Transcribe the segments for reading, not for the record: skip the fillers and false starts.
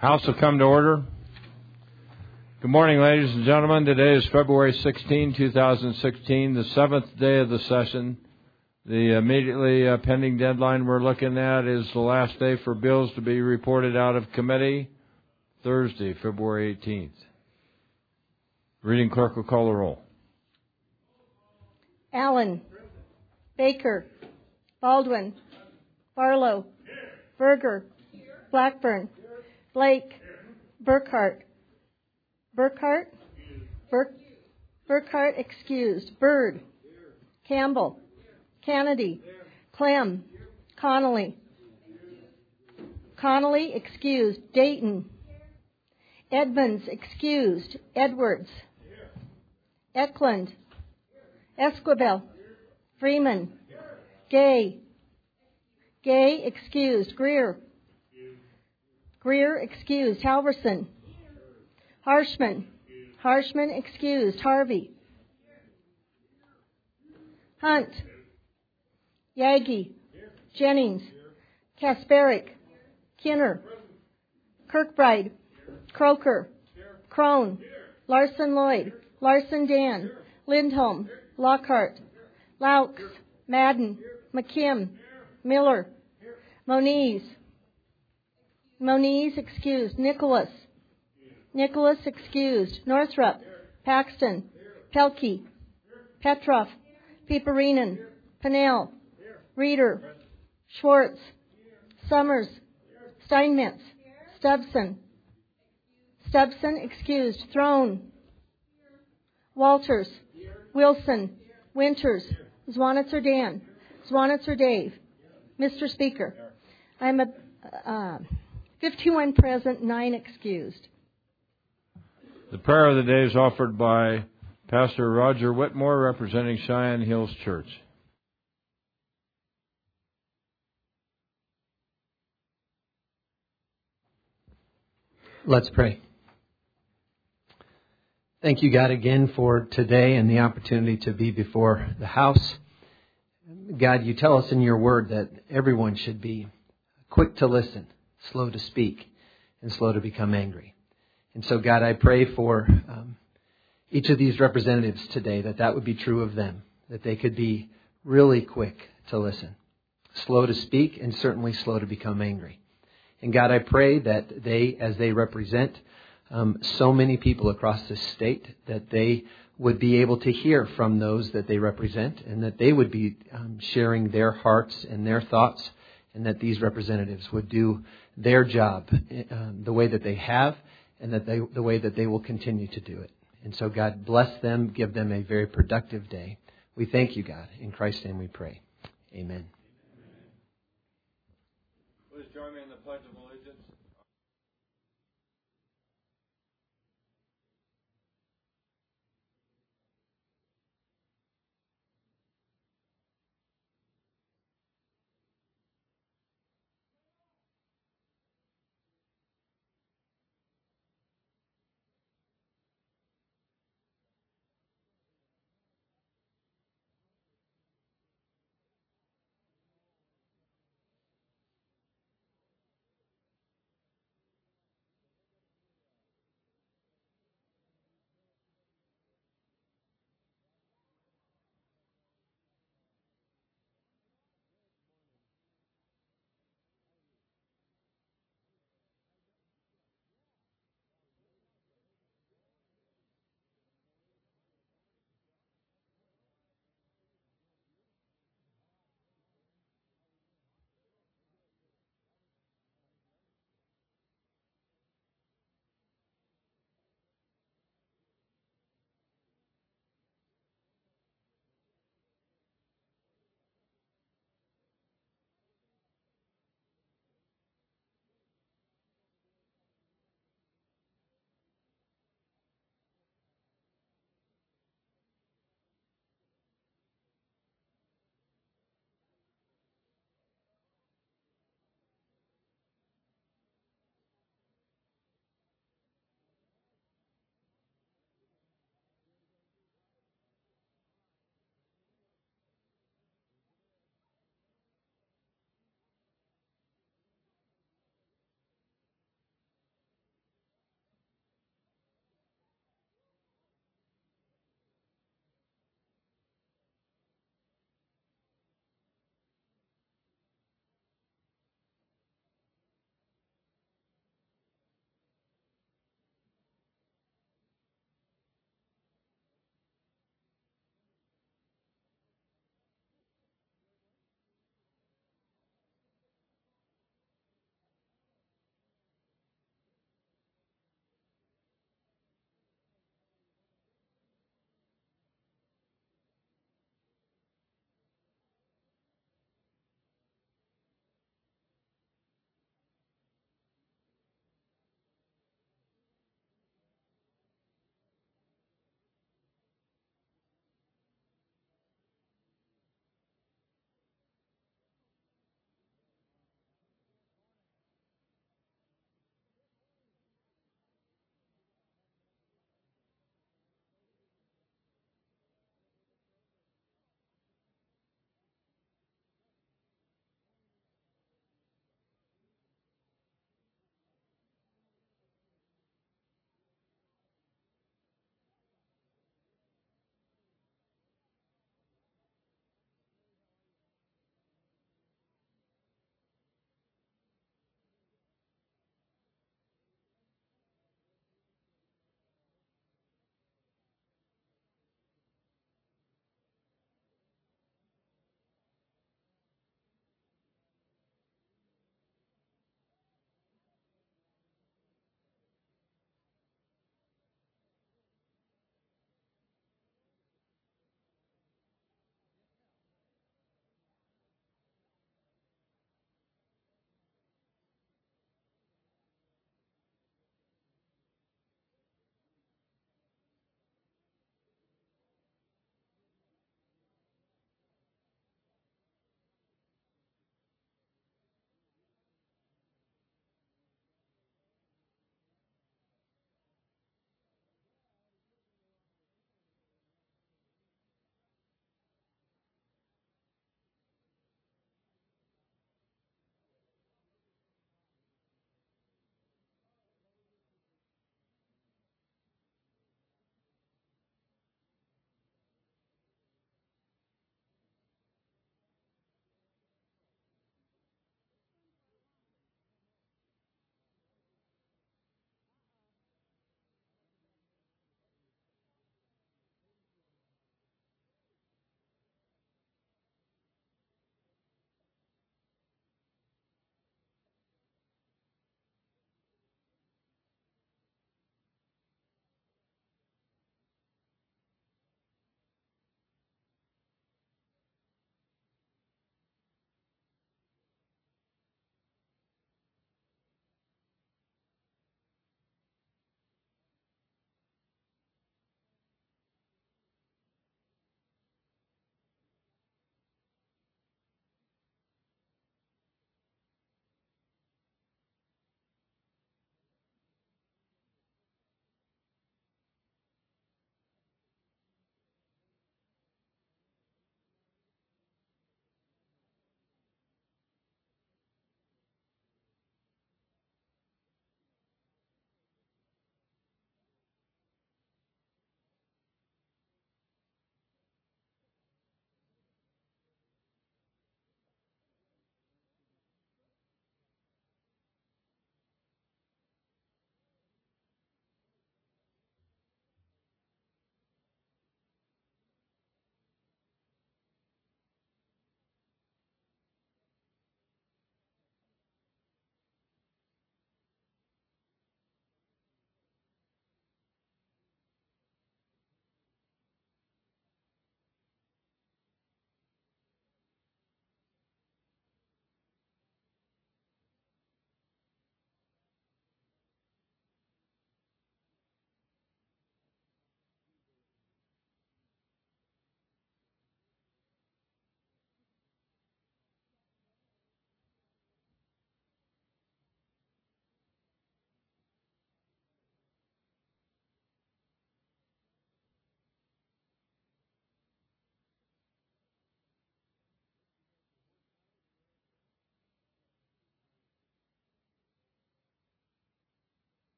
House will come to order. Good morning, ladies and gentlemen. Today is February 16, 2016, the seventh day of the session. The immediately pending deadline we're looking at is the last day for bills to be reported out of committee, Thursday, February 18th. Reading clerk will call the roll. Allen, Baker, Baldwin, Barlow, Berger, Blackburn, Blake, Burkhart, excused, Bird, Campbell, Kennedy, Clem, Connolly, excused, Dayton, Edmonds, excused, Edwards, Eklund, Esquivel, Freeman, Gay, excused, Greer, excused, Halverson, Harshman, excused, Harvey, Hunt, Yagi, Jennings, Kasparic, Kinner, Kirkbride, Croker, Crone, Larson Lloyd, Larson Dan, Lindholm, Lockhart, Laux, Madden, McKim, Miller, Moniz, excused, Nicholas, excused, Northrup, Paxton, Pelkey, Petrov, Piperinen, Pennell, Reeder, Schwartz, Summers, Steinmetz, Stubson, excused, Throne, Walters, Wilson, Winters, Zwanitzer Dan, Zwanitzer Dave. Mr. Speaker, I'm 51 present, 9 excused. The prayer of the day is offered by Pastor Roger Whitmore, representing Cheyenne Hills Church. Let's pray. Thank you, God, again for today and the opportunity to be before the house. God, you tell us in your word that everyone should be quick to listen, slow to speak, and slow to become angry. And so, God, I pray for each of these representatives today that would be true of them, that they could be really quick to listen, slow to speak, and certainly slow to become angry. And God, I pray that they, as they represent so many people across this state, that they would be able to hear from those that they represent, and that they would be sharing their hearts and their thoughts, and that these representatives would do their job the way that they have, and that the way that they will continue to do it. And so, God, bless them, give them a very productive day. We thank you, God. In Christ's name we pray. Amen. Please join me in the Pledge of Allegiance.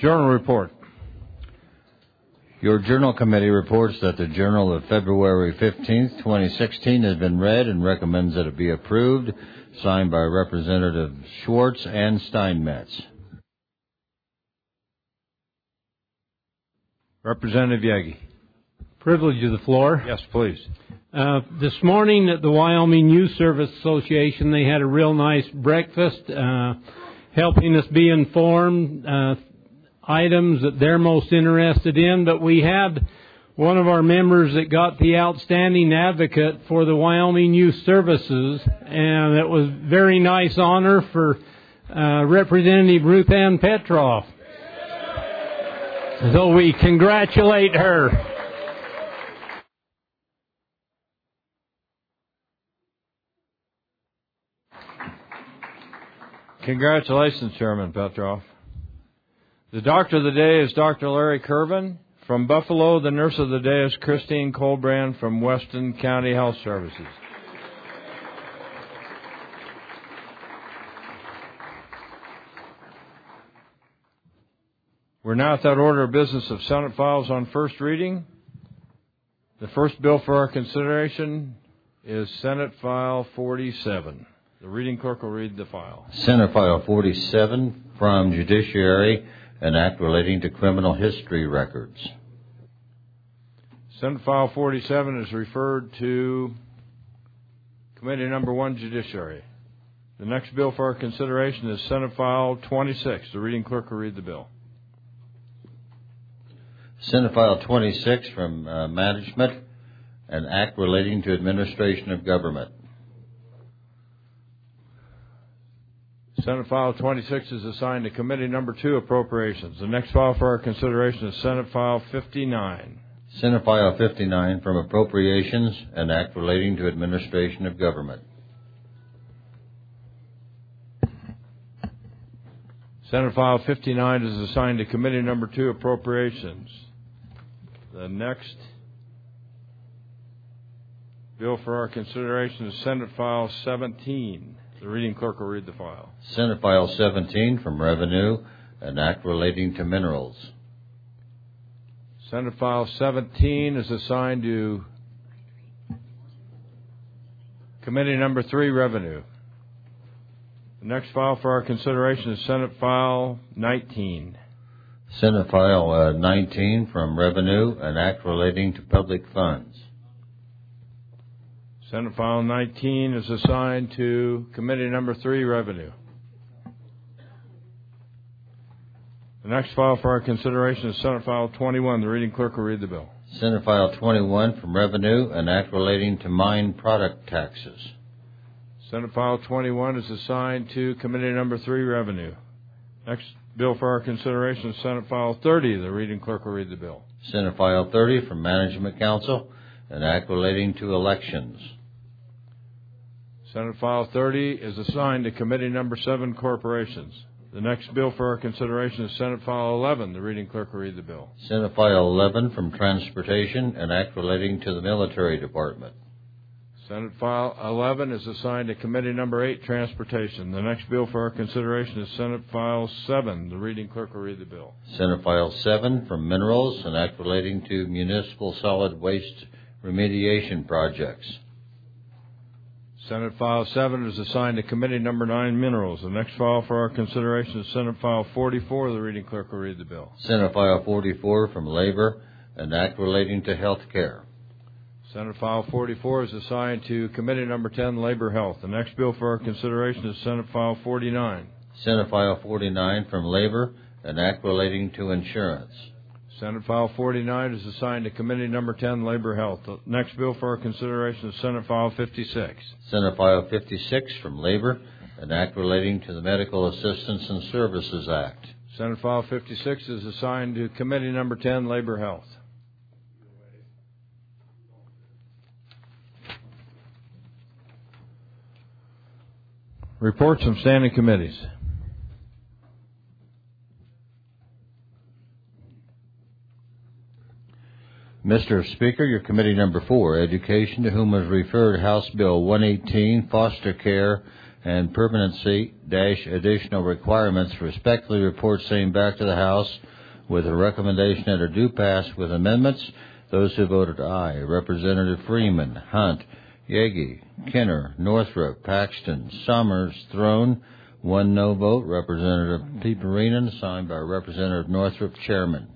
Journal report. Your Journal Committee reports that the Journal of February 15th, 2016 has been read and recommends that it be approved, signed by Representative Schwartz and Steinmetz. Representative Yagi. Privilege of the floor. Yes, please. This morning at the Wyoming Youth Service Association, they had a real nice breakfast, helping us be informed, items that they're most interested in. But we had one of our members that got the Outstanding Advocate for the Wyoming Youth Services, and it was a very nice honor for Representative Ruth Ann Petroff. So we congratulate her. Congratulations, Chairman Petroff. The doctor of the day is Dr. Larry Curvin. From Buffalo, the nurse of the day is Christine Colbrand from Weston County Health Services. We're now at that order of business of Senate files on first reading. The first bill for our consideration is Senate File 47. The reading clerk will read the file. Senate File 47 from Judiciary, an act relating to criminal history records. Senate File 47 is referred to Committee Number 1, Judiciary. The next bill for our consideration is Senate File 26. The reading clerk will read the bill. Senate File 26 from Management, an act relating to administration of government. Senate File 26 is assigned to Committee Number 2, Appropriations. The next file for our consideration is Senate File 59. Senate File 59 from Appropriations, an act relating to administration of government. Senate File 59 is assigned to Committee Number 2, Appropriations. The next bill for our consideration is Senate File 17. The reading clerk will read the file. Senate File 17 from Revenue, an act relating to minerals. Senate File 17 is assigned to Committee Number 3, Revenue. The next file for our consideration is Senate File 19. Senate File 19 from Revenue, an act relating to public funds. Senate File 19 is assigned to Committee Number 3, Revenue. The next file for our consideration is Senate File 21. The reading clerk will read the bill. Senate File 21 from Revenue, an act relating to mine product taxes. Senate File 21 is assigned to Committee Number 3, Revenue. Next bill for our consideration is Senate File 30. The reading clerk will read the bill. Senate File 30 from Management Council, an act relating to elections. Senate File 30 is assigned to Committee Number 7, Corporations. The next bill for our consideration is Senate File 11. The reading clerk will read the bill. Senate File 11 from Transportation, an act relating to the Military Department. Senate File 11 is assigned to Committee Number 8, Transportation. The next bill for our consideration is Senate File 7. The reading clerk will read the bill. Senate File 7 from Minerals, an act relating to municipal solid waste remediation projects. Senate File 7 is assigned to Committee Number 9, Minerals. The next file for our consideration is Senate File 44. The reading clerk will read the bill. Senate File 44 from Labor, an act relating to health care. Senate File 44 is assigned to Committee Number 10, Labor Health. The next bill for our consideration is Senate File 49. Senate File 49 from Labor, an act relating to insurance. Senate File 49 is assigned to Committee Number 10, Labor Health. The next bill for our consideration is Senate File 56. Senate File 56 from Labor, an act relating to the Medical Assistance and Services Act. Senate File 56 is assigned to Committee Number 10, Labor Health. Reports from standing committees. Mr. Speaker, your Committee Number 4, Education, to whom was referred House Bill 118, Foster Care and Permanency - Additional Requirements, respectfully report same back to the House with a recommendation that are due pass with amendments. Those who voted aye: Representative Freeman, Hunt, Yagi, Kinner, Northrup, Paxton, Summers, Throne. 1 no vote, Representative Peperinen, signed by Representative Northrup, Chairman.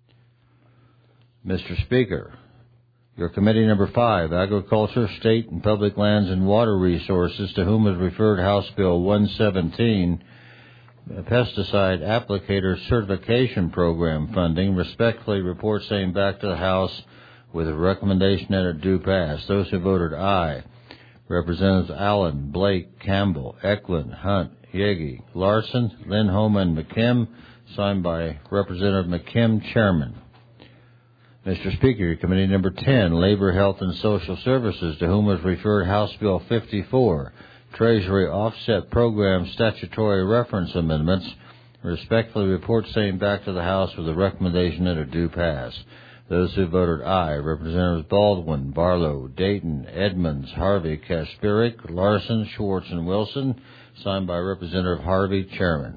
Mr. Speaker, your committee number 5, Agriculture, State and Public Lands and Water Resources, to whom is referred House Bill 117, Pesticide Applicator Certification Program funding, respectfully report same back to the House with a recommendation that it do pass. Those who voted aye: Representatives Allen, Blake, Campbell, Eklund, Hunt, Yagi, Larson, Lindholm, and McKim, signed by Representative McKim, Chairman. Mr. Speaker, your committee number 10, Labor, Health, and Social Services, to whom is referred House Bill 54, Treasury Offset Program Statutory Reference Amendments, respectfully report same back to the House with a recommendation that it do pass. Those who voted aye: Representatives Baldwin, Barlow, Dayton, Edmonds, Harvey, Kaspirik, Larson, Schwartz, and Wilson, signed by Representative Harvey, Chairman.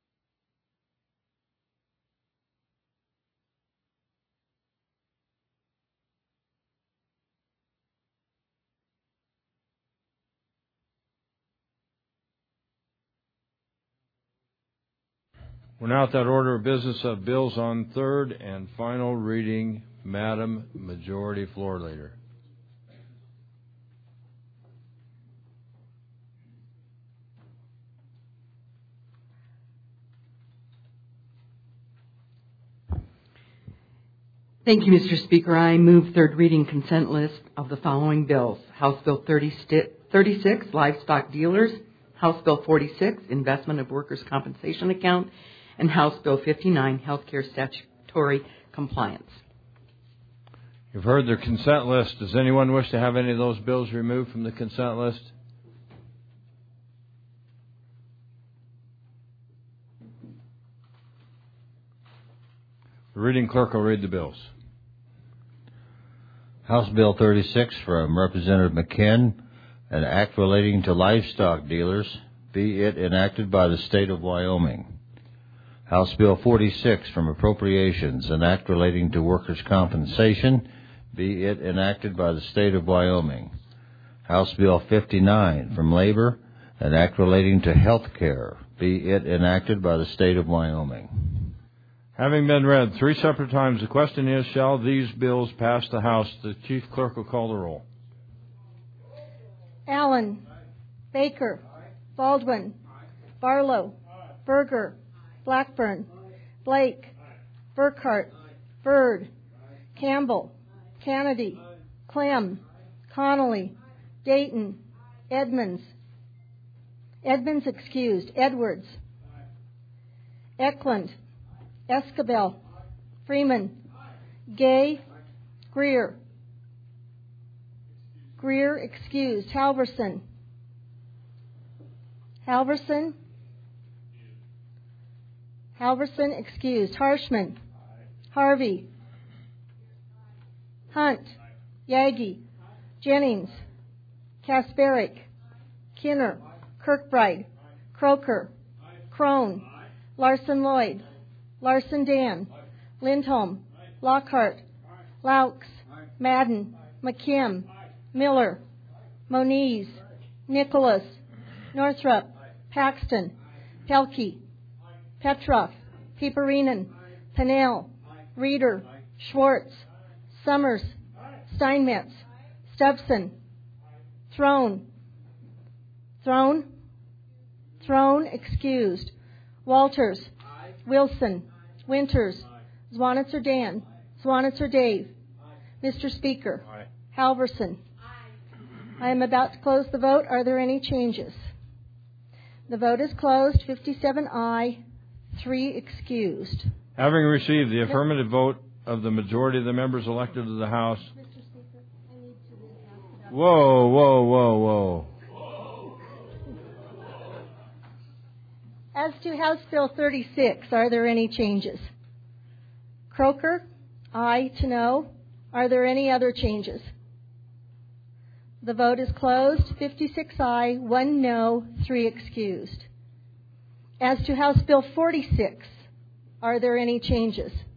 We're now at that order of business of bills on third and final reading. Madam Majority Floor Leader. Thank you, Mr. Speaker. I move third reading consent list of the following bills: House Bill 36, Livestock Dealers; House Bill 46, Investment of Workers' Compensation Account; and House Bill 59, Healthcare Statutory Compliance. You've heard the consent list. Does anyone wish to have any of those bills removed from the consent list? The reading clerk will read the bills. House Bill 36 from Representative McKim, an act relating to livestock dealers, be it enacted by the State of Wyoming. House Bill 46 from Appropriations, an act relating to workers' compensation, be it enacted by the State of Wyoming. House Bill 59 from Labor, an act relating to health care, be it enacted by the State of Wyoming. Having been read 3 separate times, the question is, shall these bills pass the House? The Chief Clerk will call the roll. Allen. Baker. Baldwin. Barlow. Berger. Blackburn. Blake. Burkhart. Byrd. Campbell. Kennedy. Clem. Connolly. Dayton. Edmonds. Edmonds excused. Edwards. Eklund. Escabel. Freeman. Gay. Greer. Greer excused. Halverson. Halverson excused. Harshman. Harvey. Hunt. Yagi. Jennings. Kaspirik. Kinner. Kirkbride. Croker. Crone. Larson Lloyd. Larson Dan. Lindholm. Lockhart. Laux. Madden. McKim. Miller. Moniz. Nicholas. Northrup. Paxton. Pelkey. Petroff. Peperinen. Pennell. Reeder. Schwartz. Summers. Steinmetz. Stubson. Throne excused. Walters. Wilson. Winters. Zwanitzer Dan. Zwanitzer Dave. Mr. Speaker. Halverson. I am about to close the vote. Are there any changes? The vote is closed. 57 aye, 3 excused. Having received the affirmative vote of the majority of the members elected to the House. Mr. Speaker, I need to Whoa. As to House Bill 36, are there any changes? Croker, aye to no. Are there any other changes? The vote is closed. 56 aye, 1 no, 3 excused. As to House Bill 46, are there any changes?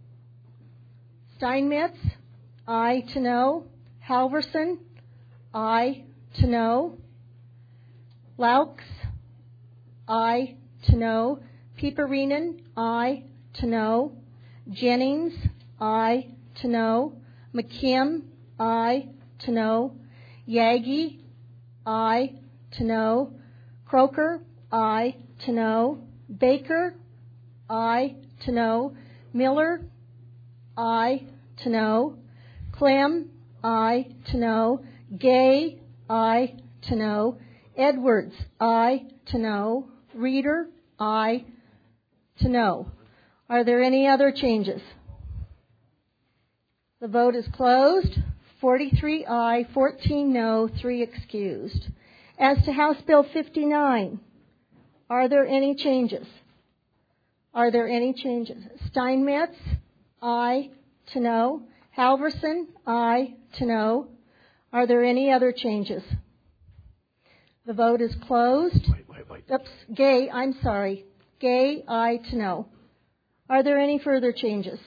Steinmetz, aye to no. Halverson, aye to no. Laux, aye to no. Pieperinen, aye to no. Jennings, aye to no. McKim, aye to no. Yagi, aye to no. Croker, aye to no. Baker, aye to no. Miller, aye to no. Clem, aye to no. Gay, aye to no. Edwards, aye to no. Reeder, aye to no. Are there any other changes? The vote is closed. 43 aye, 14 no, 3 excused. As to House Bill 59, are there any changes? Are there any changes? Steinmetz, aye to no. Halverson, aye to no. Are there any other changes? The vote is closed. Wait. Oops, Gay, I'm sorry. Gay, aye to no. Are there any further changes?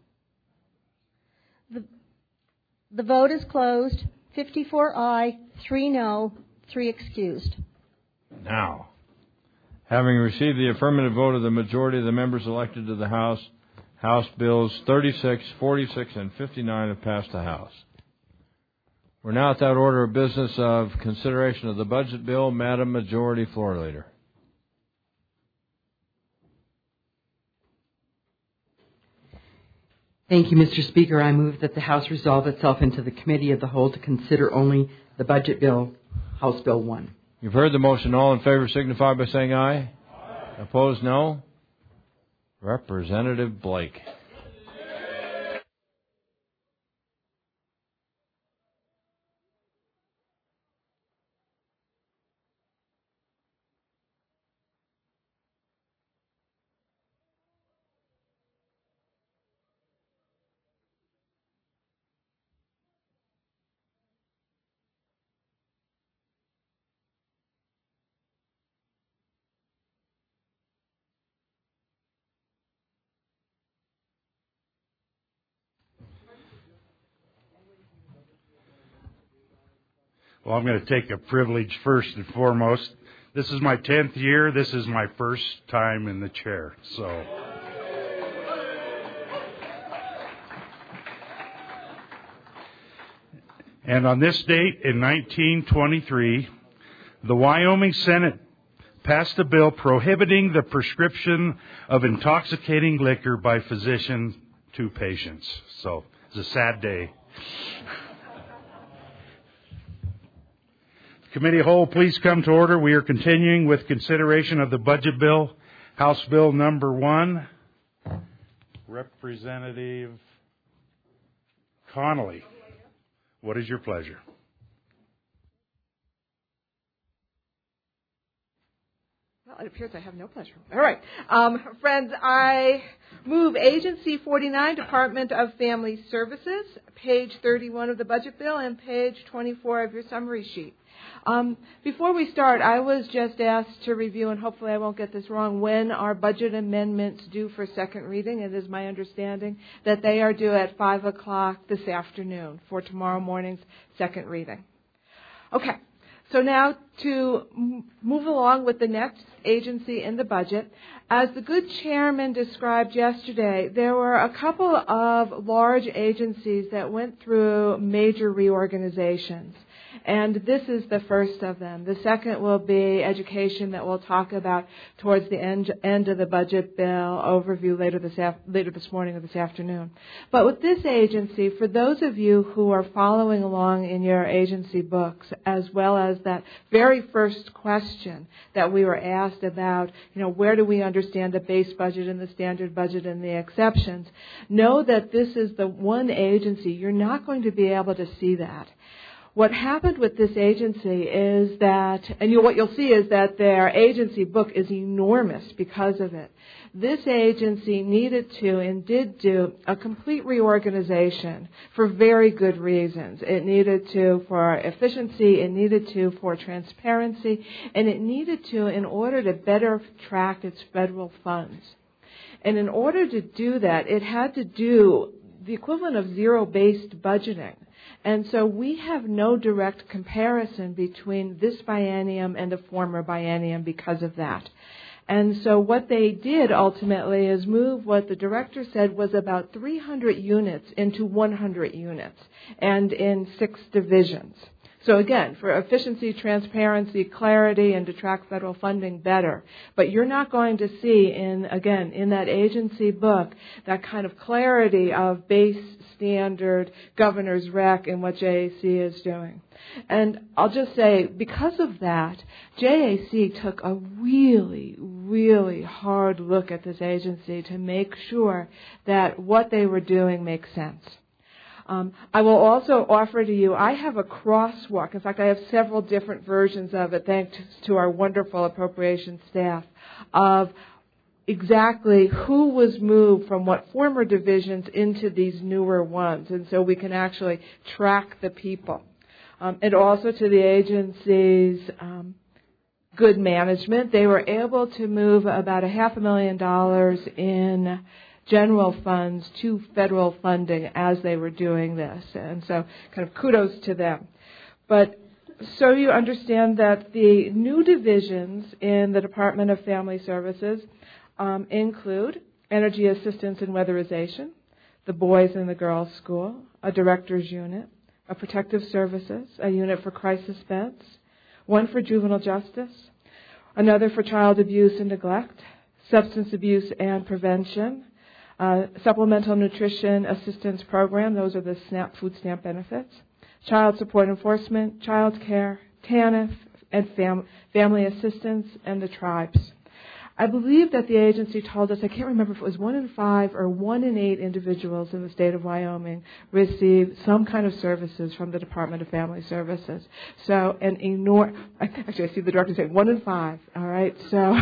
The vote is closed. 54 aye, 3 no, 3 excused. Now, having received the affirmative vote of the majority of the members elected to the House, House Bills 36, 46, and 59 have passed the House. We're now at that order of business of consideration of the budget bill. Madam Majority Floor Leader. Thank you, Mr. Speaker. I move that the House resolve itself into the Committee of the Whole to consider only the budget bill, House Bill 1. You've heard the motion. All in favor signify by saying aye. Aye. Opposed, no. Representative Blake. Well, I'm going to take a privilege first and foremost. This is my 10th year. This is my first time in the chair. So, and on this date in 1923, the Wyoming Senate passed a bill prohibiting the prescription of intoxicating liquor by physicians to patients. So, it's a sad day. Committee of Whole, please come to order. We are continuing with consideration of the budget bill, House Bill number 1. Representative Connolly, what is your pleasure? Well, it appears I have no pleasure. All right. Friends, I move Agency 49, Department of Family Services, page 31 of the budget bill and page 24 of your summary sheet. Before we start, I was just asked to review, and hopefully I won't get this wrong, when our budget amendments due for second reading. It is my understanding that they are due at 5 o'clock this afternoon for tomorrow morning's second reading. Okay, so now to move along with the next agency in the budget. As the good chairman described yesterday, there were a couple of large agencies that went through major reorganizations. And this is the first of them. The second will be education, that we'll talk about towards the end of the budget bill overview later this morning or this afternoon. But with this agency, for those of you who are following along in your agency books, as well as that very first question that we were asked about, where do we understand the base budget and the standard budget and the exceptions, know that this is the one agency you're not going to be able to see that. What happened with this agency is that, and what you'll see is that their agency book is enormous because of it. This agency needed to and did do a complete reorganization for very good reasons. It needed to for efficiency, it needed to for transparency, and it needed to in order to better track its federal funds. And in order to do that, it had to do the equivalent of zero-based budgeting. And so we have no direct comparison between this biennium and the former biennium because of that. And so what they did ultimately is move what the director said was about 300 units into 100 units and in 6 divisions. So again, for efficiency, transparency, clarity, and to track federal funding better. But you're not going to see in that agency book, that kind of clarity of base standard governor's rec and what JAC is doing. And I'll just say, because of that, JAC took a really, really hard look at this agency to make sure that what they were doing makes sense. I will also offer to you, I have a crosswalk. In fact, I have several different versions of it, thanks to our wonderful appropriations staff, of exactly who was moved from what former divisions into these newer ones. And so we can actually track the people. And also to the agency's good management. They were able to move about $500,000 in general funds to federal funding as they were doing this. And so kind of kudos to them. But so you understand that the new divisions in the Department of Family Services include energy assistance and weatherization, the boys and the girls school, a director's unit, a protective services, a unit for crisis beds, one for juvenile justice, another for child abuse and neglect, substance abuse and prevention, supplemental nutrition assistance program, those are the SNAP food stamp benefits, child support enforcement, child care, TANF, and family assistance, and the tribes. I believe that the agency told us, I can't remember if it was 1 in 5 or 1 in 8 individuals in the state of Wyoming receive some kind of services from the Department of Family Services. So actually I see the director saying 1 in 5, all right, so...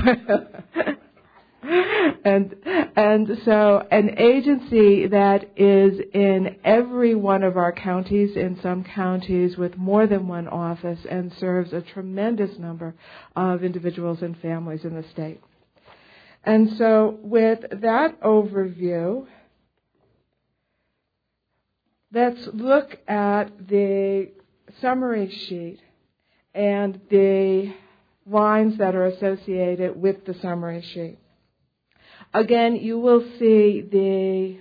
And so an agency that is in every one of our counties, in some counties with more than one office, and serves a tremendous number of individuals and families in the state. And so with that overview, let's look at the summary sheet and the lines that are associated with the summary sheet. Again, you will see the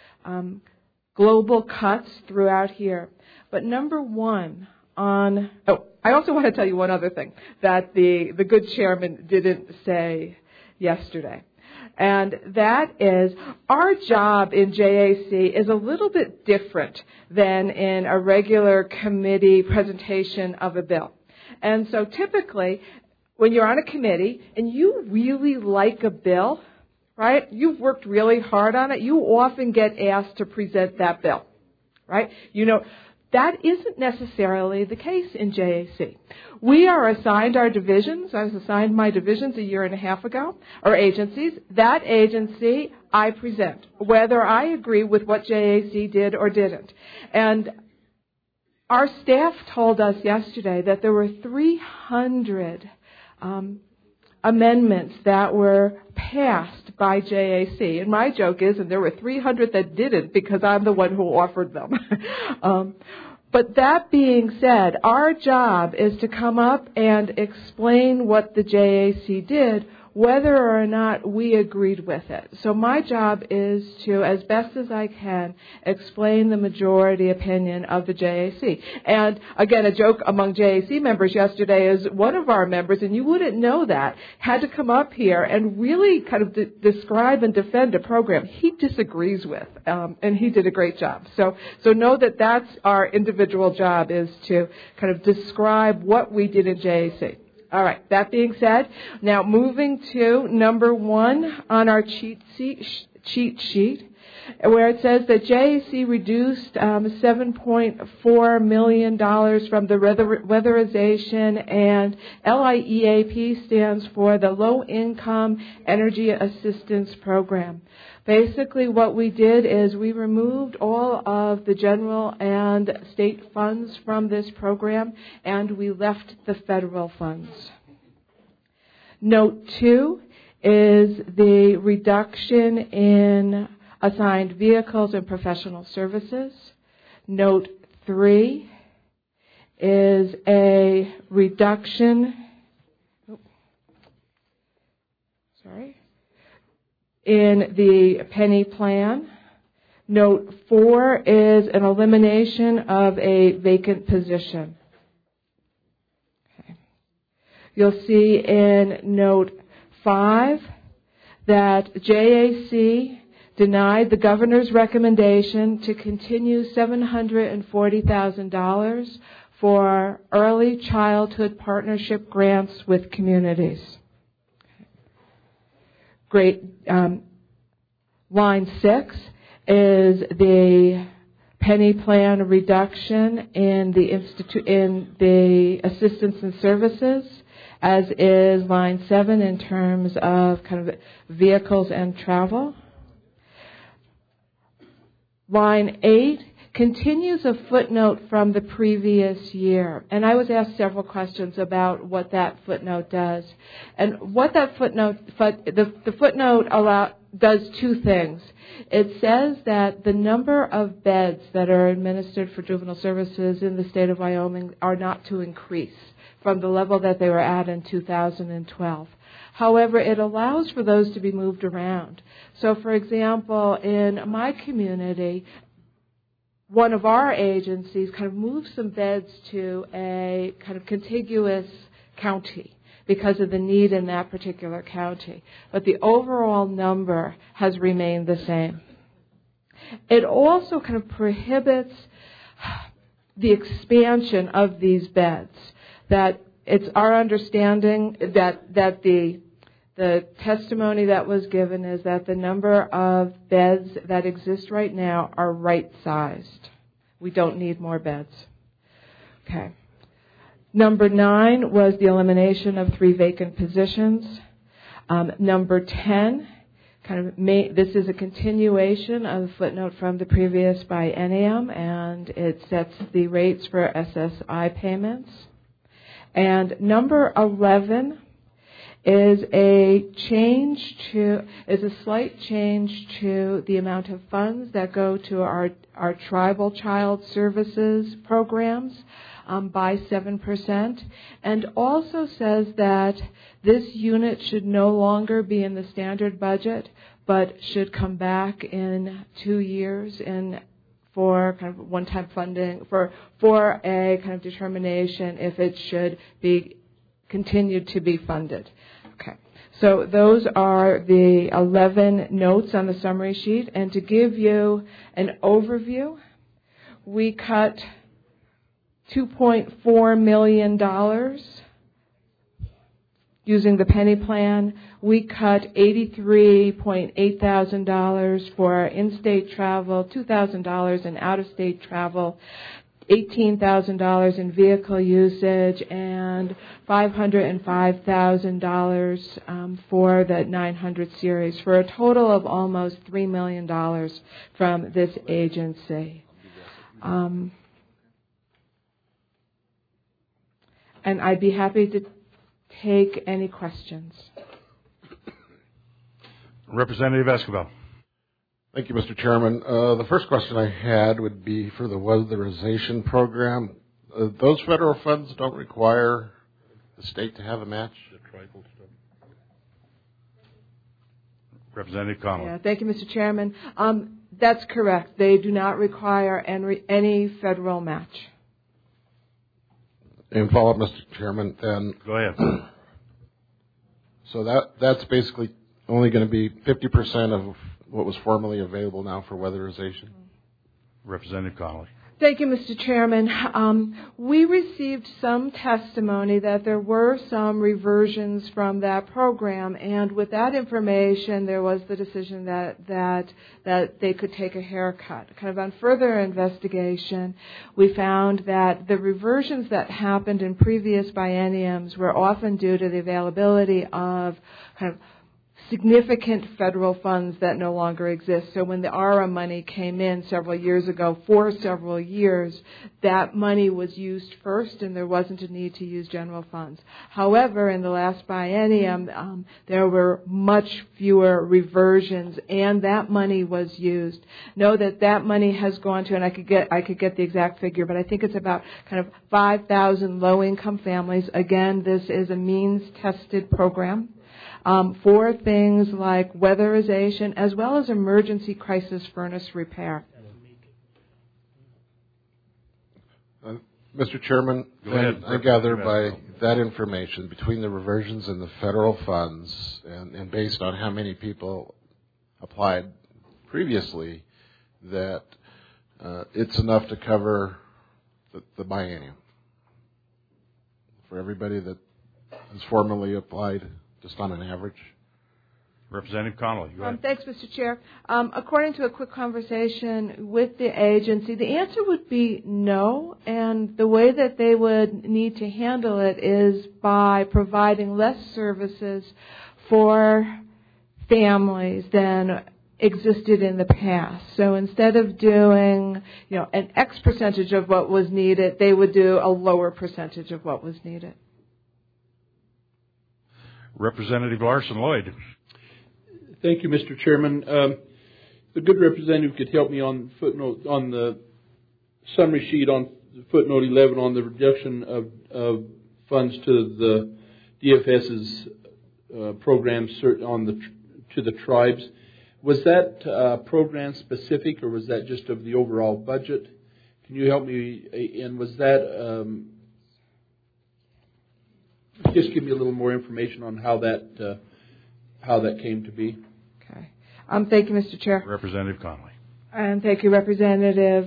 global cuts throughout here. But number one I also want to tell you one other thing that the good chairman didn't say yesterday. And that is our job in JAC is a little bit different than in a regular committee presentation of a bill. And so typically, when you're on a committee and you really like a bill, right? You've worked really hard on it. You often get asked to present that bill, right? You know, that isn't necessarily the case in JAC. We are assigned our divisions. I was assigned my divisions 1.5 years ago, or agencies. That agency I present, whether I agree with what JAC did or didn't. And our staff told us yesterday that there were 300 amendments that were passed by JAC. And my joke is, and there were 300 that didn't because I'm the one who offered them. But that being said, our job is to come up and explain what the JAC did, whether or not we agreed with it. So my job is to, as best as I can, explain the majority opinion of the JAC. And again, a joke among JAC members yesterday is one of our members, and you wouldn't know that, had to come up here and really kind of describe and defend a program he disagrees with, and he did a great job. So know that that's our individual job, is to kind of describe what we did in JAC. All right, that being said, now moving to number 1 on our cheat sheet, where it says that JAC reduced $7.4 million from the weatherization, and LIEAP stands for the Low Income Energy Assistance Program. Basically, what we did is we removed all of the general and state funds from this program, and we left the federal funds. Note 2 is the reduction in assigned vehicles and professional services. Note 3 is a reduction in the penny plan. Note 4 is an elimination of a vacant position. Okay. You'll see in Note 5 that JAC denied the governor's recommendation to continue $740,000 for early childhood partnership grants with communities. Great. Line 6 is the penny plan reduction in the assistance and services, as is line 7 in terms of kind of vehicles and travel. Line 8 continues a footnote from the previous year. And I was asked several questions about what that footnote does. And what that footnote, the footnote does two things. It says that the number of beds that are administered for juvenile services in the state of Wyoming are not to increase from the level that they were at in 2012. However, it allows for those to be moved around. So, for example, in my community, one of our agencies kind of moved some beds to a kind of contiguous county because of the need in that particular county. But the overall number has remained the same. It also kind of prohibits the expansion of these beds. That it's our understanding that the testimony that was given is that the number of beds that exist right now are right-sized. We don't need more beds. Okay. Number 9 was the elimination of 3 vacant positions. Number 10, this is a continuation of the footnote from the previous biennium, and it sets the rates for SSI payments. And number 11 is a slight change to the amount of funds that go to our tribal child services programs by 7%, and also says that this unit should no longer be in the standard budget, but should come back in 2 years for kind of one-time funding for a kind of determination if it should be continued to be funded. Okay. So those are the 11 notes on the summary sheet. And to give you an overview, we cut $2.4 million using the penny plan. We cut $83,800 for in-state travel, $2,000 in out-of-state travel, $18,000 in vehicle usage, and $505,000 for the 900 series, for a total of almost $3 million from this agency. And I'd be happy to take any questions. Representative Escobar. Thank you, Mr. Chairman. The first question I had would be for the weatherization program. Those federal funds don't require the state to have a match? The tribal stuff. Representative Connolly. Yeah, thank you, Mr. Chairman. That's correct. They do not require any federal match. And follow up, Mr. Chairman, then. Go ahead. So that's basically only going to be 50% of what was formerly available now for weatherization? Representative Connolly. Thank you, Mr. Chairman. We received some testimony that there were some reversions from that program, and with that information, there was the decision that they could take a haircut. Kind of on further investigation, we found that the reversions that happened in previous bienniums were often due to the availability of kind of significant federal funds that no longer exist. So when the ARA money came in several years ago, for several years, that money was used first and there wasn't a need to use general funds. However, in the last biennium, there were much fewer reversions and that money was used. Know that money has gone to, and I could get the exact figure, but I think it's about kind of 5,000 low-income families. Again, this is a means-tested program. For things like weatherization as well as emergency crisis furnace repair. Mr. Chairman, I gather by that information between the reversions and the federal funds and based on how many people applied previously that it's enough to cover the biennium for everybody that has formally applied. Just on an average. Representative Connolly, go ahead. Thanks, Mr. Chair. According to a quick conversation with the agency, the answer would be no, and the way that they would need to handle it is by providing less services for families than existed in the past. So instead of doing, an X percentage of what was needed, they would do a lower percentage of what was needed. Representative Larson Lloyd. Thank you, Mr. Chairman. The good representative could help me on footnote on the summary sheet on footnote 11 on the reduction of funds to the DFS's programs to the tribes. Was that program specific, or was that just of the overall budget? Can you help me? And was that just give me a little more information on how that came to be? Okay. Thank you, Mr. Chair. Representative Connolly. And thank you, Representative.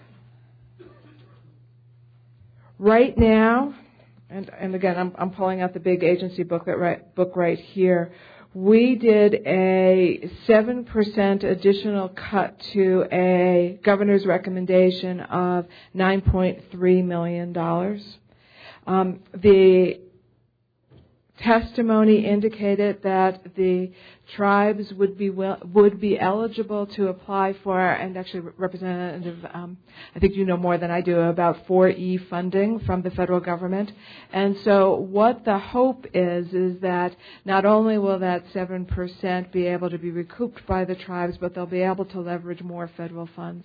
Right now, and again, I'm pulling out the big agency book right here. We did a 7% additional cut to a governor's recommendation of $9.3 million. The testimony indicated that the tribes would be eligible to apply for, and actually, Representative, I think you know more than I do about 4E funding from the federal government. And so what the hope is that not only will that 7% be able to be recouped by the tribes, but they'll be able to leverage more federal funds.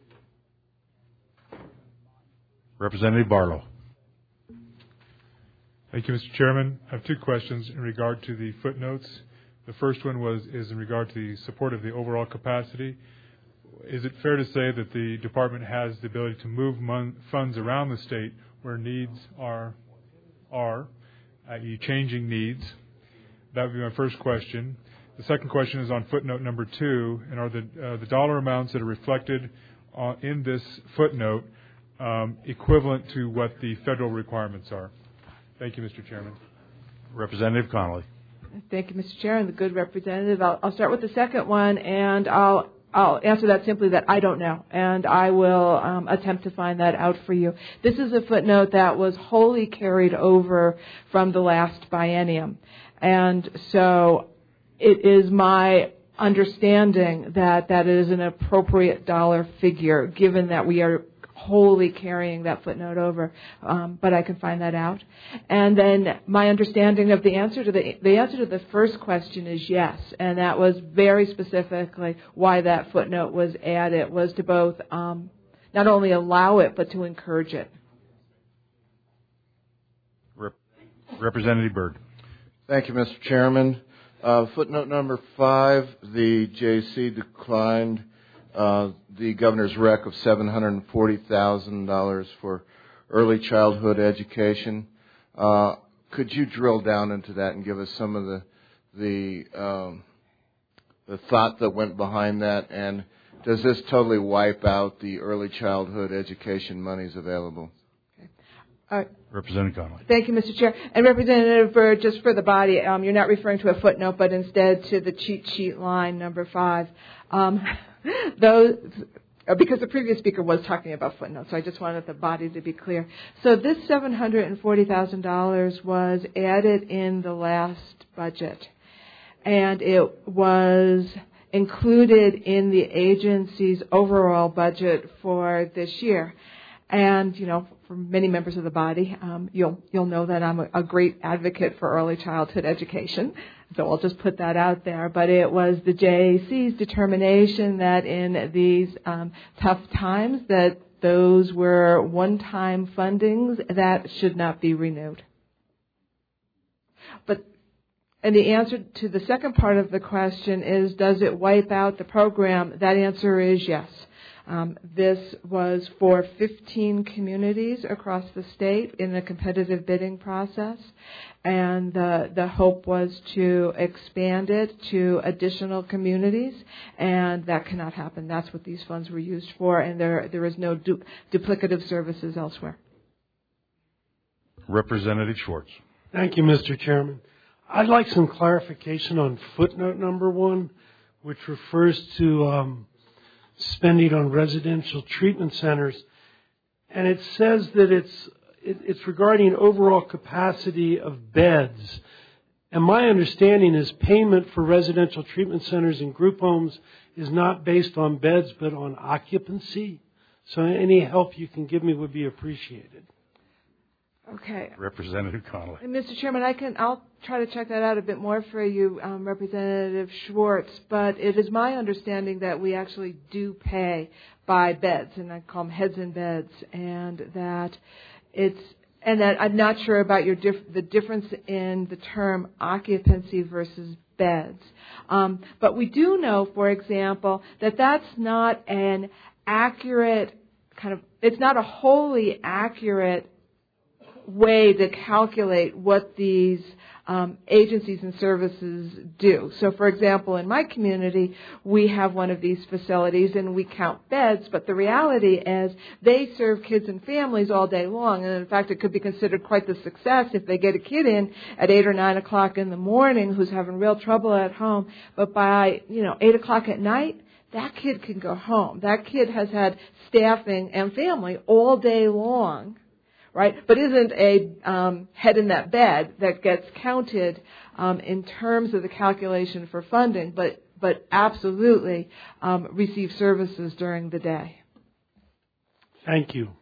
Representative Barlow. Thank you, Mr. Chairman. I have two questions in regard to the footnotes. The first one is in regard to the support of the overall capacity. Is it fair to say that the department has the ability to move funds around the state where needs are, i.e. changing needs? That would be my first question. The second question is on footnote number 2, and are the dollar amounts that are reflected in this footnote equivalent to what the federal requirements are? Thank you, Mr. Chairman. Representative Connolly. Thank you, Mr. Chair, and the good representative. I'll start with the second one, and I'll answer that simply that I don't know, and I will attempt to find that out for you. This is a footnote that was wholly carried over from the last biennium, and so it is my understanding that that is an appropriate dollar figure, given that we are wholly carrying that footnote over, but I can find that out. And then my understanding of the answer to the first question is yes, and that was very specifically why that footnote was added, was to both not only allow it, but to encourage it. Representative Byrd. Thank you, Mr. Chairman. Footnote number 5, the JC declined the governor's rec of $740,000 for early childhood education. Could you drill down into that and give us some of the thought that went behind that? And does this totally wipe out the early childhood education monies available? Representative Connolly. Thank you, Mr. Chair. And Representative Byrd, just for the body, you're not referring to a footnote, but instead to the cheat sheet line number 5. Because the previous speaker was talking about footnotes, so I just wanted the body to be clear. So this $740,000 was added in the last budget. and it was included in the agency's overall budget for this year. And, for many members of the body, you'll know that I'm a great advocate for early childhood education. So I'll just put that out there. But it was the JAC's determination that in these tough times that those were one-time fundings that should not be renewed. And the answer to the second part of the question is, does it wipe out the program? That answer is yes. This was for 15 communities across the state in the competitive bidding process, and the hope was to expand it to additional communities, and that cannot happen. That's what these funds were used for, and there is no duplicative services elsewhere. Representative Schwartz. Thank you, Mr. Chairman. I'd like some clarification on footnote number 1, which refers to spending on residential treatment centers. And it says that it's regarding overall capacity of beds. And my understanding is payment for residential treatment centers and group homes is not based on beds but on occupancy. So any help you can give me would be appreciated. Okay. Representative Connolly. And Mr. Chairman, I'll try to check that out a bit more for you, Representative Schwartz. But it is my understanding that we actually do pay by beds, and I call them heads in beds, and that I'm not sure about the difference in the term occupancy versus beds. But we do know, for example, that that's not an accurate it's not a wholly accurate way to calculate what these agencies and services do. So, for example, in my community, we have one of these facilities and we count beds, but the reality is they serve kids and families all day long. And in fact, it could be considered quite the success if they get a kid in at 8 or 9 o'clock in the morning who's having real trouble at home, but by 8 o'clock at night, that kid can go home. That kid has had staffing and family all day long. Right, but isn't a head in that bed that gets counted in terms of the calculation for funding, but absolutely receive services during the day. Thank you.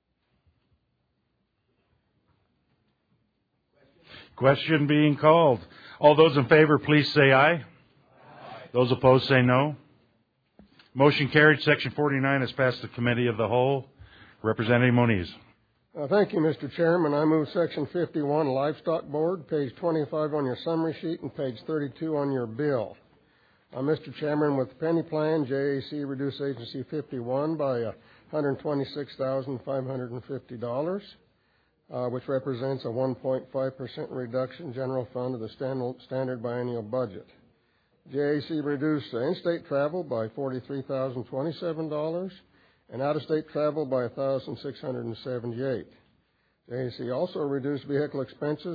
Question being called. All those in favor, please say aye. Aye. Those opposed, say no. Motion carried. Section 49 has passed the Committee of the Whole. Representative Moniz. Thank you, Mr. Chairman. I move Section 51, Livestock Board, page 25 on your summary sheet and page 32 on your bill. Mr. Chairman, with the penny plan, JAC reduced Agency 51 by $126,550, which represents a 1.5% reduction in general fund of the standard biennial budget. JAC reduced in-state travel by $43,027. and out-of-state travel by $1,678. JAC also reduced vehicle expenses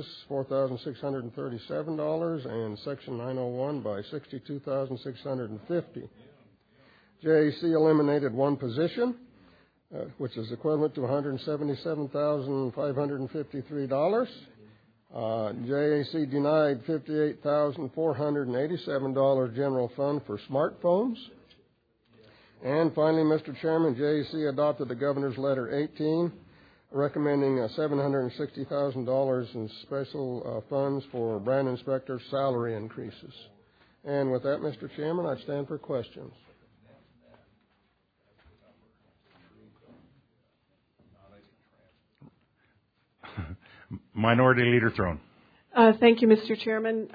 $4,637 and Section 901 by $62,650. JAC eliminated one position, which is equivalent to $177,553. JAC denied $58,487 general fund for smartphones. And finally, Mr. Chairman, JAC adopted the Governor's Letter 18, recommending $760,000 in special funds for brand inspector salary increases. And with that, Mr. Chairman, I stand for questions. Minority Leader Throne. Thank you, Mr. Chairman.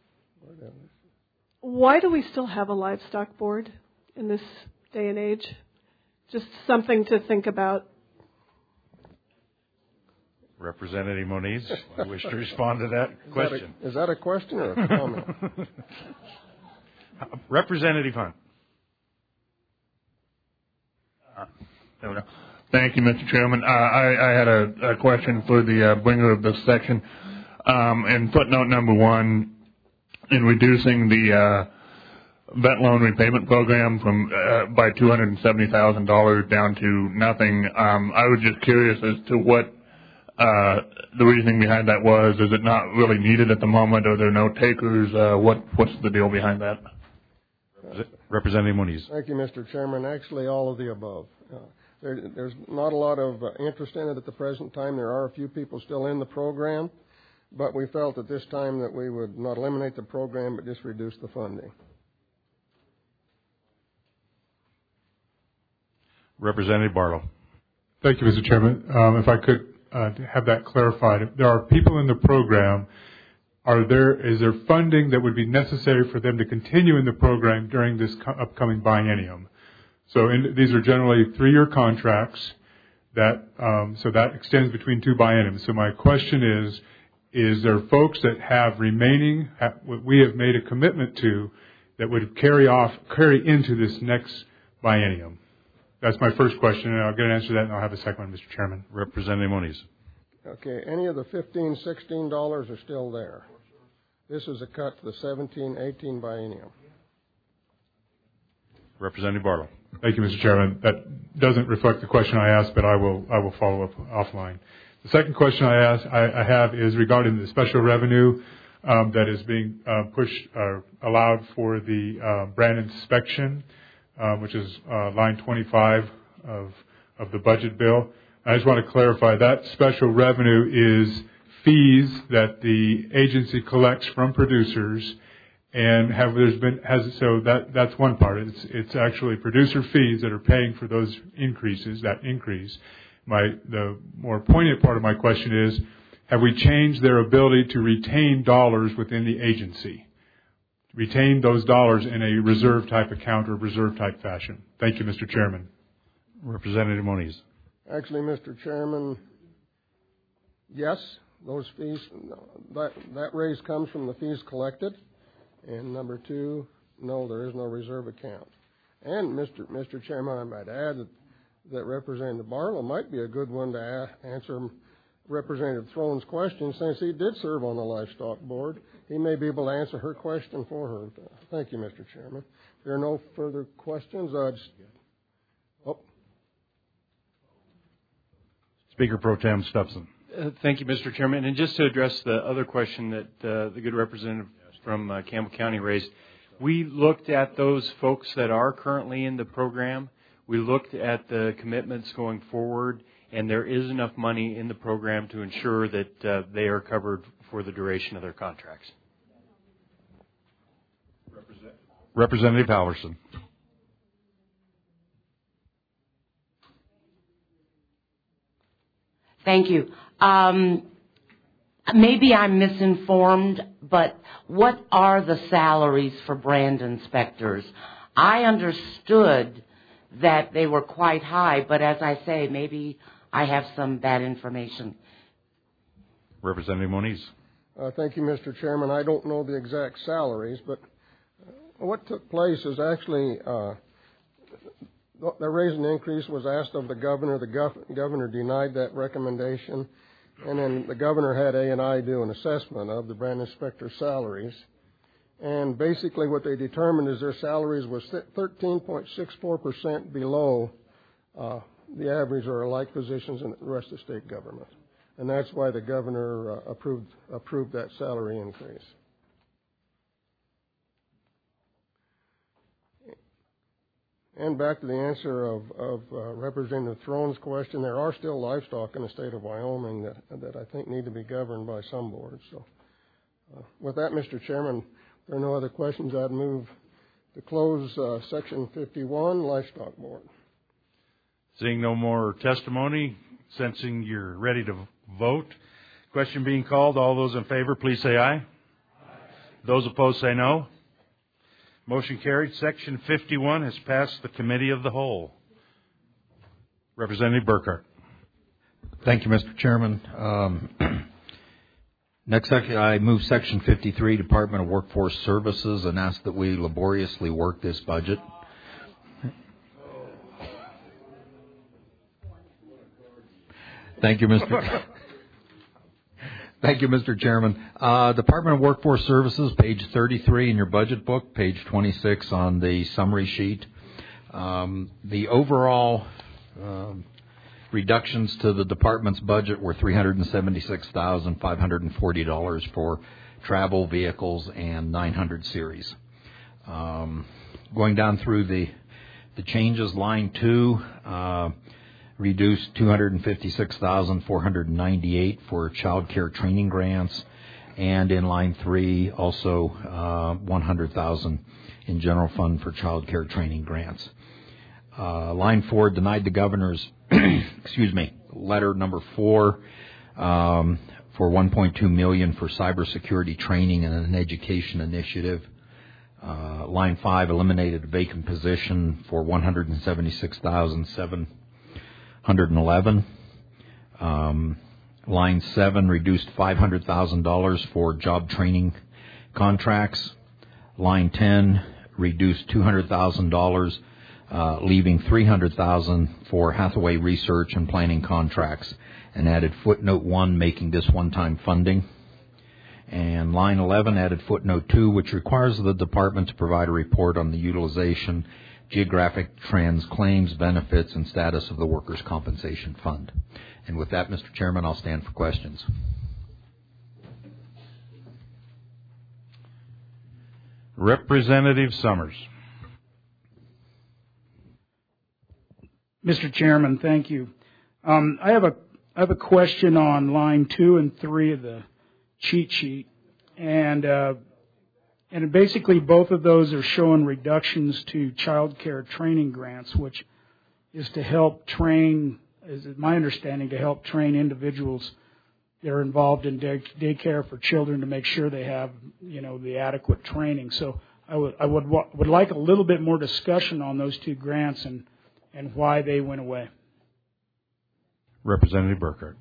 Why do we still have a livestock board in this day and age? Just something to think about. Representative Moniz, I wish to respond to that question. Is that a question or a comment? Representative Hunt. Thank you, Mr. Chairman. I had a question for the bringer of this section. In footnote number 1, in reducing the vet loan repayment program from by $270,000 down to nothing, I was just curious as to what the reasoning behind that was, is it not really needed at the moment? Are there no takers? What's the deal behind that? Representative Moniz. Thank you, Mr. Chairman. Actually, all of the above. There's not a lot of interest in it at the present time. There are a few people still in the program, but we felt at this time that we would not eliminate the program, but just reduce the funding. Representative Barlow. Thank you, Mr. Chairman. If I could have that clarified. If there are people in the program, is there funding that would be necessary for them to continue in the program during this upcoming biennium? So these are generally 3-year contracts so that extends between 2 bienniums. So my question is there folks that have remaining, what we have made a commitment to, that would carry into this next biennium? That's my first question, and I'll get an answer to that, and I'll have a second one, Mr. Chairman. Representative Moniz. Okay, any of the $15, $16 are still there. This is a cut to the 17-18 biennium. Representative Barlow. Thank you, Mr. Chairman. That doesn't reflect the question I asked, but I will follow up offline. The second question I have is regarding the special revenue that is being allowed for the brand inspection, which is line 25 of the budget bill. I just want to clarify that special revenue is fees that the agency collects from producers, and that's one part. It's actually producer fees that are paying for those increases. That increase. The more poignant part of my question is, have we changed their ability to retain dollars within the agency? Retain those dollars in a reserve type account or reserve type fashion. Thank you, Mr. Chairman. Representative Moniz. Actually, Mr. Chairman, yes, those fees, that raise comes from the fees collected. And number 2, no, there is no reserve account. And Mr. Chairman, I might add that Representative Barlow might be a good one to answer Representative Throne's question, since he did serve on the Livestock Board. He may be able to answer her question for her. Thank you, Mr. Chairman. If there are no further questions, Speaker Pro Tem Stubson. Thank you, Mr. Chairman. And just to address the other question that the good representative from Campbell County raised, we looked at those folks that are currently in the program. We looked at the commitments going forward, and there is enough money in the program to ensure that they are covered for the duration of their contracts. Representative Halverson. Thank you. Maybe I'm misinformed, but what are the salaries for brand inspectors? I understood that they were quite high, but as I say, maybe I have some bad information. Representative Moniz. Thank you, Mr. Chairman. I don't know the exact salaries, but what took place is actually the raise and increase was asked of the governor. The governor denied that recommendation, and then the governor had A&I do an assessment of the brand inspector salaries. And basically what they determined is their salaries was 13.64% below the average or like positions in the rest of state government. And that's why the governor approved that salary increase. And back to the answer of Representative Throne's question, there are still livestock in the state of Wyoming that I think need to be governed by some boards. So with that, Mr. Chairman, if there are no other questions, I'd move to close Section 51, Livestock Board. Seeing no more testimony, sensing you're ready to vote. Question being called. All those in favor, please say aye. Aye. Those opposed, say no. Motion carried. Section 51 has passed the Committee of the Whole. Representative Burkhart. Thank you, Mr. Chairman. Next section, I move Section 53, Department of Workforce Services, and ask that we laboriously work this budget. Thank you, Mr. Thank you, Mr. Chairman. Department of Workforce Services, page 33 in your budget book, page 26 on the summary sheet. The overall reductions to the department's budget were $376,540 for travel, vehicles, and 900 series. Going down through the changes, line 2 reduced $256,498 for child care training grants, and in line 3 also $100,000 in general fund for child care training grants. Line 4 denied the governor's letter number 4 for $1.2 million for cybersecurity training and an education initiative. Line 5 eliminated a vacant position for $176,711. Line 7 reduced $500,000 for job training contracts. Line 10 reduced $200,000, leaving $300,000 for Hathaway research and planning contracts, and added footnote 1, making this one-time funding. And line 11 added footnote 2, which requires the department to provide a report on the utilization, geographic trends, claims, benefits, and status of the Workers' Compensation Fund. And with that, Mr. Chairman, I'll stand for questions. Representative Summers. Mr. Chairman, thank you. I have a question on line 2 and 3 of the cheat sheet, and basically both of those are showing reductions to child care training grants, which is to help train, is my understanding, to help train individuals that are involved in daycare for children to make sure they have, the adequate training. So I would like a little bit more discussion on those two grants and why they went away. Representative Burkhart.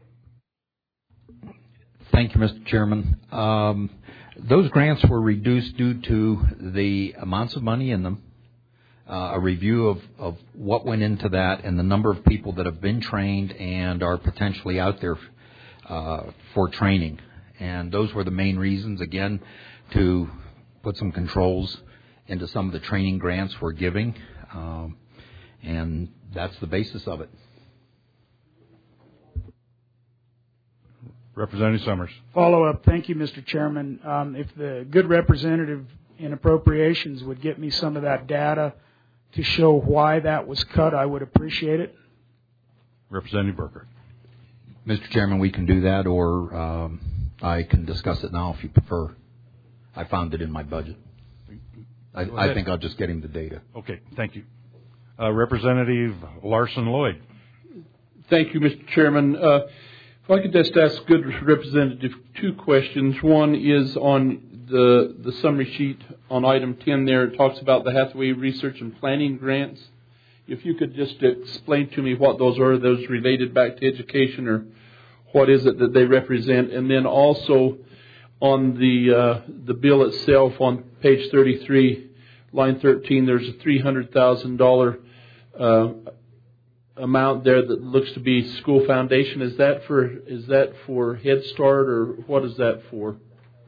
Thank you, Mr. Chairman. Those grants were reduced due to the amounts of money in them, a review of what went into that, and the number of people that have been trained and are potentially out there for training. And those were the main reasons, again, to put some controls into some of the training grants we're giving, and that's the basis of it. Representative Summers. Follow-up. Thank you, Mr. Chairman. If the good representative in appropriations would get me some of that data to show why that was cut, I would appreciate it. Representative Burkhart. Mr. Chairman, we can do that, or I can discuss it now if you prefer. I found it in my budget. I think I'll just get him the data. Okay, thank you. Representative Larson Lloyd. Thank you, Mr. Chairman. If I could just ask good representative two questions. One is on the summary sheet on item 10 there. It talks about the Hathaway Research and Planning grants. If you could just explain to me what those are, those related back to education, or what is it that they represent? And then also on the bill itself on page 33, line 13, there's a $300,000 amount there that looks to be school foundation. Is that for Head Start, or what is that for?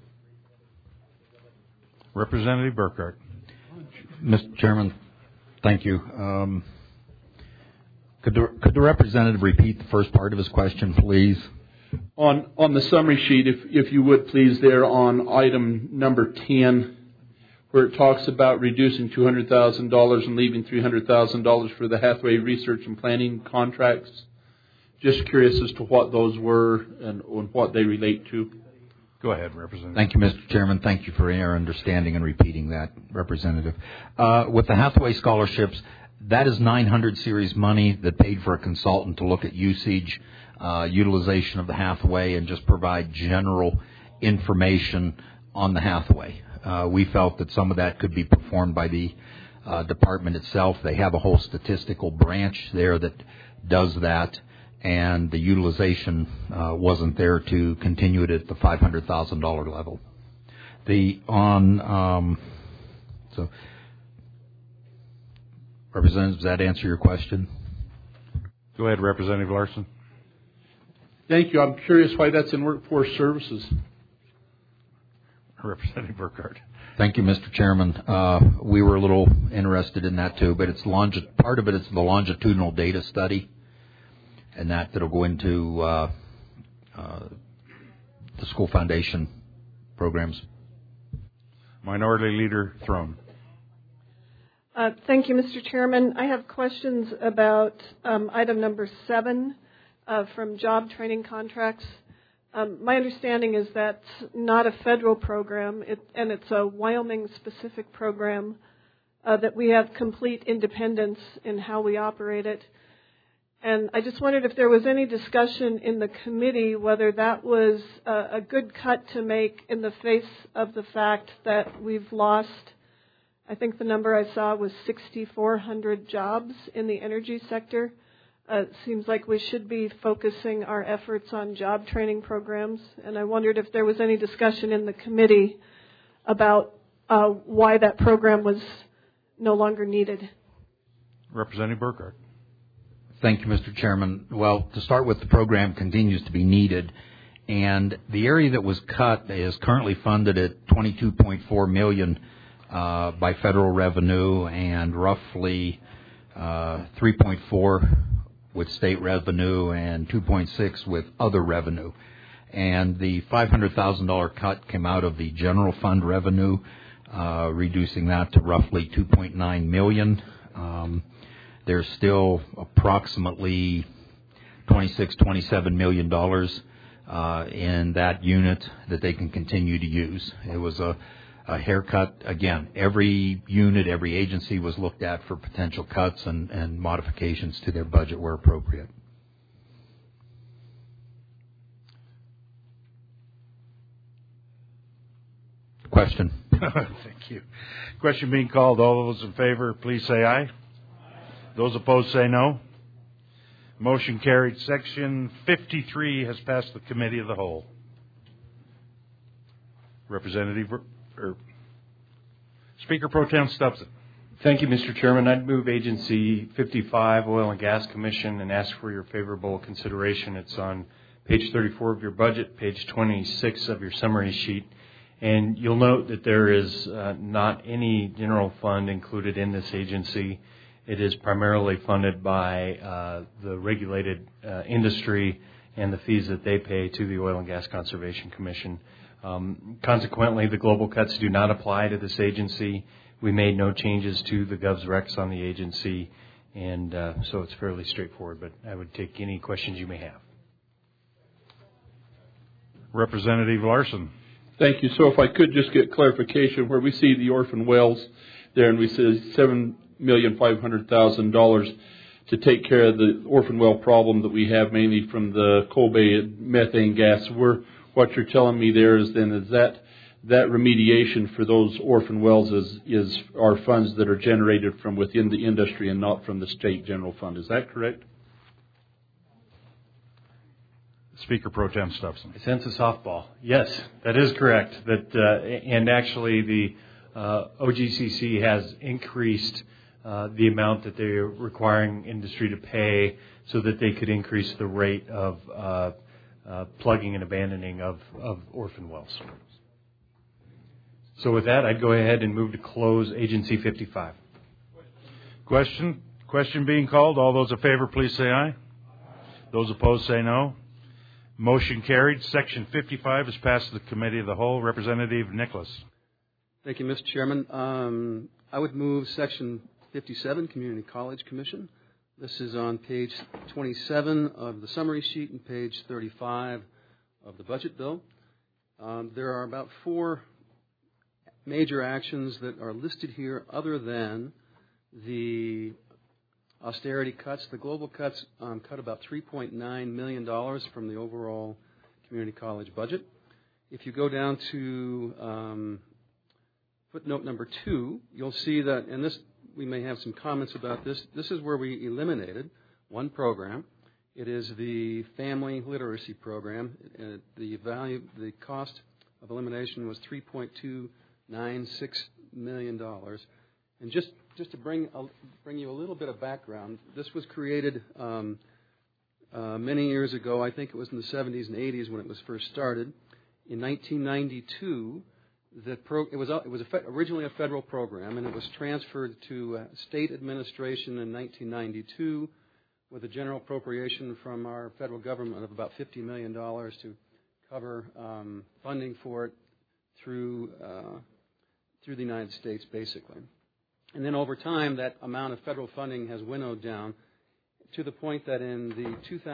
Representative Burkhart. Mr. Chairman, thank you. Could the representative repeat the first part of his question, please? On the summary sheet, if you would please, there on item number 10, where it talks about reducing $200,000 and leaving $300,000 for the Hathaway Research and Planning contracts. Just curious as to what those were and what they relate to. Go ahead, Representative. Thank you, Mr. Chairman. Thank you for your understanding and repeating that, Representative. With the Hathaway scholarships, that is 900 series money that paid for a consultant to look at usage, utilization of the Hathaway, and just provide general information on the Hathaway. We felt that some of that could be performed by the department itself. They have a whole statistical branch there that does that, and the utilization wasn't there to continue it at the $500,000 level. Representative, does that answer your question? Go ahead, Representative Larson. Thank you. I'm curious why that's in Workforce Services. Representative Burkhart. Thank you, Mr. Chairman. We were a little interested in that too, but part of it is the longitudinal data study. and that'll go into the school foundation programs. Minority Leader Throne. Thank you, Mr. Chairman. I have questions about item number 7 from job training contracts. My understanding is that's not a federal program, and it's a Wyoming-specific program that we have complete independence in how we operate it. And I just wondered if there was any discussion in the committee whether that was a good cut to make in the face of the fact that we've lost, I think the number I saw was 6,400 jobs in the energy sector. It seems like we should be focusing our efforts on job training programs, and I wondered if there was any discussion in the committee about why that program was no longer needed. Representative Burkhart. Thank you, Mr. Chairman. Well, to start with, the program continues to be needed, and the area that was cut is currently funded at $22.4 million by federal revenue and roughly 3.4 with state revenue and 2.6 with other revenue. And the $500,000 cut came out of the general fund revenue, reducing that to roughly $2.9 million. There's still approximately $27 million in that unit that they can continue to use. It was a haircut. Again, every unit, every agency was looked at for potential cuts and modifications to their budget where appropriate. Question. Thank you. Question being called. All those in favor, please say aye. Those opposed say no. Motion carried. Section 53 has passed the Committee of the Whole. Representative Speaker Pro Tem Stubbs. Thank you, Mr. Chairman. I'd move Agency 55, Oil and Gas Commission, and ask for your favorable consideration. It's on page 34 of your budget, page 26 of your summary sheet. And you'll note that there is not any general fund included in this agency. It is primarily funded by the regulated industry and the fees that they pay to the Oil and Gas Conservation Commission. Consequently, the global cuts do not apply to this agency. We made no changes to the Govs Recs on the agency, and so it's fairly straightforward, but I would take any questions you may have. Representative Larson. Thank you. So if I could just get clarification, where we see the orphan wells there and we say $7,500,000 to take care of the orphan well problem that we have mainly from the coal bay methane gas, what you're telling me there is then is that remediation for those orphan wells is our funds that are generated from within the industry and not from the state general fund. Is that correct? Speaker Pro Tem Stubbs. I sense a softball. Yes, that is correct. And actually the OGCC has increased the amount that they're requiring industry to pay so that they could increase the rate of plugging and abandoning of orphan wells. So with that, I'd go ahead and move to close Agency 55. Question being called. All those in favor, please say aye. Those opposed say no. Motion carried. Section 55 is passed to the Committee of the Whole. Representative Nicholas. Thank you, Mr. Chairman. I would move Section 57, Community College Commission. This is on page 27 of the summary sheet and page 35 of the budget bill. There are about 4 major actions that are listed here other than the austerity cuts. The global cuts cut about $3.9 million from the overall community college budget. If you go down to footnote number 2, you'll see that, and this we may have some comments about this. This is where we eliminated one program. It is the Family Literacy Program. The cost of elimination was $3.296 million. And just to bring you a little bit of background, this was created many years ago. I think it was in the 70s and 80s when it was first started. In 1992, it was originally a federal program, and it was transferred to state administration in 1992 with a general appropriation from our federal government of about $50 million to cover funding for it through the United States, basically. And then over time, that amount of federal funding has winnowed down to the point that in the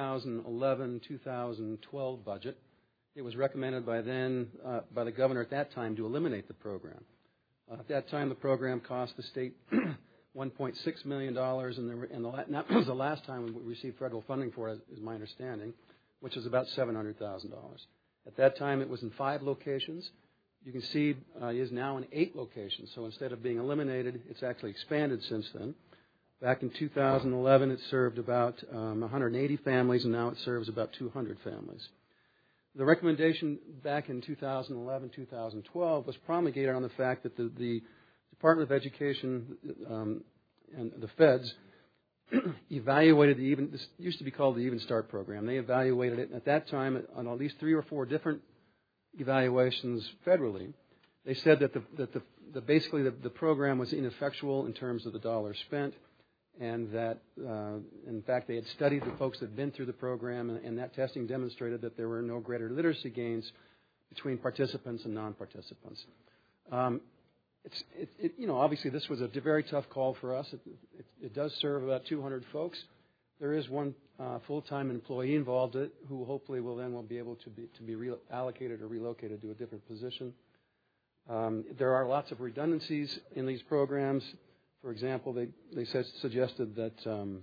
2011-2012 budget, it was recommended by the governor at that time to eliminate the program. At that time, the program cost the state $1.6 million, and that was the last time we received federal funding for it, is my understanding, which is about $700,000. At that time, it was in 5 locations. You can see it is now in 8 locations. So instead of being eliminated, it's actually expanded since then. Back in 2011, it served about 180 families, and now it serves about 200 families. The recommendation back in 2011-2012 was promulgated on the fact that the Department of Education and the feds evaluated this used to be called the Even Start program. They evaluated it, and at that time, on at least 3 or 4 different evaluations federally, they said that basically the program was ineffectual in terms of the dollars spent, and that, in fact, they had studied the folks that had been through the program, and that testing demonstrated that there were no greater literacy gains between participants and non-participants. Obviously this was a very tough call for us. It does serve about 200 folks. There is one full-time employee involved in it who hopefully will be able to be reallocated or relocated to a different position. There are lots of redundancies in these programs. For example, they suggested that I'll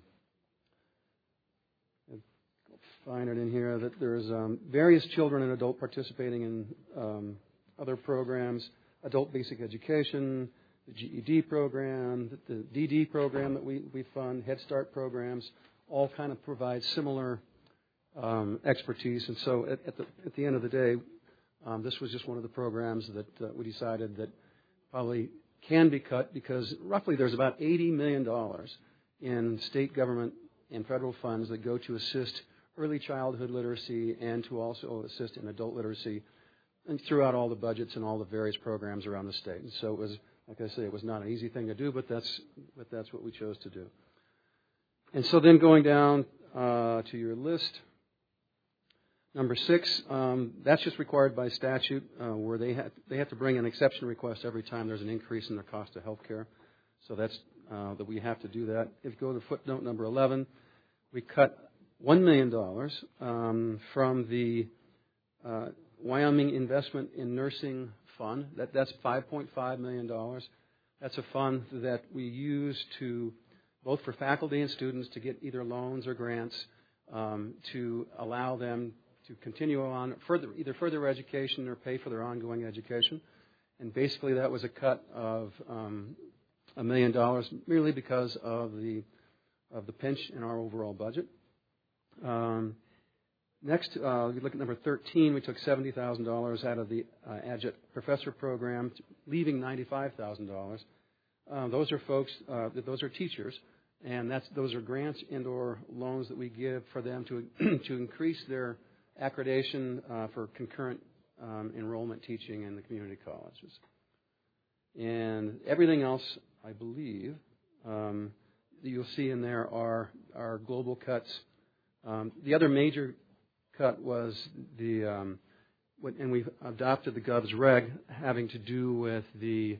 find it in here that there's various children and adult participating in other programs. Adult Basic Education, the GED program, the DD program that we fund, Head Start programs, all kind of provide similar expertise. And so at the end of the day, this was just one of the programs that we decided that probably can be cut because roughly there's about $80 million in state government and federal funds that go to assist early childhood literacy and to also assist in adult literacy and throughout all the budgets and all the various programs around the state. And so it was, like I say, it was not an easy thing to do, but that's what we chose to do. And so then going down to your list, number 6, that's just required by statute, where they have to bring an exception request every time there's an increase in the cost of health care. So that's that we have to do that. If you go to footnote number 11, we cut $1 million from the Wyoming Investment in Nursing Fund. That's $5.5 million. That's a fund that we use to both for faculty and students to get either loans or grants to allow them to continue on either further education or pay for their ongoing education. And basically that was a cut of $1 million merely because of the pinch in our overall budget. Next, we look at number 13. We took $70,000 out of the adjunct professor program, leaving $95,000. Those are folks. Those are teachers, and those are grants and/or loans that we give for them to increase their accreditation for concurrent enrollment teaching in the community colleges. And everything else, I believe, that you'll see in there are global cuts. The other major cut was and we've adopted the Gov's Reg having to do with the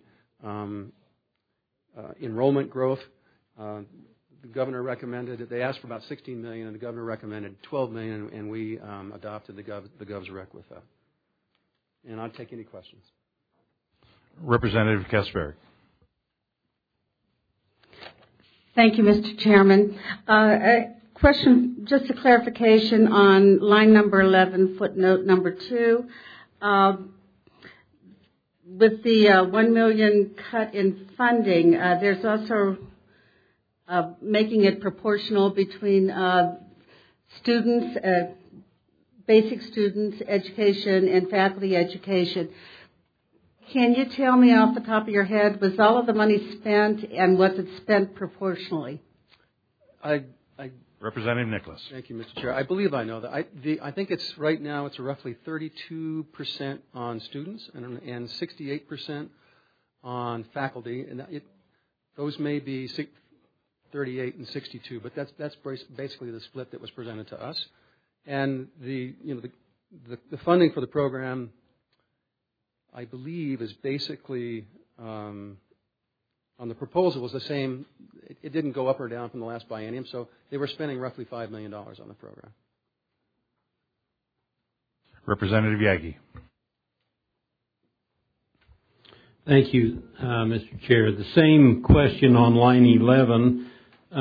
enrollment growth. The governor recommended they asked for about $16 million, and the governor recommended $12 million, and we adopted the Gov's Rec with that. And I'll take any questions. Representative Kasparic. Thank you, Mr. Chairman. Question, just a clarification on line number 11, footnote number 2. With the $1 million cut in funding, there's also making it proportional between students, basic students education, and faculty education. Can you tell me off the top of your head, was all of the money spent, and was it spent proportionally? Representative Nicholas. Thank you, Mr. Chair. I believe I know that. I think it's right now it's roughly 32% on students and 68% on faculty, and those may be 38 and 62. But that's basically the split that was presented to us. And the funding for the program, I believe, is basically on the proposal was the same. It didn't go up or down from the last biennium, so they were spending roughly $5 million on the program. Representative Yagi. Thank you, Mr. Chair. The same question on line 11.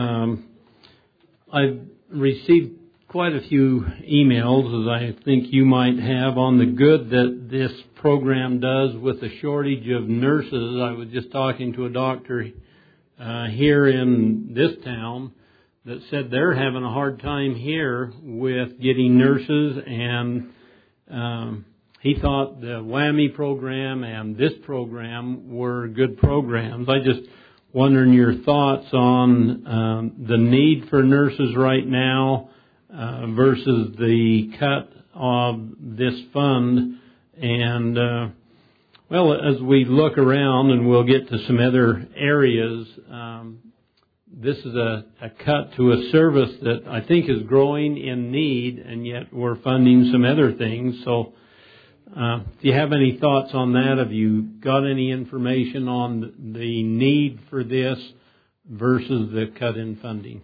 I've received quite a few emails, as I think you might have, on the good that this program does with the shortage of nurses. I was just talking to a doctor here in this town that said they're having a hard time here with getting nurses, and he thought the WWAMI program and this program were good programs. I just wondering your thoughts on the need for nurses right now versus the cut of this fund. And, well, as we look around, and we'll get to some other areas, this is a cut to a service that I think is growing in need, and yet we're funding some other things. So do you have any thoughts on that? Have you got any information on the need for this versus the cut in funding?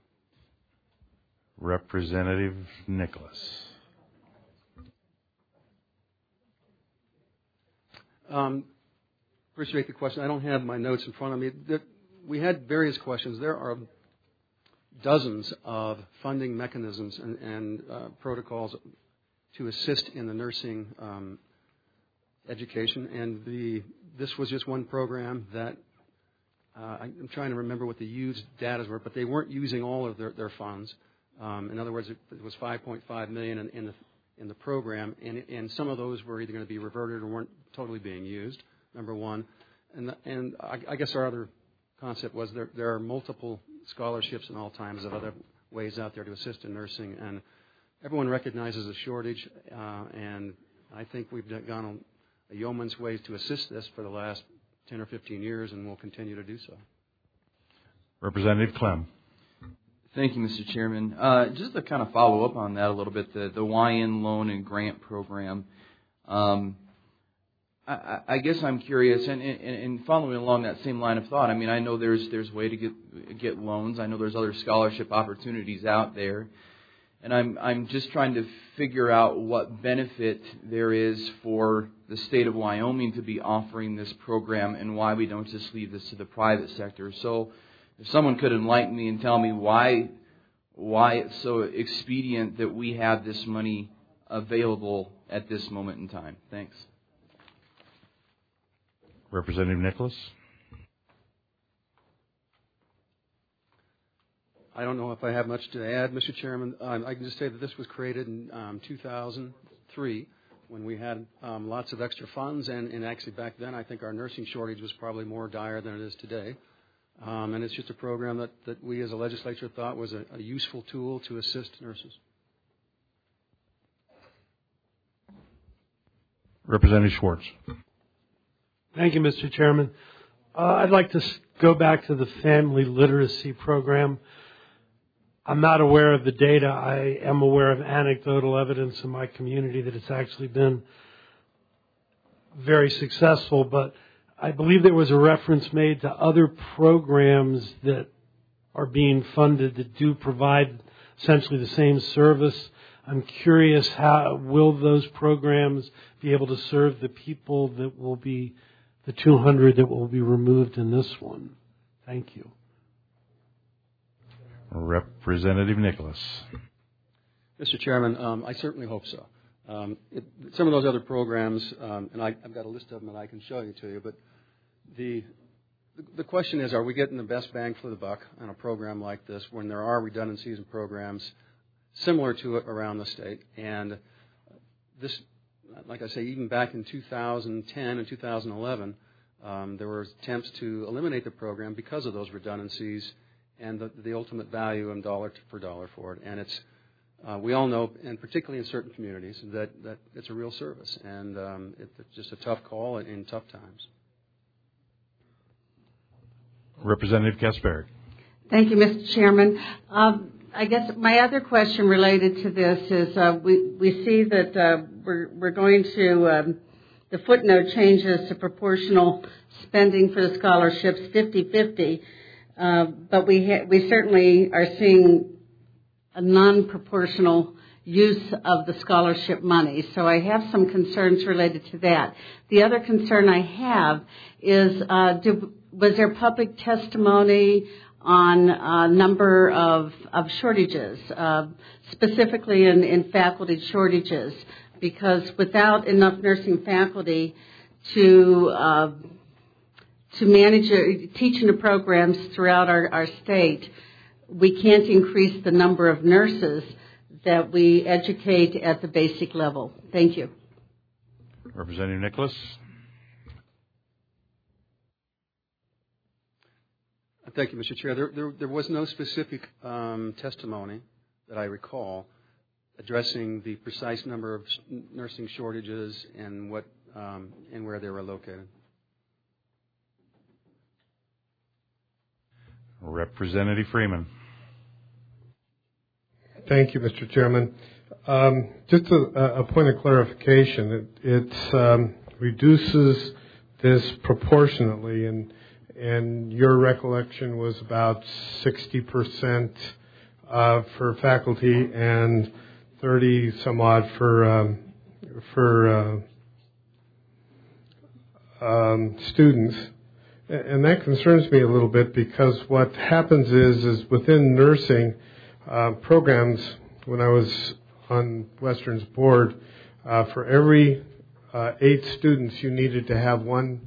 Representative Nicholas. Appreciate the question. I don't have my notes in front of me. We had various questions. There are dozens of funding mechanisms and protocols to assist in the nursing education, and this was just one program that I'm trying to remember what the used data were, but they weren't using all of their funds. In other words, it was $5.5 million in the program, and some of those were either going to be reverted or weren't totally being used. Number one, and I guess our other concept was there are multiple scholarships in all times of other ways out there to assist in nursing, and everyone recognizes the shortage, and I think we've gone a yeoman's way to assist this for the last 10 or 15 years, and we'll continue to do so. Representative Clem. Thank you, Mr. Chairman. Just to kind of follow up on that a little bit, the YN loan and grant program. I guess I'm curious, and following along that same line of thought. I mean, I know there's a way to get loans. I know there's other scholarship opportunities out there, and I'm just trying to figure out what benefit there is for the state of Wyoming to be offering this program, and why we don't just leave this to the private sector. So, if someone could enlighten me and tell me why it's so expedient that we have this money available at this moment in time. Thanks. Representative Nicholas. I don't know if I have much to add, Mr. Chairman. I can just say that this was created in 2003 when we had lots of extra funds, and actually back then I think our nursing shortage was probably more dire than it is today. And it's just a program that we as a legislature thought was a useful tool to assist nurses. Representative Schwartz. Thank you, Mr. Chairman. I'd like to go back to the family literacy program. I'm not aware of the data. I am aware of anecdotal evidence in my community that it's actually been very successful, but I believe there was a reference made to other programs that are being funded that do provide essentially the same service. I'm curious, how will those programs be able to serve the people that will be the 200 that will be removed in this one? Thank you. Representative Nicholas. Mr. Chairman, I certainly hope so. Some of those other programs, and I've got a list of them that I can show you to you, but the question is, are we getting the best bang for the buck on a program like this when there are redundancies in programs similar to it around the state? And this, like I say, even back in 2010 and 2011, there were attempts to eliminate the program because of those redundancies and the ultimate value in dollar for dollar for it. And it's we all know, and particularly in certain communities, that it's a real service, and it's just a tough call in tough times. Representative Kasparic. Thank you, Mr. Chairman. I guess my other question related to this is we see that we're going to the footnote changes to proportional spending for the scholarships 50-50, but we certainly are seeing a non-proportional use of the scholarship money. So I have some concerns related to that. The other concern I have is was there public testimony on number of shortages, specifically in faculty shortages? Because without enough nursing faculty to manage teaching the programs throughout our state, we can't increase the number of nurses that we educate at the basic level. Thank you. Representative Nicholas. Thank you, Mr. Chair. There was no specific testimony that I recall addressing the precise number of nursing shortages and what and where they were located. Representative Freeman. Thank you, Mr. Chairman. Just a point of clarification. It reduces this proportionately, and your recollection was about 60% for faculty and 30 some odd for students. And that concerns me a little bit, because what happens is within nursing programs, when I was on Western's board, for every 8 students, you needed to have one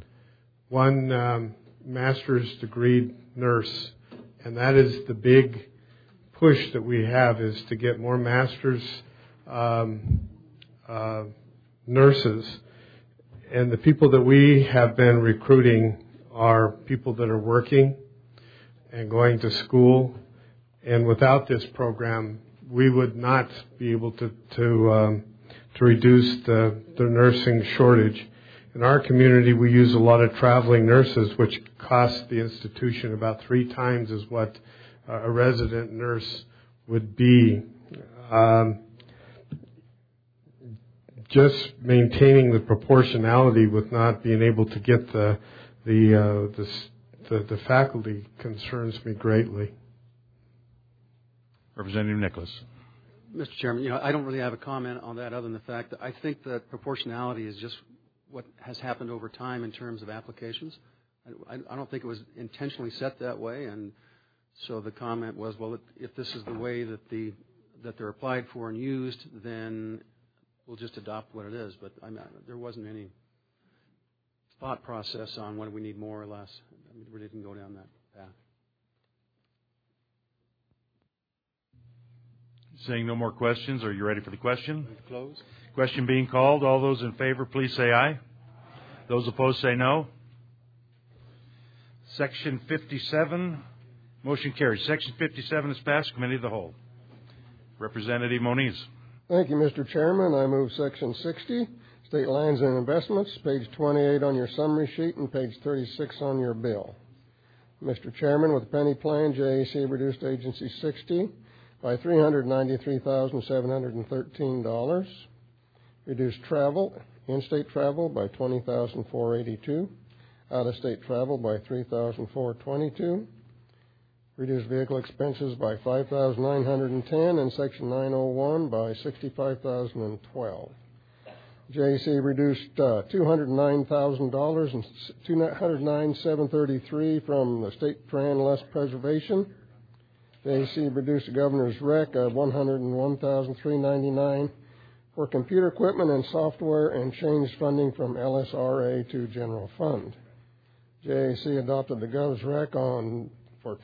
master's degree nurse. And that is the big push that we have, is to get more master's nurses. And the people that we have been recruiting are people that are working and going to school. And without this program, we would not be able to reduce the nursing shortage. In our community, we use a lot of traveling nurses, which cost the institution about 3 times as what a resident nurse would be. Just maintaining the proportionality with not being able to get the faculty concerns me greatly. Representative Nicholas. Mr. Chairman, I don't really have a comment on that other than the fact that I think that proportionality is just what has happened over time in terms of applications. I don't think it was intentionally set that way, and so the comment was, well, if this is the way that they're applied for and used, then we'll just adopt what it is. But there wasn't any thought process on whether we need more or less. We didn't go down that path. Seeing no more questions, are you ready for the question? Close. Question being called. All those in favor, please say aye. Those opposed, say no. Section 57, motion carries. Section 57 is passed. Committee of the Whole. Representative Moniz. Thank you, Mr. Chairman. I move Section 60, State Lands and Investments, page 28 on your summary sheet and page 36 on your bill. Mr. Chairman, with the penny plan, JAC reduced Agency 60 by $393,713. Reduced travel, in-state travel by $20,482. Out-of-state travel by $3,422. Reduced vehicle expenses by $5,910, and Section 901 by $65,012. JAC reduced $209,000 and $209,733 from the state Tran less preservation. JAC reduced the governor's rec of $101,399 for computer equipment and software, and changed funding from LSRA to general fund. JAC adopted the gov's rec for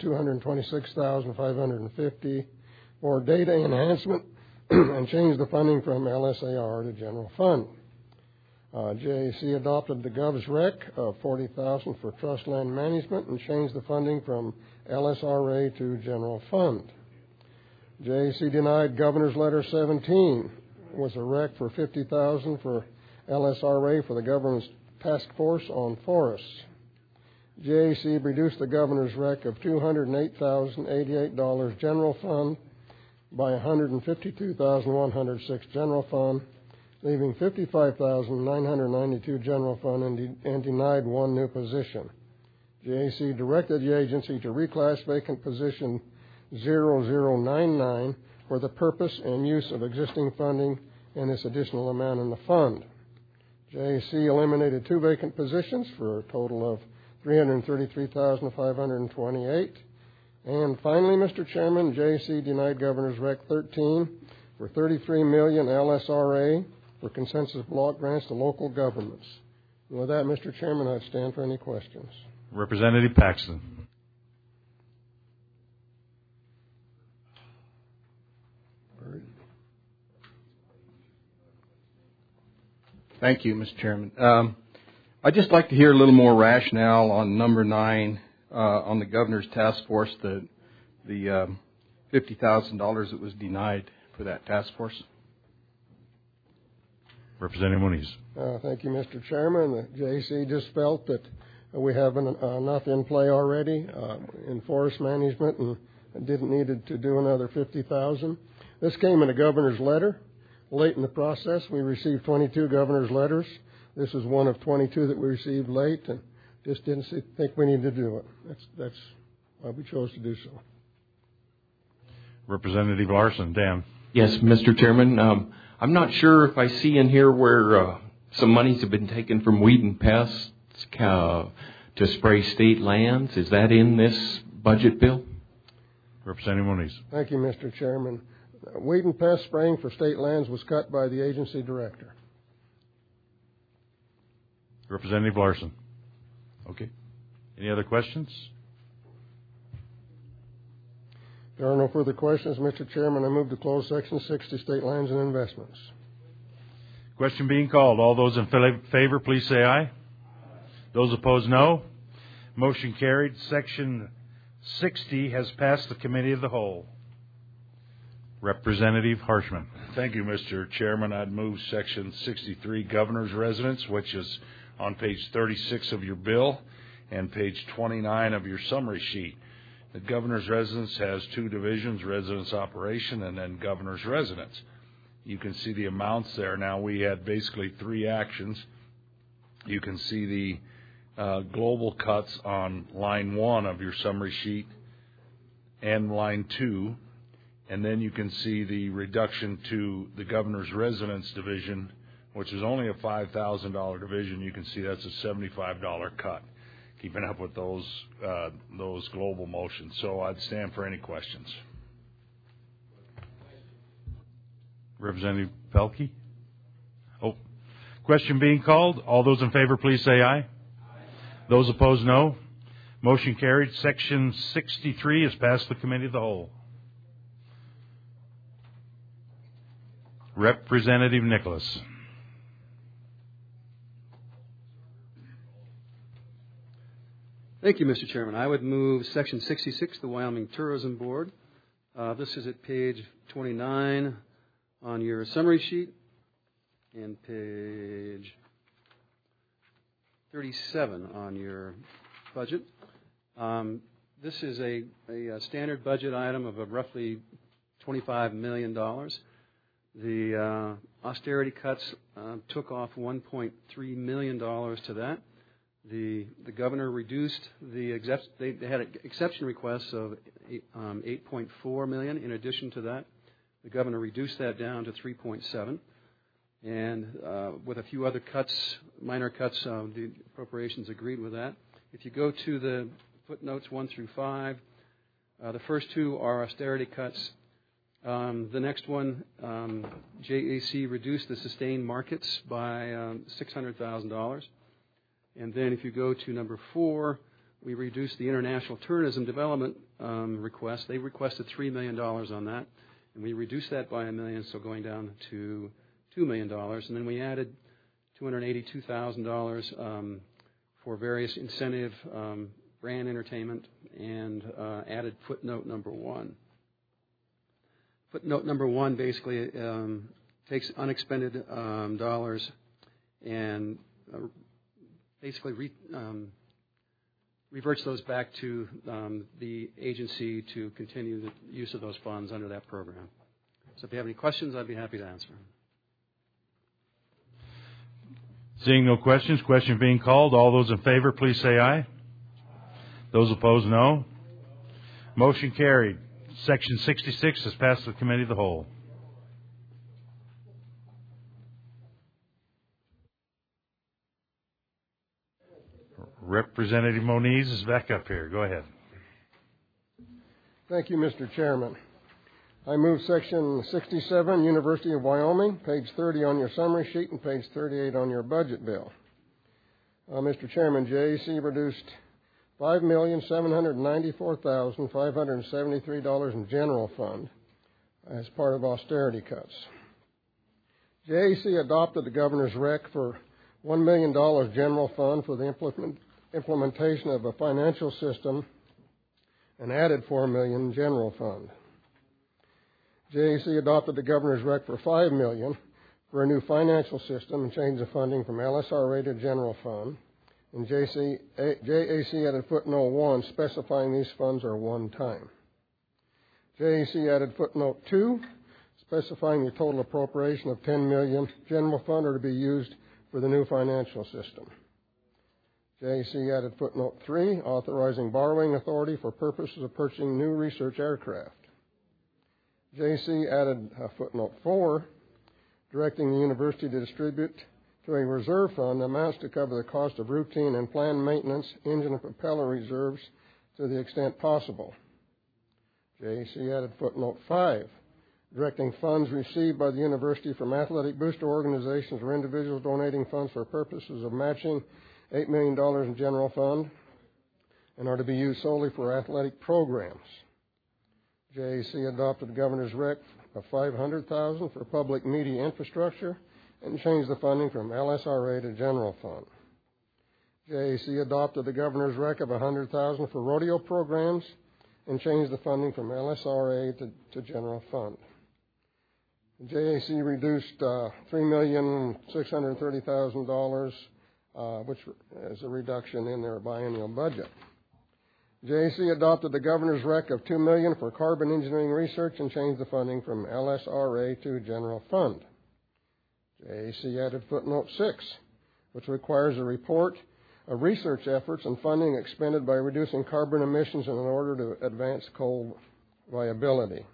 $226,550 for data enhancement and changed the funding from LSAR to general fund. JAC adopted the gov's rec of $40,000 for trust land management and changed the funding from LSRA to general fund. JAC denied Governor's Letter 17, was a rec for $50,000 for LSRA for the government's task force on forests. JAC reduced the governor's rec of $208,088 general fund by $152,106 general fund, leaving $55,992 general fund and denied one new position. JAC directed the agency to reclass vacant position 0099 for the purpose and use of existing funding and this additional amount in the fund. JAC eliminated 2 vacant positions for a total of $333,528. And finally, Mr. Chairman, JAC denied Governor's Rec 13 for $33 million LSRA for consensus block grants to local governments. And with that, Mr. Chairman, I'd stand for any questions. Representative Paxton. Thank you, Mr. Chairman. I'd just like to hear a little more rationale on number 9 on the governor's task force, the $50,000 that was denied for that task force. Representative Moniz. Thank you, Mr. Chairman. The JAC just felt that we have enough in play already in forest management and didn't need to do another $50,000. This came in a governor's letter. Late in the process, we received 22 governor's letters. This is one of 22 that we received late, and just didn't think we needed to do it. That's why we chose to do so. Representative Larson. Dan. Yes, Mr. Chairman. I'm not sure if I see in here where some monies have been taken from weed and pests to spray state lands. Is that in this budget bill? Representative Moniz. Thank you, Mr. Chairman. Weed and pest spraying for state lands was cut by the agency director. Representative Larson. Okay. Any other questions? There are no further questions, Mr. Chairman. I move to close Section 60, State Lands and Investments. Question being called. All those in favor, please say aye. Those opposed, no. Motion carried. Section 60 has passed the Committee of the Whole. Representative Harshman. Thank you, Mr. Chairman. I'd move Section 63, Governor's Residence, which is on page 36 of your bill and page 29 of your summary sheet. The Governor's Residence has 2 divisions, Residence Operation and then Governor's Residence. You can see the amounts there. Now, we had basically 3 actions. You can see the global cuts on line 1 of your summary sheet and line 2. And then you can see the reduction to the Governor's Residence division, which is only a $5,000 division. You can see that's a $75 cut. Keeping up with those global motions. So I'd stand for any questions. Representative Pelkey. Oh, question being called. All those in favor, please say aye. Aye. Those opposed, no. Motion carried. Section 63 has passed the Committee of the Whole. Representative Nicholas. Thank you, Mr. Chairman. I would move Section 66, the Wyoming Tourism Board. This is at page 29 on your summary sheet and page 37 on your budget. This is a standard budget item of roughly $25 million. The austerity cuts took off $1.3 million to that. The governor reduced they had exception requests of $8.4 million. In addition to that, the governor reduced that down to $3.7, and with a few other cuts, minor cuts, the appropriations agreed with that. If you go to the footnotes 1 through 5, the first 2 are austerity cuts. The next one, JAC reduced the sustained markets by $600,000. And then if you go to number 4, we reduced the international tourism development request. They requested $3 million on that, and we reduced that by $1 million, so going down to $2 million. And then we added $282,000 for various incentive brand entertainment and added footnote number 1. Footnote number 1 basically takes unexpended dollars and basically reverts those back to the agency to continue the use of those funds under that program. So if you have any questions, I'd be happy to answer. Seeing no questions, question being called. All those in favor, please say aye. Those opposed, no. Motion carried. Section 66 is passed to the Committee of the Whole. Representative Moniz is back up here. Go ahead. Thank you, Mr. Chairman. I move Section 67, University of Wyoming, page 30 on your summary sheet and page 38 on your budget bill. Mr. Chairman, JAC reduced $5,794,573 in general fund as part of austerity cuts. JAC adopted the governor's rec for $1 million general fund for the implementation of a financial system and added $4 million general fund. JAC adopted the governor's rec for $5 million for a new financial system and changed the funding from LSRA to general fund. And JAC added footnote 1 specifying these funds are one time. JAC added footnote 2 specifying the total appropriation of $10 million general fund are to be used for the new financial system. JAC added footnote 3 authorizing borrowing authority for purposes of purchasing new research aircraft. JAC added footnote 4 directing the university to distribute to a reserve fund amounts to cover the cost of routine and planned maintenance, engine and propeller reserves to the extent possible. JAC added footnote 5, directing funds received by the university from athletic booster organizations or individuals donating funds for purposes of matching $8 million in general fund and are to be used solely for athletic programs. JAC adopted the governor's rec of $500,000 for public media infrastructure and changed the funding from LSRA to general fund. JAC adopted the governor's rec of $100,000 for rodeo programs and changed the funding from LSRA to general fund. JAC reduced $3,630,000, which is a reduction in their biennial budget. JAC adopted the governor's rec of $2 million for carbon engineering research and changed the funding from LSRA to general fund. JAC added footnote 6, which requires a report of research efforts and funding expended by reducing carbon emissions in order to advance coal viability.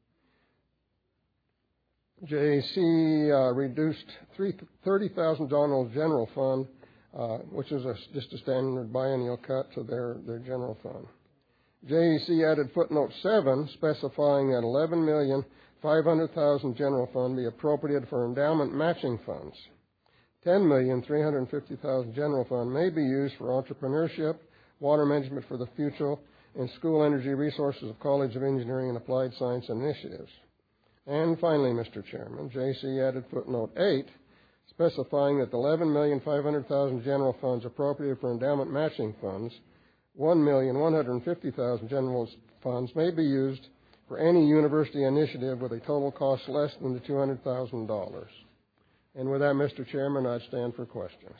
JAC reduced $30,000 general fund, which is just a standard biennial cut to their general fund. JAC added footnote 7, specifying that $11,500,000 general fund be appropriated for endowment matching funds. $10,350,000 general fund may be used for entrepreneurship, water management for the future, and school energy resources of College of Engineering and Applied Science initiatives. And finally, Mr. Chairman, JAC added footnote 8, specifying that the $11,500,000 general funds appropriated for endowment matching funds, $1,150,000 general funds may be used for any university initiative with a total cost less than the $200,000. And with that, Mr. Chairman, I stand for questions.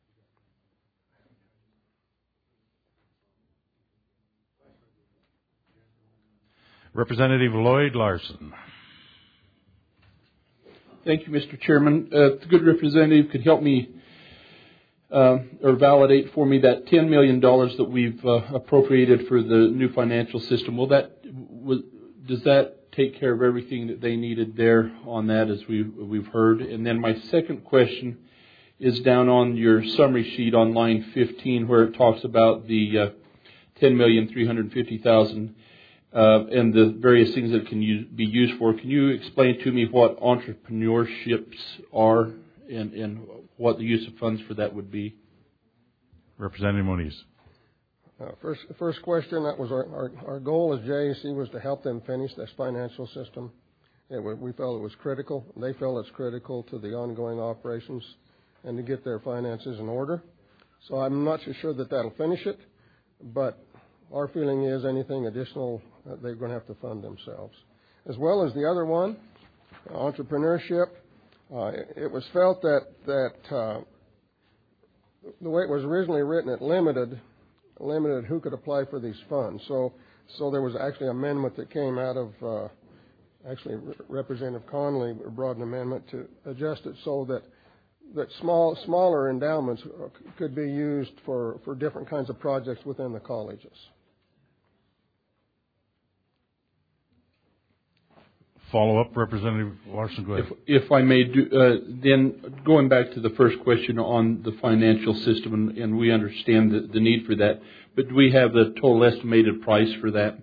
Representative Lloyd Larson. Thank you, Mr. Chairman. The good representative could help me or validate for me that $10 million that we've appropriated for the new financial system. Does that take care of everything that they needed there on that, as we've heard? And then my second question is down on your summary sheet on line 15, where it talks about the $10,350,000 and the various things that can be used for. Can you explain to me what entrepreneurships are and what the use of funds for that would be? Representative Moniz. First question, that was our goal as JAC was to help them finish this financial system. We felt it was critical. They felt it's critical to the ongoing operations and to get their finances in order. So I'm not so sure that that'll finish it, but our feeling is anything additional they're going to have to fund themselves. As well as the other one, entrepreneurship, it was felt that the way it was originally written, it limited limited who could apply for these funds. So there was actually an amendment that came out of, Representative Conley brought an amendment to adjust it so that smaller endowments could be used for different kinds of projects within the colleges. Follow-up, Representative Larson, go ahead. If I may, then going back to the first question on the financial system, and we understand the need for that, but do we have the total estimated price for that?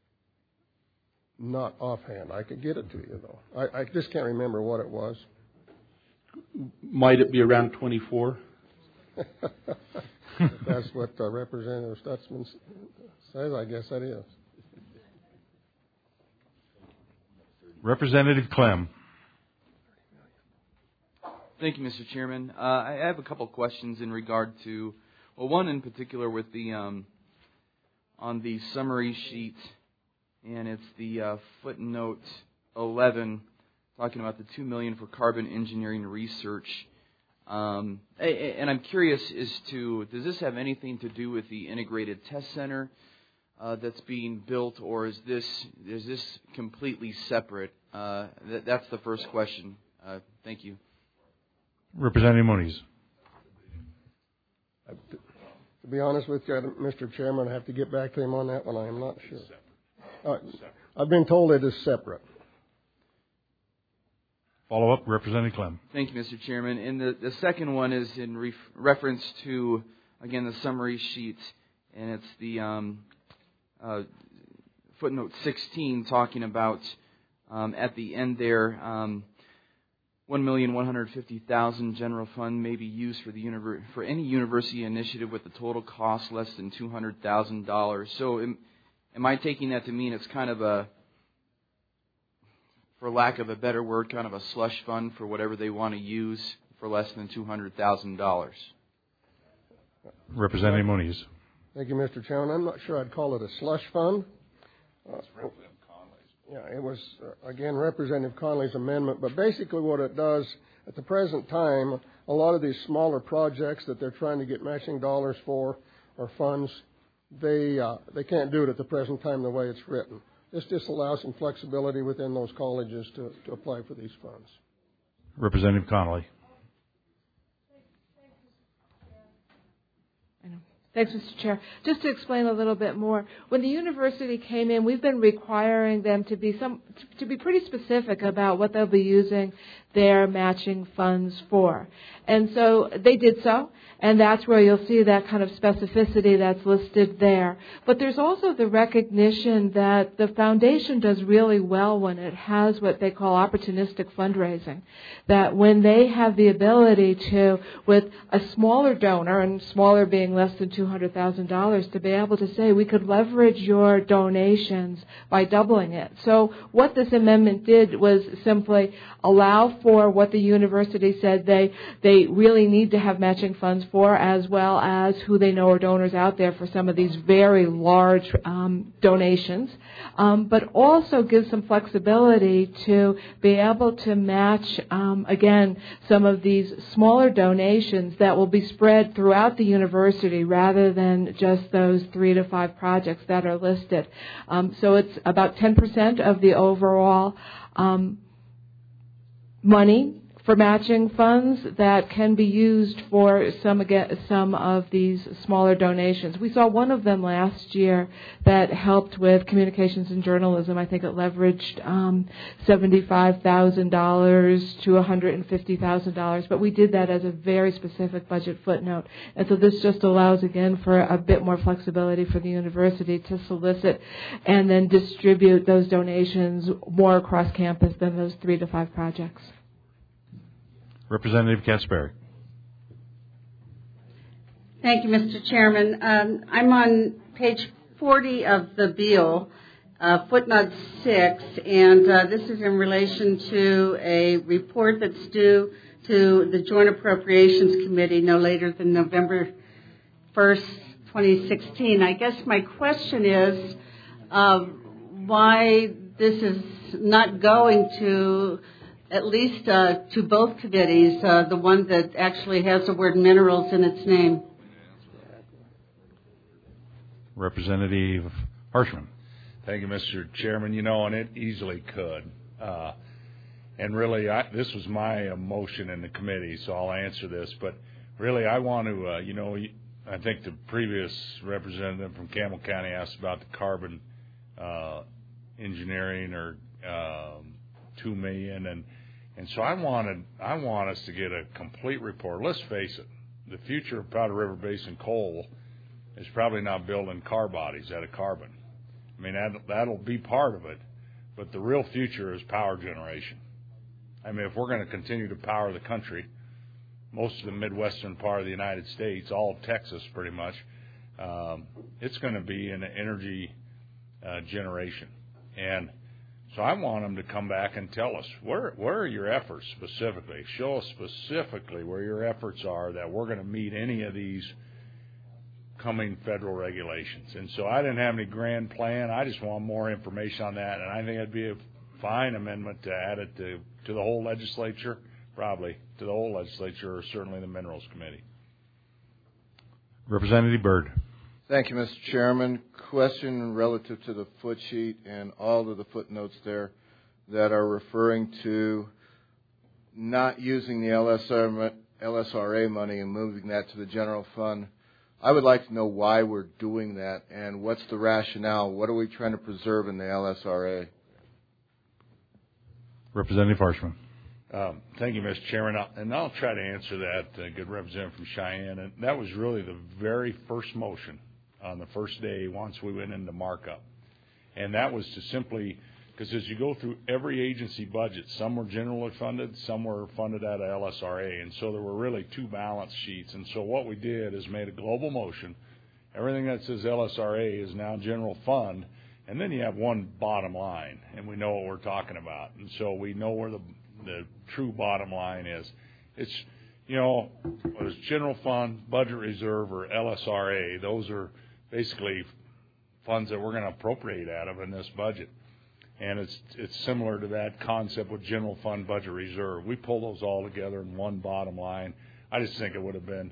Not offhand. I could get it to you, though. I just can't remember what it was. Might it be around 24? That's what Representative Stutzman says. I guess that is. Representative Clem. Thank you, Mr. Chairman. I have a couple questions in regard to, well, one in particular with the on the summary sheet, and it's the footnote 11, talking about the $2 million for carbon engineering research. And I'm curious as to, does this have anything to do with the integrated test center that's being built, or is this completely separate? That's the first question. Thank you. Representative Moniz. To be honest with you, Mr. Chairman, I have to get back to him on that one. I am not sure. I've been told it is separate. Follow-up, Representative Clem. Thank you, Mr. Chairman. And the second one is in reference to, again, the summary sheet, and it's the footnote 16 talking about at the end there, $1,150,000 general fund may be used for any university initiative with a total cost less than $200,000. So am I taking that to mean it's kind of a, for lack of a better word, kind of a slush fund for whatever they want to use for less than $200,000? Representative Moniz. Thank you, Mr. Chairman. I'm not sure I'd call it a slush fund. Yeah, it was, again, Representative Conley's amendment. But basically what it does, at the present time, a lot of these smaller projects that they're trying to get matching dollars for or funds, they can't do it at the present time the way it's written. This just allows some flexibility within those colleges to apply for these funds. Representative Connolly. Thanks, Mr. Chair. Just to explain a little bit more, when the university came in, we've been requiring them to be pretty specific about what they'll be using their matching funds for. And so they did so, and that's where you'll see that kind of specificity that's listed there. But there's also the recognition that the foundation does really well when it has what they call opportunistic fundraising. That when they have the ability to, with a smaller donor, and smaller being less than $200,000, to be able to say, we could leverage your donations by doubling it. So what this amendment did was simply allow for what the university said they really need to have matching funds for, as well as who they know are donors out there for some of these very large donations, but also give some flexibility to be able to match, again, some of these smaller donations that will be spread throughout the university rather than just those 3 to 5 projects that are listed. So it's about 10% of the overall money for matching funds that can be used for some of these smaller donations. We saw one of them last year that helped with communications and journalism. I think it leveraged $75,000 to $150,000, but we did that as a very specific budget footnote. And so this just allows, again, for a bit more flexibility for the university to solicit and then distribute those donations more across campus than those 3 to 5 projects. Representative Kasperi. Thank you, Mr. Chairman. I'm on page 40 of the bill, footnote 6, and this is in relation to a report that's due to the Joint Appropriations Committee no later than November 1st, 2016. I guess my question is why this is not going to at least to both committees, the one that actually has the word minerals in its name. Representative Harshman. Thank you, Mr. Chairman. And it easily could. And really, this was my motion in the committee, so I'll answer this. But really, I want to, I think the previous representative from Campbell County asked about the carbon engineering or $2 million, and so I want us to get a complete report. Let's face it, the future of Powder River Basin coal is probably not building car bodies out of carbon. I mean, that'll be part of it, but the real future is power generation. I mean, if we're going to continue to power the country, most of the Midwestern part of the United States, all of Texas pretty much, it's going to be in energy generation. And so I want them to come back and tell us, where are your efforts specifically? Show us specifically where your efforts are that we're going to meet any of these coming federal regulations. And so I didn't have any grand plan. I just want more information on that. And I think it'd be a fine amendment to add it to the whole legislature, probably to the whole legislature, or certainly the Minerals Committee. Representative Byrd. Thank you, Mr. Chairman. Question relative to the foot sheet and all of the footnotes there that are referring to not using the LSRA money and moving that to the general fund. I would like to know why we're doing that and what's the rationale. What are we trying to preserve in the LSRA? Representative Harshman. Thank you, Mr. Chairman. And I'll try to answer that, good representative from Cheyenne. And that was really the very first motion on the first day once we went into markup. And that was to simply, because as you go through every agency budget, some were generally funded, some were funded out of LSRA. And so there were really two balance sheets. And so what we did is made a global motion. Everything that says LSRA is now general fund. And then you have one bottom line, and we know what we're talking about. And so we know where the true bottom line is. It's, whether it's general fund, budget reserve, or LSRA, those are basically funds that we're going to appropriate out of in this budget. And it's similar to that concept with general fund, budget reserve. We pull those all together in one bottom line. I just think it would have been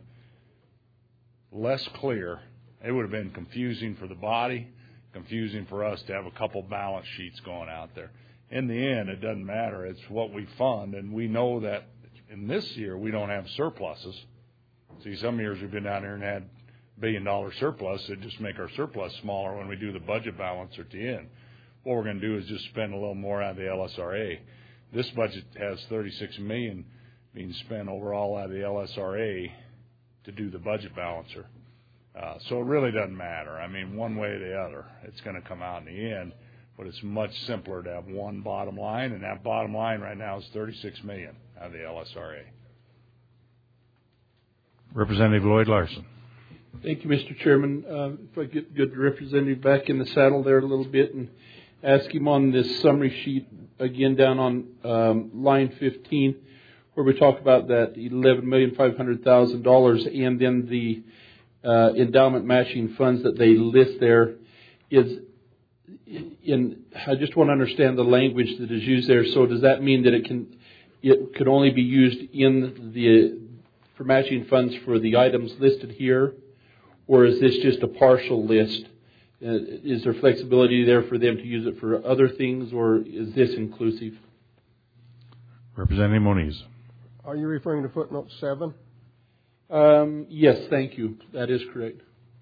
less clear. It would have been confusing for the body, confusing for us to have a couple balance sheets going out there. In the end, it doesn't matter. It's what we fund, and we know that in this year we don't have surpluses. See, some years we've been down here and had $1 billion surplus. It just make our surplus smaller when we do the budget balance at the end. What we're going to do is just spend a little more out of the LSRA. This budget has $36 million being spent overall out of the LSRA to do the budget balancer. So it really doesn't matter. I mean, one way or the other, it's going to come out in the end. But it's much simpler to have one bottom line, and that bottom line right now is $36 million out of the LSRA. Representative Lloyd Larson. Thank you, Mr. Chairman. If I get the representative back in the saddle there a little bit and ask him on this summary sheet again down on line 15, where we talk about that $11,500,000 and then the endowment matching funds that they list there. I just want to understand the language that is used there. So does that mean that it could only be used for matching funds for the items listed here, or is this just a partial list? Is there flexibility there for them to use it for other things, or is this inclusive? Representative Moniz. Are you referring to footnote 7? Yes, thank you. That is correct.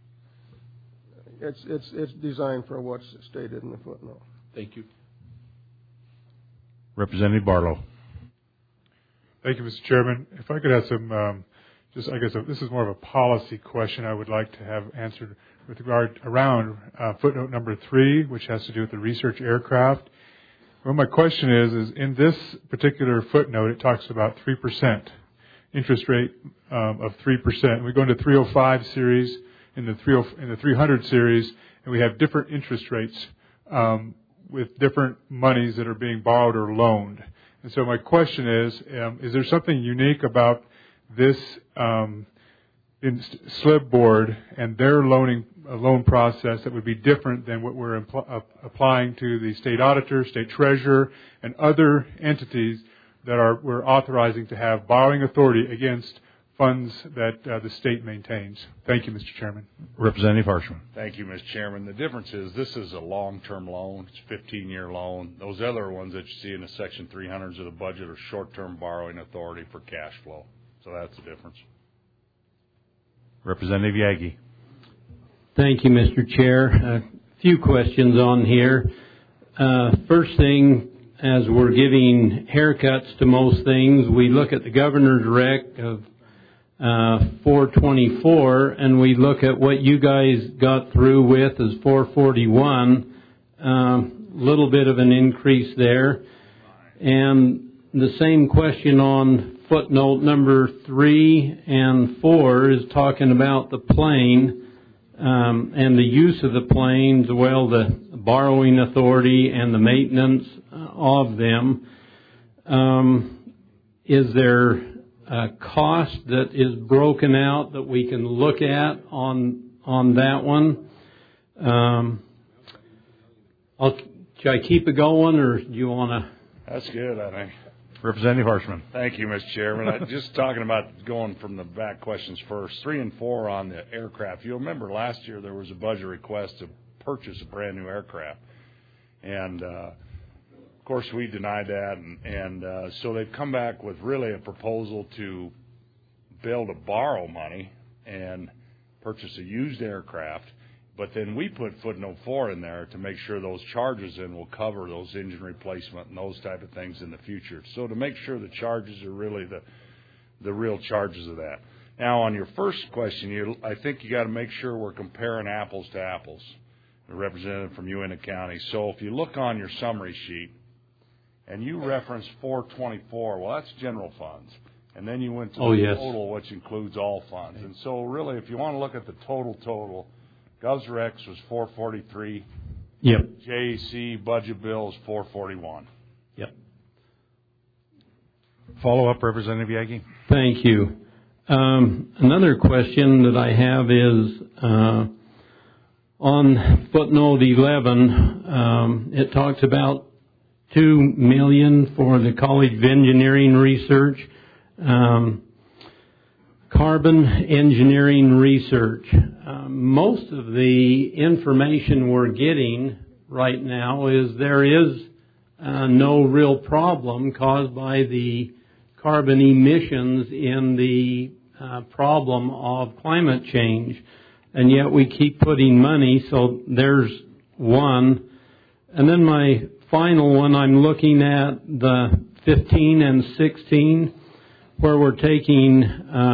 It's designed for what's stated in the footnote. Thank you. Representative Barlow. Thank you, Mr. Chairman. If I could have some, this is more of a policy question I would like to have answered with regard around footnote number 3, which has to do with the research aircraft. Well, my question is in this particular footnote, it talks about 3%, interest rate of 3%. We go into 305 series, in the 300 series, and we have different interest rates with different monies that are being borrowed or loaned. And so my question is there something unique about this SLIB board and their loan process that would be different than what we're applying to the state auditor, state treasurer, and other entities that we're authorizing to have borrowing authority against funds that the state maintains. Thank you, Mr. Chairman. Representative Harshman. Thank you, Mr. Chairman. The difference is this is a long-term loan. It's a 15-year loan. Those other ones that you see in the Section 300s of the budget are short-term borrowing authority for cash flow. So that's the difference. Representative Yagi. Thank you, Mr. Chair. A few questions on here. First thing, as we're giving haircuts to most things, we look at the governor's rec of 424, and we look at what you guys got through with as 441. Little bit of an increase there. And the same question on footnote number 3 and 4 is talking about the plane and the use of the planes, well, the borrowing authority and the maintenance of them. Is there a cost that is broken out that we can look at on that one? Should I keep it going, or do you want to? That's good, I think. Representative Harshman. Thank you, Mr. Chairman. Just talking about going from the back questions first. 3 and 4 on the aircraft. You'll remember last year there was a budget request to purchase a brand new aircraft. And, of course, we denied that. And so they've come back with really a proposal to be able to borrow money and purchase a used aircraft. But then we put footnote 4 in there to make sure those charges in will cover those engine replacement and those type of things in the future. So to make sure the charges are really the real charges of that. Now, on your first question, I think you got to make sure we're comparing apples to apples. The representative from Uintah County. So if you look on your summary sheet and you reference 424, well, that's general funds. And then you went to the total, which includes all funds. And so really, if you want to look at the total, GovsRex was 443. Yep. JAC budget bill is 441. Yep. Follow up, Representative Yagi. Thank you. Another question that I have is on footnote 11. It talks about $2 million for the College of Engineering research. Carbon engineering research. Most of the information we're getting right now is there is no real problem caused by the carbon emissions in the problem of climate change. And yet we keep putting money, so there's one. And then my final one, I'm looking at the 15 and 16, where we're taking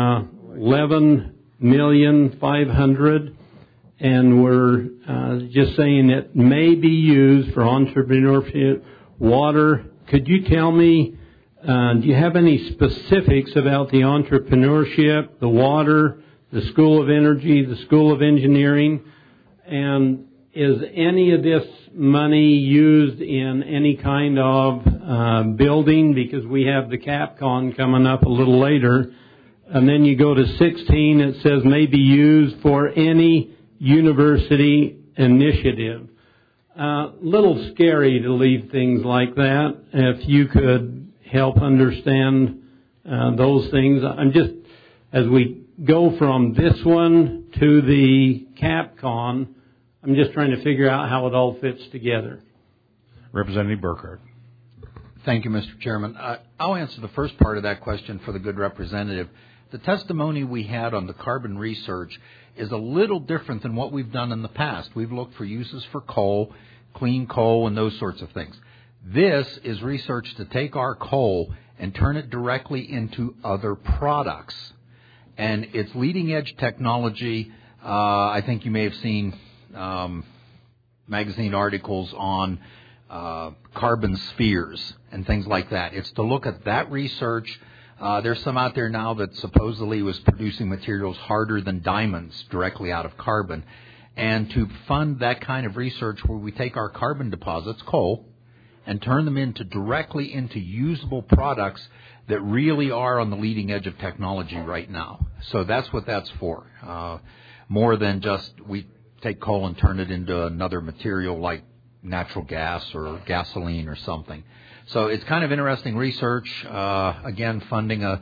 $11,500,000, and we're just saying it may be used for entrepreneurship, water. Could you tell me, do you have any specifics about the entrepreneurship, the water, the School of Energy, the School of Engineering, and is any of this money used in any kind of building? Because we have the CapCon coming up a little later. And then you go to 16, it says may be used for any university initiative. Little scary to leave things like that. If you could help understand those things. I'm just, as we go from this one to the CapCon, I'm just trying to figure out how it all fits together. Representative Burkhardt. Thank you, Mr. Chairman. I'll answer the first part of that question for the good representative. The testimony we had on the carbon research is a little different than what we've done in the past. We've looked for uses for coal, clean coal, and those sorts of things. This is research to take our coal and turn it directly into other products. And it's leading-edge technology. I think you may have seen magazine articles on carbon spheres and things like that. It's to look at that research. There's some out there now that supposedly was producing materials harder than diamonds directly out of carbon. And to fund that kind of research where we take our carbon deposits, coal, and turn them directly into usable products that really are on the leading edge of technology right now. So that's what that's for. More than just we take coal and turn it into another material like natural gas or gasoline or something. So it's kind of interesting research, again, funding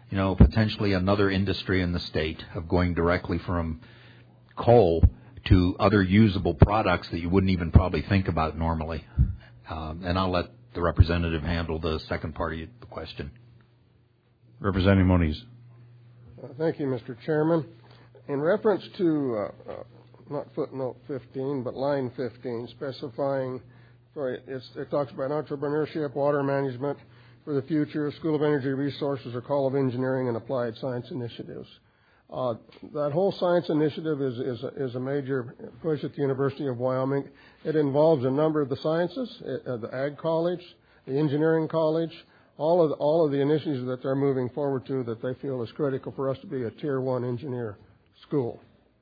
potentially another industry in the state of going directly from coal to other usable products that you wouldn't even probably think about normally. And I'll let the representative handle the second part of the question. Representative Moniz. Thank you, Mr. Chairman. In reference to not footnote 15, but line 15, specifying, it talks about entrepreneurship, water management for the future, School of Energy Resources, or Call of Engineering and Applied Science Initiatives. That whole science initiative is a major push at the University of Wyoming. It involves a number of the sciences, the Ag College, the Engineering College, all of the initiatives that they're moving forward to that they feel is critical for us to be a Tier 1 engineer school.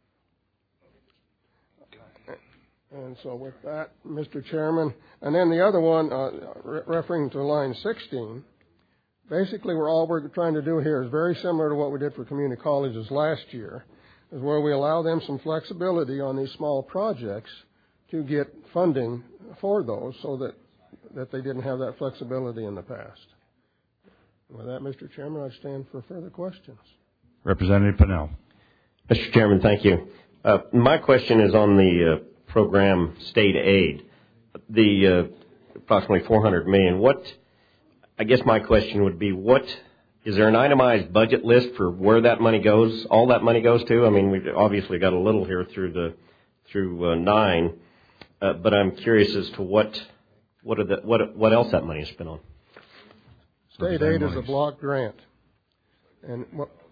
And so with that, Mr. Chairman, and then the other one, referring to line 16, basically all we're trying to do here is very similar to what we did for community colleges last year, is where we allow them some flexibility on these small projects to get funding for those so that they didn't have that flexibility in the past. With that, Mr. Chairman, I stand for further questions. Representative Pennell. Mr. Chairman, thank you. My question is on the program state aid, the approximately $400 million. I guess my question would be, is there an itemized budget list for where that money goes, all that money goes to? I mean, we've obviously got a little here through 9, but I'm curious as to what else that money is spent on. State aid is a block grant, and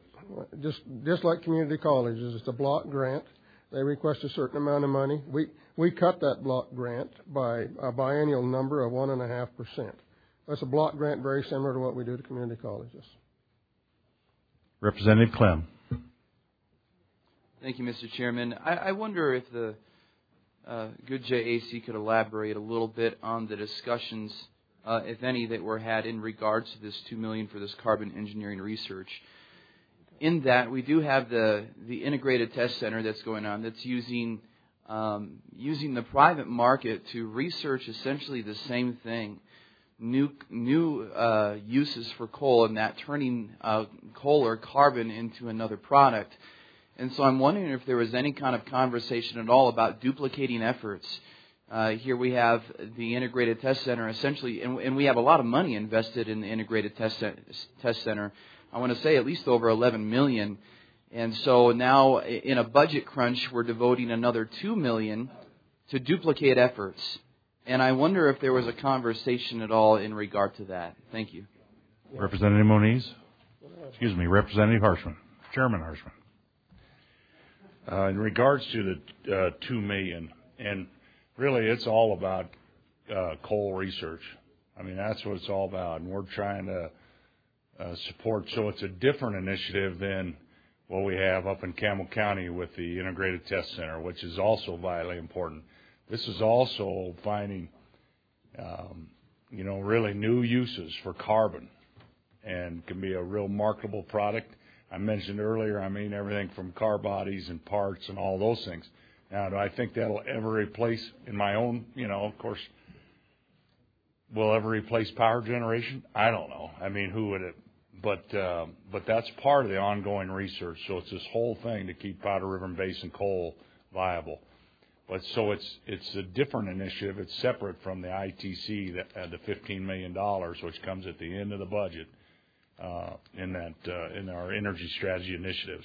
just like community colleges, it's a block grant. They request a certain amount of money. We cut that block grant by a biennial number of 1.5%. That's a block grant very similar to what we do to community colleges. Representative Clem. Thank you, Mr. Chairman. I wonder if the good JAC could elaborate a little bit on the discussions, if any, that were had in regards to this $2 million for this carbon engineering research. In that, we do have the integrated test center that's going on that's using the private market to research essentially the same thing, new uses for coal, and that turning coal or carbon into another product. And so I'm wondering if there was any kind of conversation at all about duplicating efforts. Here we have the integrated test center essentially, and we have a lot of money invested in the integrated test center. I want to say at least over $11 million. And so now in a budget crunch, we're devoting another $2 million to duplicate efforts. And I wonder if there was a conversation at all in regard to that. Thank you. Representative Moniz. Representative Harshman. Chairman Harshman. In regards to the $2 million, and really it's all about coal research. I mean, that's what it's all about. And we're trying to support. So it's a different initiative than what we have up in Campbell County with the Integrated Test Center, which is also vitally important. This is also finding, really new uses for carbon, and can be a real marketable product. I mentioned earlier, everything from car bodies and parts and all those things. Now, do I think that'll ever replace, in my own, of course, will ever replace power generation? I don't know. Who would it? But that's part of the ongoing research. So it's this whole thing to keep Powder River Basin coal viable. But so it's a different initiative. It's separate from the ITC, the $15 million, which comes at the end of the budget in our energy strategy initiatives.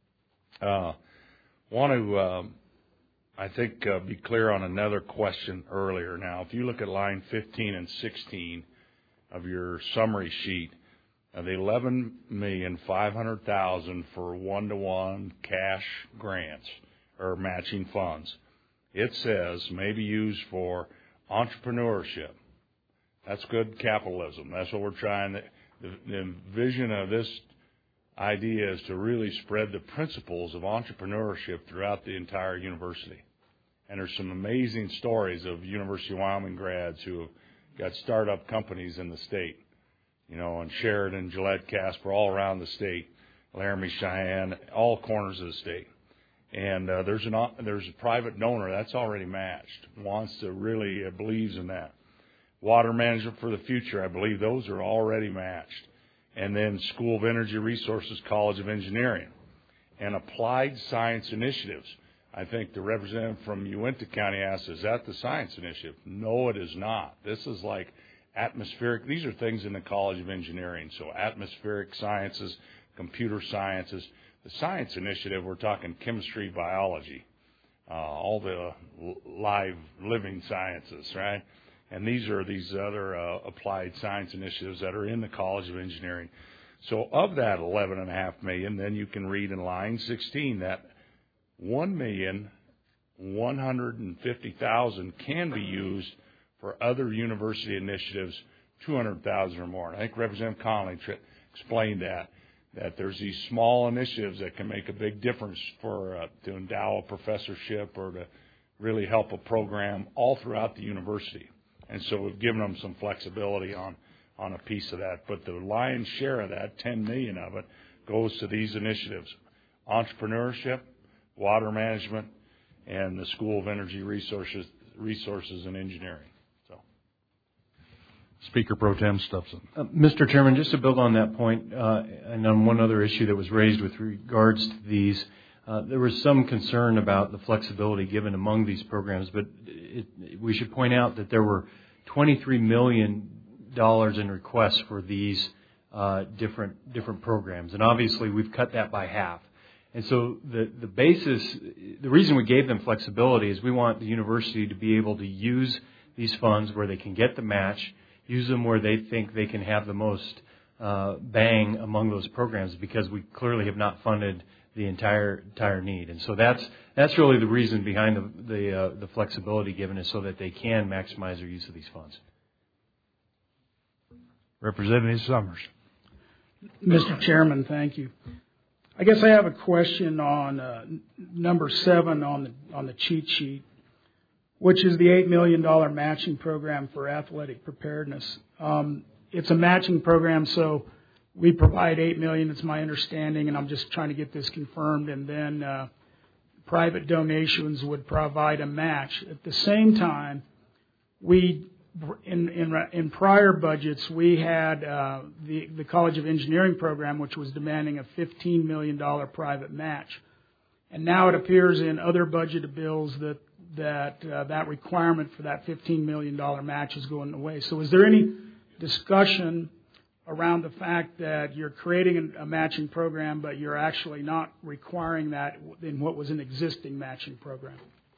Want to, I think, be clear on another question earlier. Now, if you look at line 15 and 16 of your summary sheet, the $11,500,000 for one-to-one cash grants or matching funds. It says may be used for entrepreneurship. That's good capitalism. That's what we're trying to. The vision of this idea is to really spread the principles of entrepreneurship throughout the entire university. And there's some amazing stories of University of Wyoming grads who have got startup companies in the state. In Sheridan, Gillette, Casper, all around the state, Laramie, Cheyenne, all corners of the state. And there's a private donor that's already matched, wants to really believes in that. Water management for the future, I believe those are already matched. and then School of Energy Resources, College of Engineering, and applied science initiatives. I think the representative from Uinta County asked, is that the science initiative? No, it is not. This is like atmospheric. These are things in the College of Engineering. So atmospheric sciences, computer sciences. The science initiative, we're talking chemistry, biology, all the live living sciences, right? And these are these other applied science initiatives that are in the College of Engineering. So of that $11.5 million, then you can read in line 16 that $1,150,000 can be used for other university initiatives, $200,000 or more. And I think Representative Connolly explained that there's these small initiatives that can make a big difference for to endow a professorship or to really help a program all throughout the university. And so we've given them some flexibility on a piece of that. But the lion's share of that, $10 million of it, goes to these initiatives: entrepreneurship, water management, and the School of Energy Resources and Engineering. So, Speaker Pro Tem Stufson. Mr. Chairman, just to build on that point, and on one other issue that was raised with regards to these, there was some concern about the flexibility given among these programs, but we should point out that there were $23 million in requests for these different programs, and obviously we've cut that by half. And so the reason we gave them flexibility is we want the university to be able to use these funds where they can get the match, use them where they think they can have the most bang among those programs, because we clearly have not funded the entire need. And so that's really the reason behind the flexibility given, is so that they can maximize their use of these funds. Representative Summers. Mr. Chairman, thank you. I guess I have a question on number 7 on the cheat sheet, which is the $8 million matching program for athletic preparedness. It's a matching program, so we provide $8 million. It's my understanding, and I'm just trying to get this confirmed. And then private donations would provide a match. At the same time, in prior budgets, we had the College of Engineering program, which was demanding a $15 million private match. And now it appears in other budget bills that requirement for that $15 million match is going away. So is there any discussion around the fact that you're creating a matching program, but you're actually not requiring that in what was an existing matching program?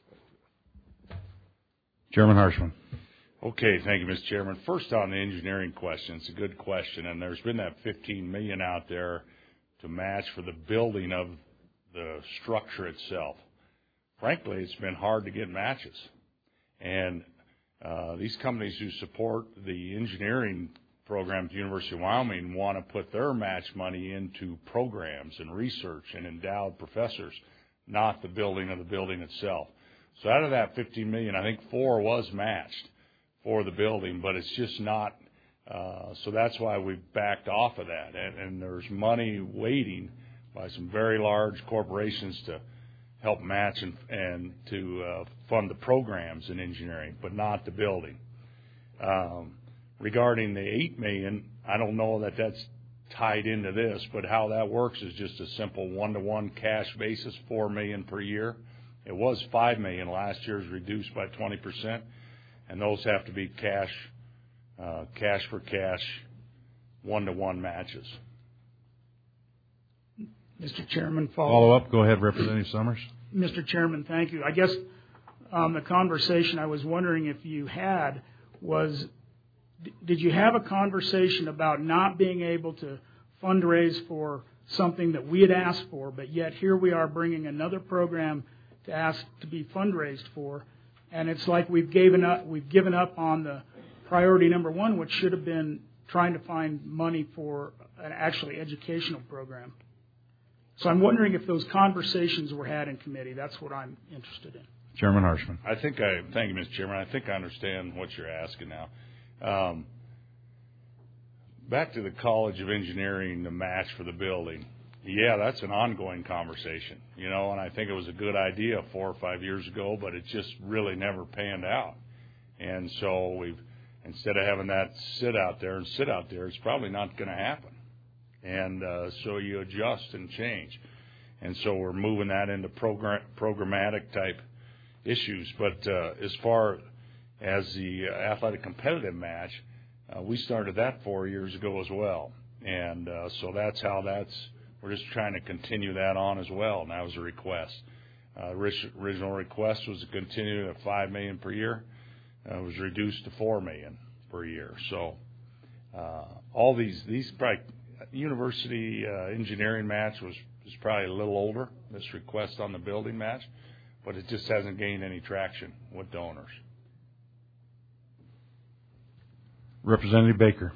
Chairman Harshman. Okay, thank you, Mr. Chairman. First, on the engineering question, it's a good question, and there's been that $15 million out there to match for the building of the structure itself. Frankly, it's been hard to get matches, and these companies who support the engineering program at the University of Wyoming want to put their match money into programs and research and endowed professors, not the building of the building itself. So out of that $15 million, I think $4 was matched for the building, but it's just not. So that's why we've backed off of that. And there's money waiting by some very large corporations to help match and to fund the programs in engineering, but not the building. Regarding the $8 million, I don't know that that's tied into this, but how that works is just a simple one-to-one cash basis, $4 million per year. It was $5 million last year, is reduced by 20%, and those have to be cash for cash, one-to-one matches. Mr. Chairman, follow up. Go ahead, Representative Summers. Mr. Chairman, thank you. I guess the conversation I was wondering if you had was, did you have a conversation about not being able to fundraise for something that we had asked for, but yet here we are bringing another program to ask to be fundraised for, and it's like we've given up on the priority number 1, which should have been trying to find money for an actually educational program. So I'm wondering if those conversations were had in committee. That's what I'm interested in. Chairman Harshman. Thank you, Mr. Chairman. I think I understand what you're asking now. Back to the College of Engineering, the match for the building. Yeah, that's an ongoing conversation, and I think it was a good idea 4 or 5 years ago, but it just really never panned out. And so instead of having that sit out there, it's probably not going to happen. And so you adjust and change. And so we're moving that into programmatic type issues. But as far as the athletic competitive match, we started that 4 years ago as well. And so that's how we're just trying to continue that on as well. And that was a request. Original request was to continue at $5 million per year. It was reduced to $4 million per year. So all these probably university engineering match was probably a little older, this request on the building match, but it just hasn't gained any traction with donors. Representative Baker.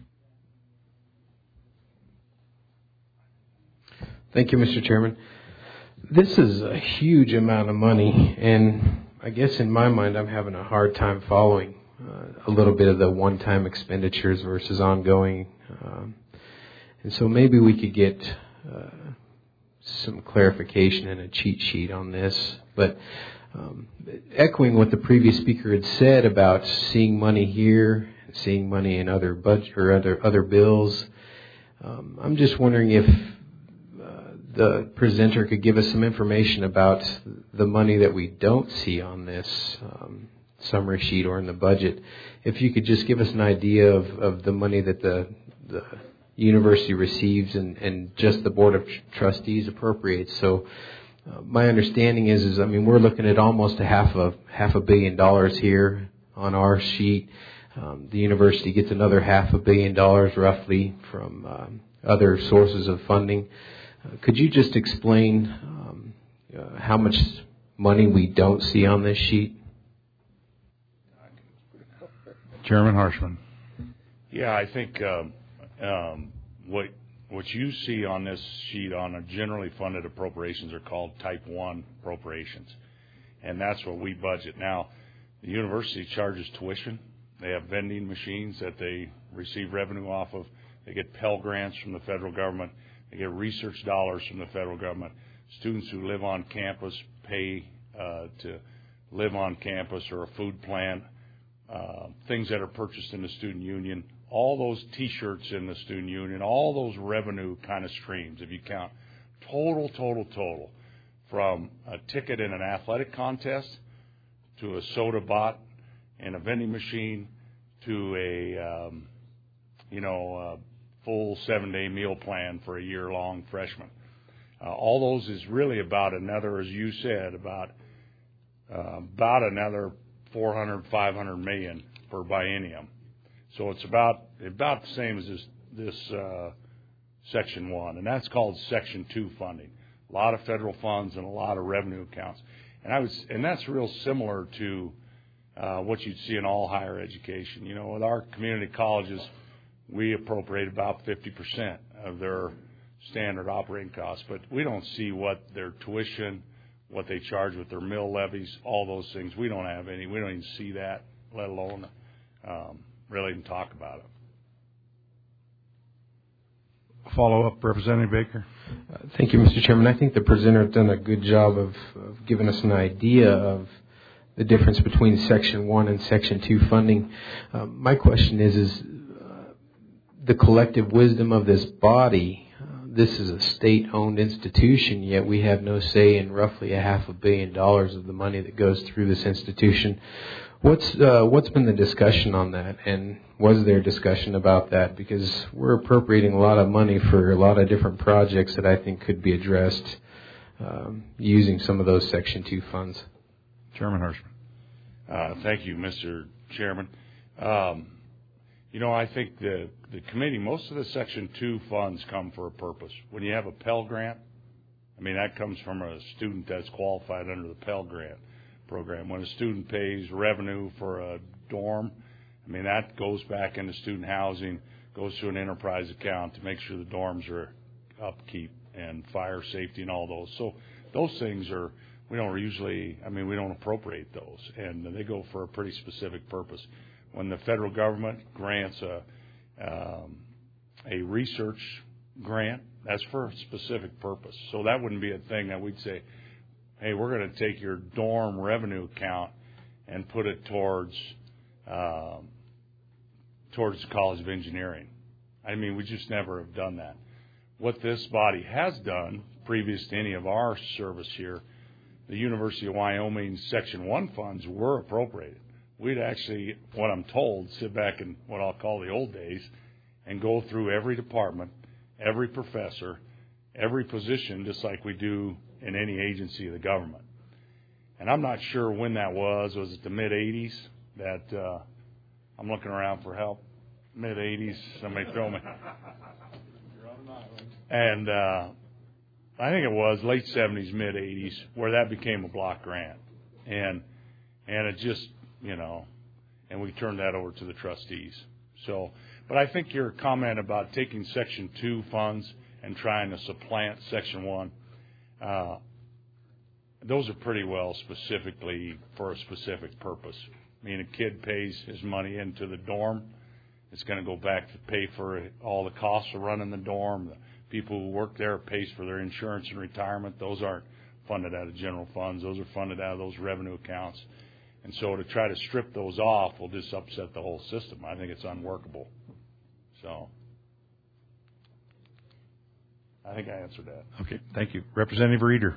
Thank you, Mr. Chairman. This is a huge amount of money, and I guess in my mind I'm having a hard time following a little bit of the one-time expenditures versus ongoing. And so maybe we could get some clarification and a cheat sheet on this. But echoing what the previous speaker had said about seeing money here, seeing money in other budget or other bills, I'm just wondering if the presenter could give us some information about the money that we don't see on this summary sheet or in the budget. If you could just give us an idea of the money that the university receives and just the Board of Trustees appropriates. So my understanding is I mean, we're looking at almost half a billion dollars here on our sheet. The university gets another $500 million roughly from other sources of funding. Could you just explain how much money we don't see on this sheet? Chairman Harshman. Yeah, I think what you see on this sheet on a generally funded appropriations are called Type 1 appropriations, and that's what we budget. Now, the university charges tuition. They have vending machines that they receive revenue off of. They get Pell Grants from the federal government. They get research dollars from the federal government. Students who live on campus pay to live on campus or a food plan, things that are purchased in the student union, all those T-shirts in the student union, all those revenue kind of streams, if you count total, from a ticket in an athletic contest to a soda bought in a vending machine to a full 7-day meal plan for a year-long freshman. All those is really about another, as you said, about another $400-500 million per biennium. So it's about the same as this Section 1, and that's called Section 2 funding. A lot of federal funds and a lot of revenue accounts, and that's real similar to what you'd see in all higher education. You know, with our community colleges, we appropriate about 50% of their standard operating costs, but we don't see what their tuition, what they charge with their mill levies, all those things. We don't have any. We don't even see that, let alone really even talk about it. Follow up, Representative Baker. Thank you, Mr. Chairman. I think the presenter has done a good job of giving us an idea of the difference between Section 1 and Section 2 funding. My question is the collective wisdom of this body. This is a state-owned institution, yet we have no say in roughly $500 million of the money that goes through this institution. What's been the discussion on that, and was there discussion about that? Because we're appropriating a lot of money for a lot of different projects that I think could be addressed using some of those Section 2 funds. Chairman Harshman. Thank you, Mr. Chairman. I think the committee, most of the Section 2 funds come for a purpose. When you have a Pell Grant, that comes from a student that's qualified under the Pell Grant program. When a student pays revenue for a dorm, that goes back into student housing, goes to an enterprise account to make sure the dorms are upkeep and fire safety and all those. So those things we don't appropriate those, and they go for a pretty specific purpose. When the federal government grants a research grant, that's for a specific purpose. So that wouldn't be a thing that we'd say, hey, we're going to take your dorm revenue account and put it towards the College of Engineering. We just never have done that. what this body has done, previous to any of our service here, the University of Wyoming Section 1 funds were appropriated. We'd actually, what I'm told, sit back in what I'll call the old days and go through every department, every professor, every position, just like we do in any agency of the government. And I'm not sure when that was. Was it the mid-'80s that I'm looking around for help? Mid-'80s, somebody throw me. And I think it was late 70s, mid-'80s, where that became a block grant. And it just, and we turned that over to the trustees. So, but I think your comment about taking Section 2 funds and trying to supplant Section 1, those are pretty well specifically for a specific purpose. I mean, a kid pays his money into the dorm. It's going to go back to pay for all the costs of running the dorm. The people who work there pays for their insurance and retirement. Those aren't funded out of general funds. Those are funded out of those revenue accounts. And so to try to strip those off will just upset the whole system. I think it's unworkable. So I think I answered that. Okay, thank you. Representative Reeder.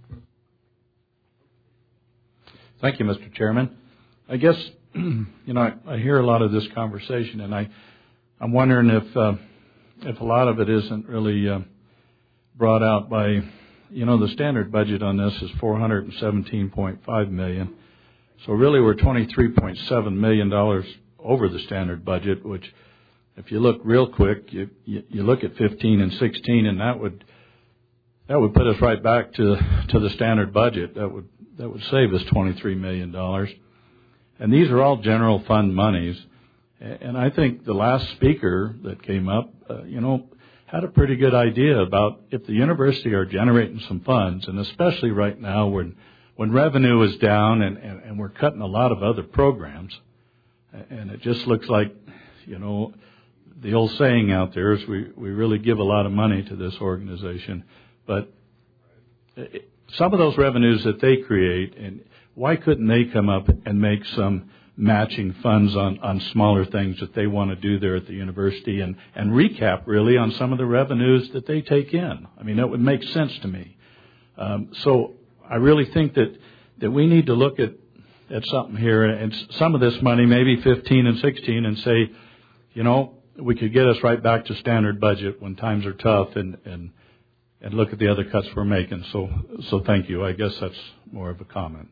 Thank you, Mr. Chairman. I guess, I hear a lot of this conversation, and I'm wondering if a lot of it isn't really brought out by, the standard budget on this is $417.5 million. So really we're $23.7 million over the standard budget, which if you look real quick, you look at 15 and 16, and that would put us right back to the standard budget. That would save us $23 million. And these are all general fund monies. And I think the last speaker that came up, had a pretty good idea about if the university are generating some funds, and especially right now when revenue is down and we're cutting a lot of other programs, and it just looks like, the old saying out there is we really give a lot of money to this organization, but some of those revenues that they create, and why couldn't they come up and make some matching funds on smaller things that they want to do there at the university and recap really on some of the revenues that they take in? I mean, that would make sense to me. So I really think that we need to look at something here, and some of this money, maybe 15 and 16, and say, we could get us right back to standard budget when times are tough, and look at the other cuts we're making. So thank you. I guess that's more of a comment.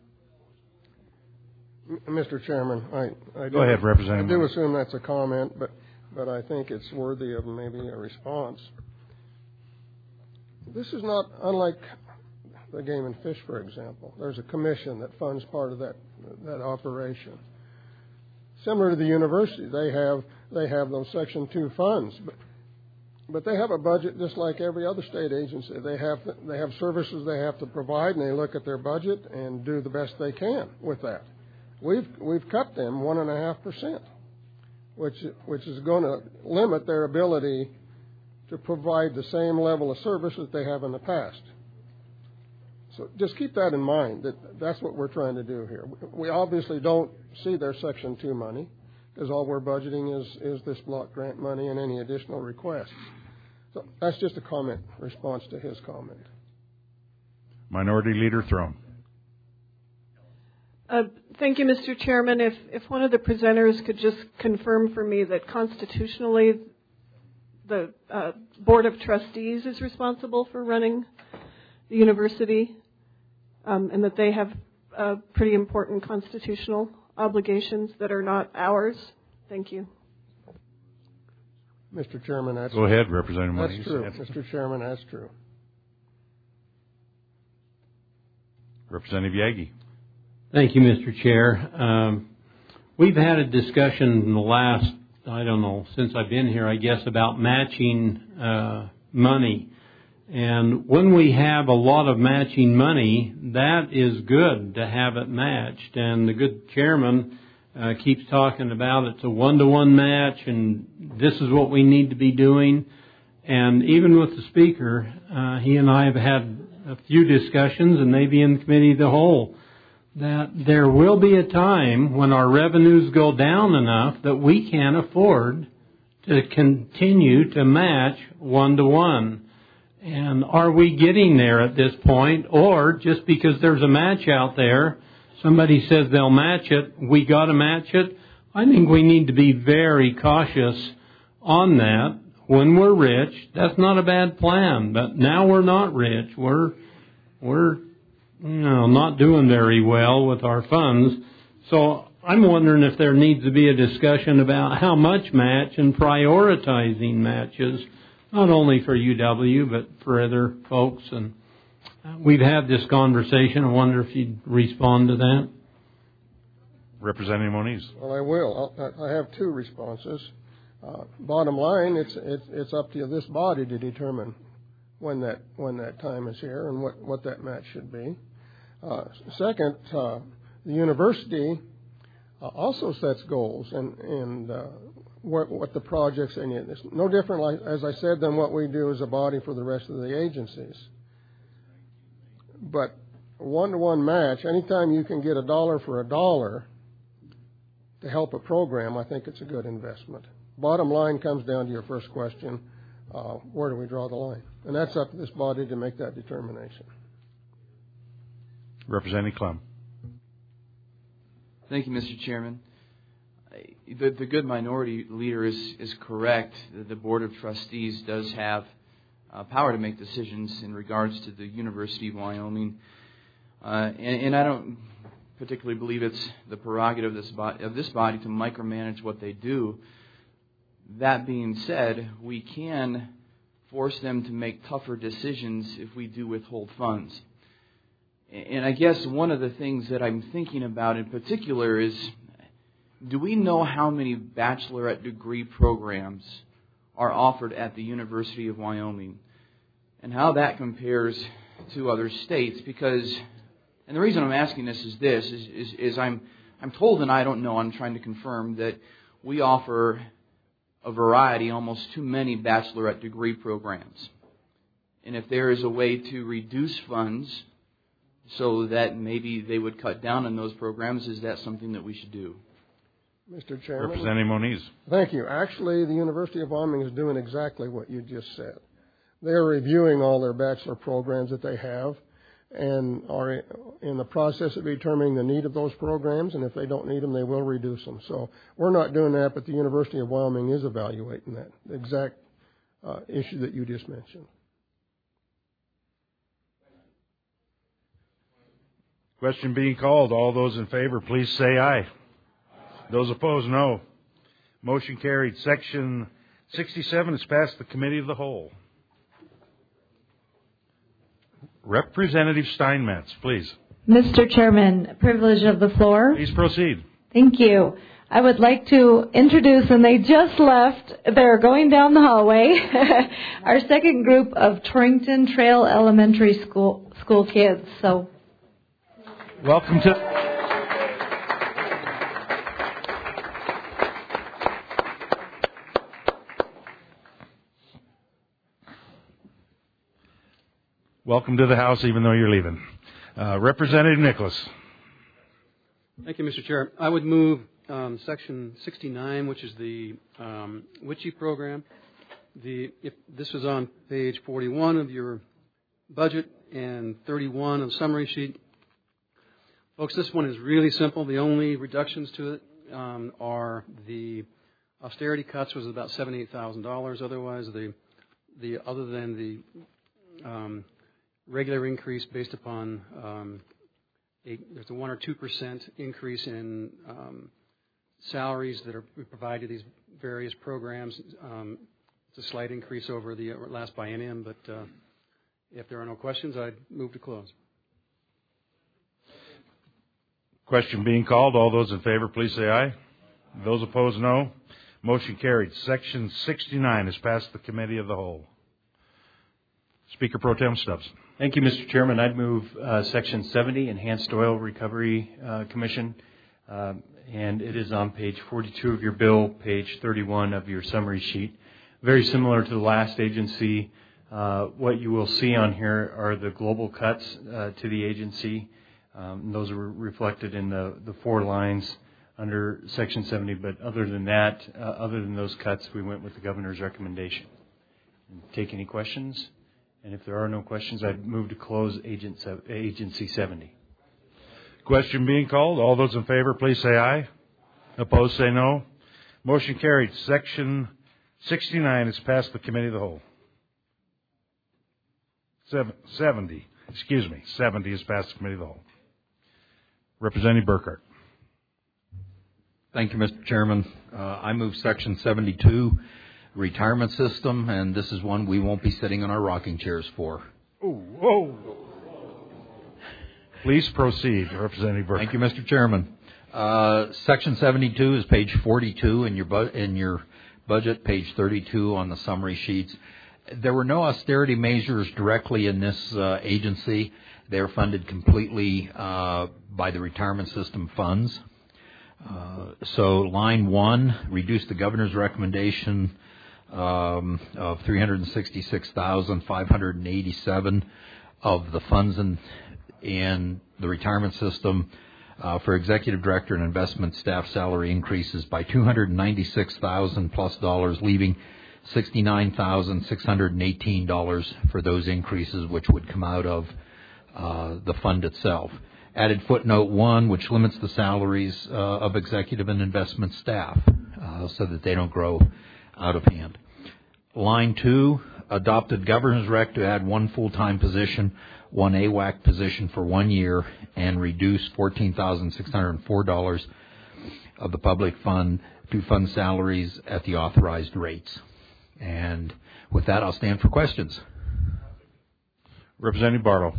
Mr. Chairman, I go ahead, Representative. I do assume that's a comment, but I think it's worthy of maybe a response. This is not unlike the Game and Fish, for example. There's a commission that funds part of that operation. Similar to the university, they have those Section 2 funds, but they have a budget just like every other state agency. They have services they have to provide, and they look at their budget and do the best they can with that. We've cut them 1.5%, which is going to limit their ability to provide the same level of service that they have in the past. So just keep that in mind, that's what we're trying to do here. We obviously don't see their Section 2 money, because all we're budgeting is this block grant money and any additional requests. So that's just a response to his comment. Minority Leader Throne. Thank you, Mr. Chairman. If one of the presenters could just confirm for me that constitutionally the Board of Trustees is responsible for running the university, and that they have pretty important constitutional obligations that are not ours. Thank you. Mr. Chairman, that's go ahead, Representative Moniz. That's true. Mr. Chairman, that's true. Representative Yagi. Thank you, Mr. Chair. We've had a discussion in the last, since I've been here, I guess, about matching money. And when we have a lot of matching money, that is good to have it matched. And the good chairman keeps talking about it's a one-to-one match, and this is what we need to be doing. And even with the speaker, he and I have had a few discussions, and maybe in the committee of the whole, that there will be a time when our revenues go down enough that we can't afford to continue to match 1-to-1. And are we getting there at this point? Or just because there's a match out there, somebody says they'll match it, we got to match it? I think we need to be very cautious on that. When we're rich, that's not a bad plan. But now we're not rich. We're not doing very well with our funds. So I'm wondering if there needs to be a discussion about how much match and prioritizing matches, not only for UW, but for other folks. And we've had this conversation. I wonder if you'd respond to that. Representative Moniz. Well, I will. I have two responses. Bottom line, it's up to this body to determine when that time is here and what that match should be. Second, the university also sets goals and what the projects they need. It's no different, like, as I said, than what we do as a body for the rest of the agencies. But one-to-one match, anytime you can get $1 for $1 to help a program, I think it's a good investment. Bottom line comes down to your first question, where do we draw the line? And that's up to this body to make that determination. Representative Clem. Thank you, Mr. Chairman. The good minority leader is correct. The Board of Trustees does have power to make decisions in regards to the University of Wyoming. And I don't particularly believe it's the prerogative of this body to micromanage what they do. That being said, we can force them to make tougher decisions if we do withhold funds. And I guess one of the things that I'm thinking about in particular is, do we know how many bachelorette degree programs are offered at the University of Wyoming? And how that compares to other states? Because, and the reason I'm asking this is this, is I'm told, and I don't know, I'm trying to confirm, that we offer a variety, almost too many bachelorette degree programs. And if there is a way to reduce funds so that maybe they would cut down on those programs, is that something that we should do? Mr. Chairman. Representative Moniz. Thank you. Actually, the University of Wyoming is doing exactly what you just said. They're reviewing all their bachelor programs that they have and are in the process of determining the need of those programs, and if they don't need them, they will reduce them. So we're not doing that, but the University of Wyoming is evaluating that exact issue that you just mentioned. Question being called. All those in favor, please say aye. Those opposed, no. Motion carried. Section 67 is passed the Committee of the Whole. Representative Steinmetz, please. Mr. Chairman, privilege of the floor. Please proceed. Thank you. I would like to introduce, and they just left, they're going down the hallway, our second group of Torrington Trail Elementary School kids. So, welcome to... Welcome to the House, even though you're leaving. Representative Nicholas. Thank you, Mr. Chair. I would move Section 69, which is the WICHE program. If this was on page 41 of your budget and 31 of the summary sheet. Folks, this one is really simple. The only reductions to it are the austerity cuts was about $78,000. Otherwise, other than the regular increase based upon there's a 1 or 2% increase in salaries that are provided to these various programs. It's a slight increase over the last biennium, but if there are no questions, I'd move to close. Question being called. All those in favor, please say aye. Those opposed, no. Motion carried. Section 69 is passed the Committee of the Whole. Speaker Pro Tem Stubbs. Thank you, Mr. Chairman. I'd move Section 70, Enhanced Oil Recovery Commission, and it is on page 42 of your bill, page 31 of your summary sheet. Very similar to the last agency. What you will see on here are the global cuts to the agency. Those are reflected in the 4 lines under Section 70. But other than that, other than those cuts, we went with the governor's recommendation. Take any questions? And if there are no questions, I'd move to close Agency 70. Question being called. All those in favor, please say aye. Opposed, say no. Motion carried. Section 69 is passed the Committee of the Whole. 70 is passed the Committee of the Whole. Representative Burkhart. Thank you, Mr. Chairman. I move Section 72, retirement system, and this is one we won't be sitting in our rocking chairs for. Whoa. Please proceed, Representative Burkhart. Thank you, Mr. Chairman. Section 72 is page 42 in your budget, page 32 on the summary sheets. There were no austerity measures directly in this agency. They are funded completely by the retirement system funds. So line 1, reduce the governor's recommendation of $366,587 of the funds in the retirement system for executive director and investment staff salary increases by $296,000 plus dollars, leaving $69,618 for those increases, which would come out of the fund itself. Added footnote 1, which limits the salaries of executive and investment staff so that they don't grow out of hand. Line 2, adopted governor's rec to add one full-time position, one AWAC position for 1 year, and reduce $14,604 of the public fund to fund salaries at the authorized rates. And with that, I'll stand for questions. Representative Barlow.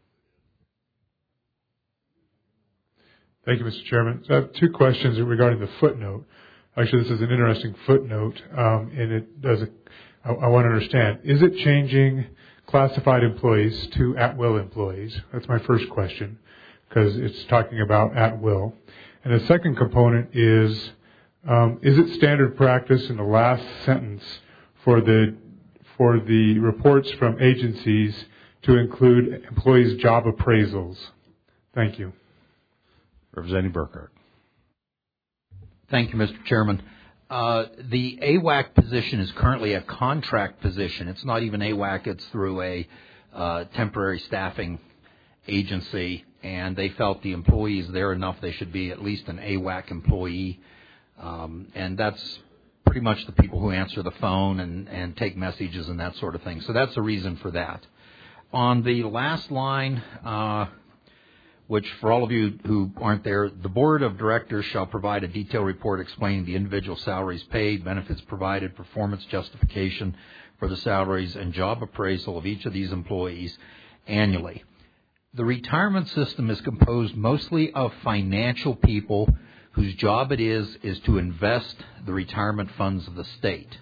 Thank you, Mr. Chairman. So I have two questions regarding the footnote. Actually, this is an interesting footnote, and it does. I want to understand: is it changing classified employees to at-will employees? That's my first question, because it's talking about at-will. And the second component is it standard practice in the last sentence for the reports from agencies to include employees' job appraisals? Thank you. Representative Burkhart. Thank you, Mr. Chairman. The AWAC position is currently a contract position. It's not even AWAC. It's through a temporary staffing agency, and they felt the employees there enough they should be at least an AWAC employee. And that's pretty much the people who answer the phone and take messages and that sort of thing. So that's the reason for that. On the last line, which for all of you who aren't there, the board of directors shall provide a detailed report explaining the individual salaries paid, benefits provided, performance justification for the salaries, and job appraisal of each of these employees annually. The retirement system is composed mostly of financial people whose job it is to invest the retirement funds of the state.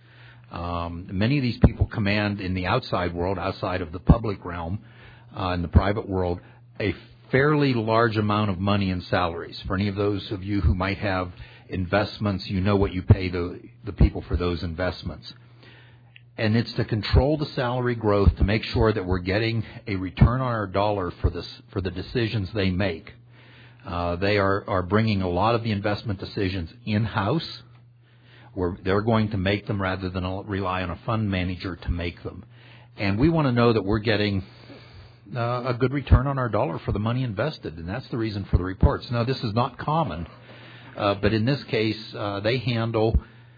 Many of these people command in the outside world, outside of the public realm, in the private world, a fairly large amount of money in salaries. For any of those of you who might have investments, you know what you pay the people for those investments. And it's to control the salary growth to make sure that we're getting a return on our dollar for the decisions they make. They are bringing a lot of the investment decisions in-house, where they're going to make them rather than rely on a fund manager to make them. And we want to know that we're getting a good return on our dollar for the money invested, and that's the reason for the reports. Now, this is not common, but in this case, they handle,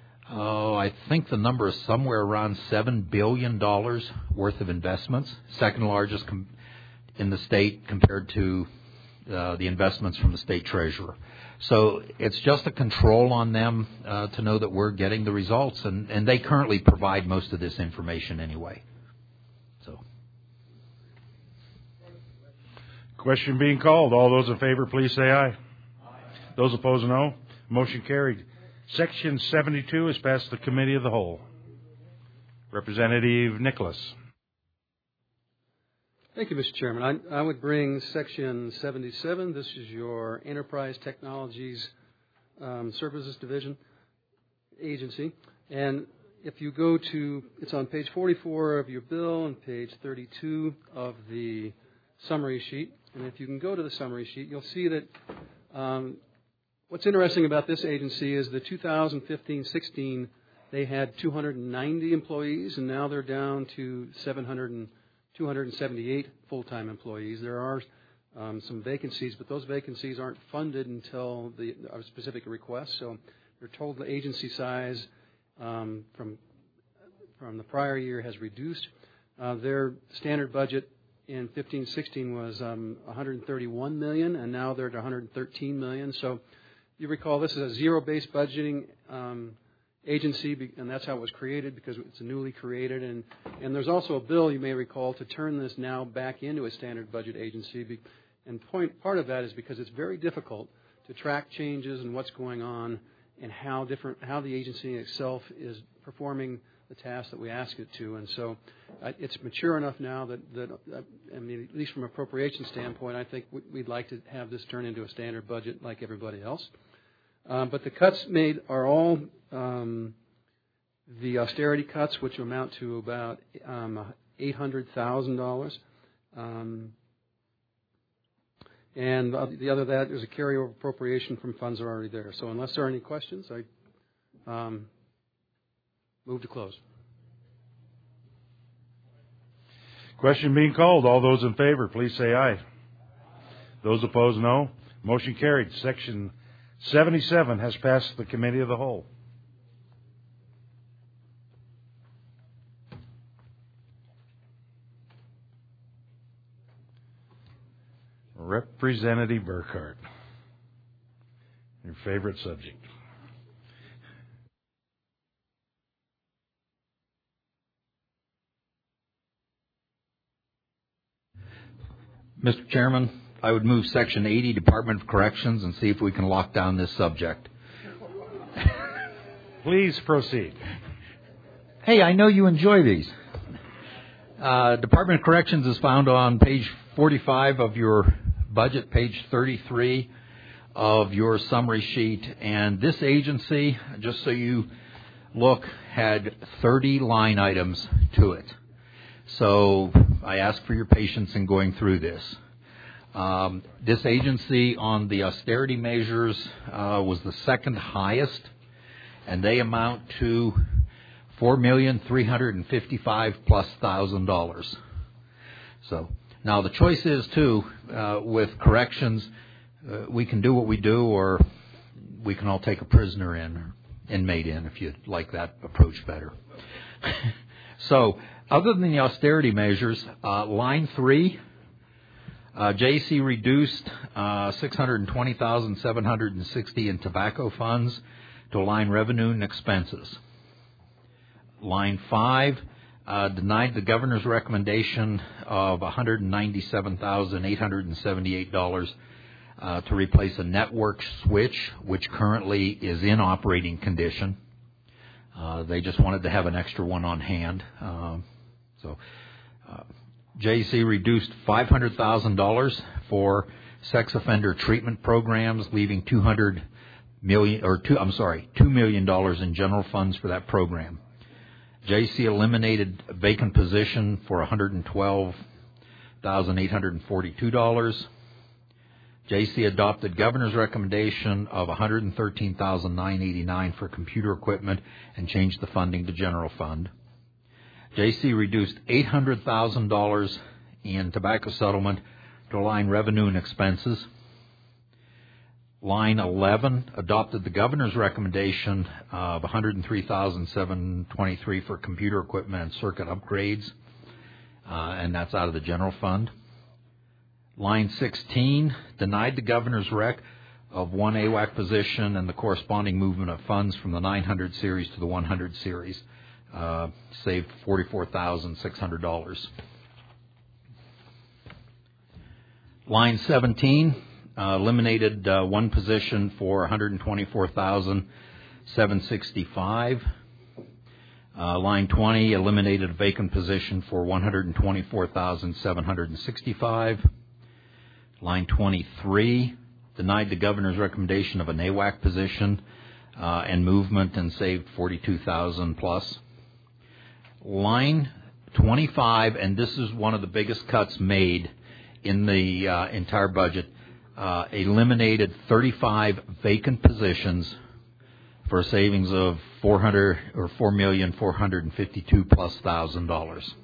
I think the number is somewhere around $7 billion worth of investments, second largest in the state compared to the investments from the state treasurer. So it's just a control on them to know that we're getting the results, and they currently provide most of this information anyway. Question being called. All those in favor, please say aye. Aye. Those opposed, no. Motion carried. Section 72 is passed the Committee of the Whole. Representative Nicholas. Thank you, Mr. Chairman. I would bring Section 77. This is your Enterprise Technologies Services Division agency. And if you go to, it's on page 44 of your bill and page 32 of the summary sheet. And if you can go to the summary sheet, you'll see that what's interesting about this agency is the 2015-16, they had 290 employees, and now they're down to 278 full-time employees. There are some vacancies, but those vacancies aren't funded until a specific request. So their total agency size from the prior year has reduced. Their standard budget in 15-16 was $131 million, and now they're at $113 million. So you recall this is a zero-based budgeting agency, and that's how it was created because it's newly created. And there's also a bill, you may recall, to turn this now back into a standard budget agency. And part of that is because it's very difficult to track changes and what's going on and how the agency itself is performing the tasks that we ask it to. And so it's mature enough now that I mean, at least from an appropriation standpoint, I think we'd like to have this turn into a standard budget like everybody else. But the cuts made are all the austerity cuts, which amount to about $800,000. And the other that there's a carryover appropriation from funds that are already there. So unless there are any questions, I move to close. Question being called. All those in favor, please say aye. Those opposed, no. Motion carried. Section 77 has passed the Committee of the Whole. Representative Burkhart, your favorite subject. Mr. Chairman, I would move Section 80, Department of Corrections, and see if we can lock down this subject. Please proceed. Hey, I know you enjoy these. Department of Corrections is found on page 45 of your budget, page 33 of your summary sheet. And this agency, just so you look, had 30 line items to it. So I ask for your patience in going through this. This agency on the austerity measures was the second highest, and they amount to $4,355,000+. So now the choice is too with corrections, we can do what we do, or we can all take a prisoner in, or inmate in, if you'd like that approach better. So other than the austerity measures, line 3. JC reduced $620,760 in tobacco funds to align revenue and expenses. Line 5 denied the governor's recommendation of $197,878 to replace a network switch, which currently is in operating condition. They just wanted to have an extra one on hand. JC reduced $500,000 for sex offender treatment programs, leaving $2 million in general funds for that program. JC eliminated a vacant position for $112,842. JC adopted governor's recommendation of $113,989 for computer equipment and changed the funding to general fund. JC reduced $800,000 in tobacco settlement to align revenue and expenses. Line 11 adopted the governor's recommendation of $103,723 for computer equipment and circuit upgrades, and that's out of the general fund. Line 16 denied the governor's rec of one AWAC position and the corresponding movement of funds from the 900 series to the 100 series. Saved $44,600. Line 17 eliminated one position for $124,765. Line 20 eliminated a vacant position for $124,765. Line 23 denied the governor's recommendation of an AWAC position and movement and saved $42,000 plus. Line 25, and this is one of the biggest cuts made in the entire budget, eliminated 35 vacant positions for a savings of $4,452,000+.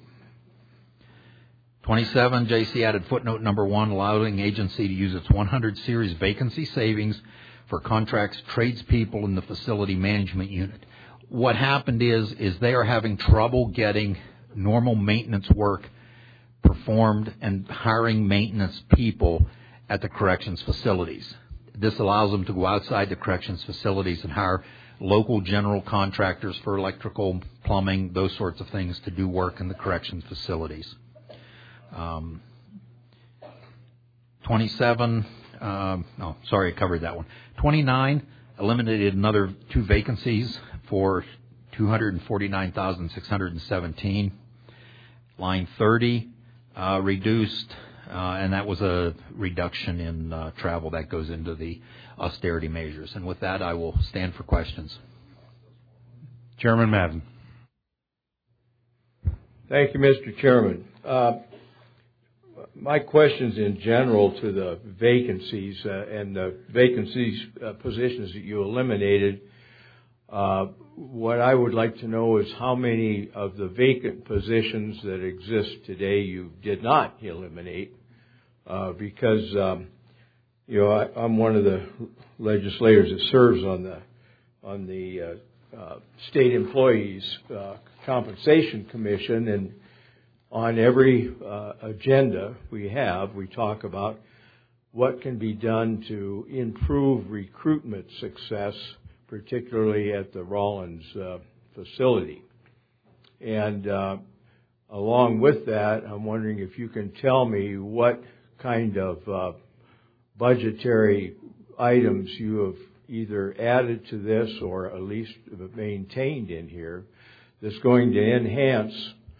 27, JC added footnote number 1, allowing agency to use its 100 series vacancy savings for contracts tradespeople in the facility management unit. What happened is they are having trouble getting normal maintenance work performed and hiring maintenance people at the corrections facilities. This allows them to go outside the corrections facilities and hire local general contractors for electrical, plumbing, those sorts of things to do work in the corrections facilities. 27, I covered that one. 29, eliminated another 2 vacancies for $249,617. Line 30, reduced, and that was a reduction in travel that goes into the austerity measures. And with that, I will stand for questions. Chairman Madden. Thank you, Mr. Chairman. My questions in general to the vacancies and the vacancies positions that you eliminated. What I would like to know is how many of the vacant positions that exist today you did not eliminate, because I'm one of the legislators that serves on the State Employees Compensation Commission, and on every agenda we talk about what can be done to improve recruitment success, particularly at the Rawlins facility. And along with that, I'm wondering if you can tell me what kind of budgetary items you have either added to this or at least maintained in here that's going to enhance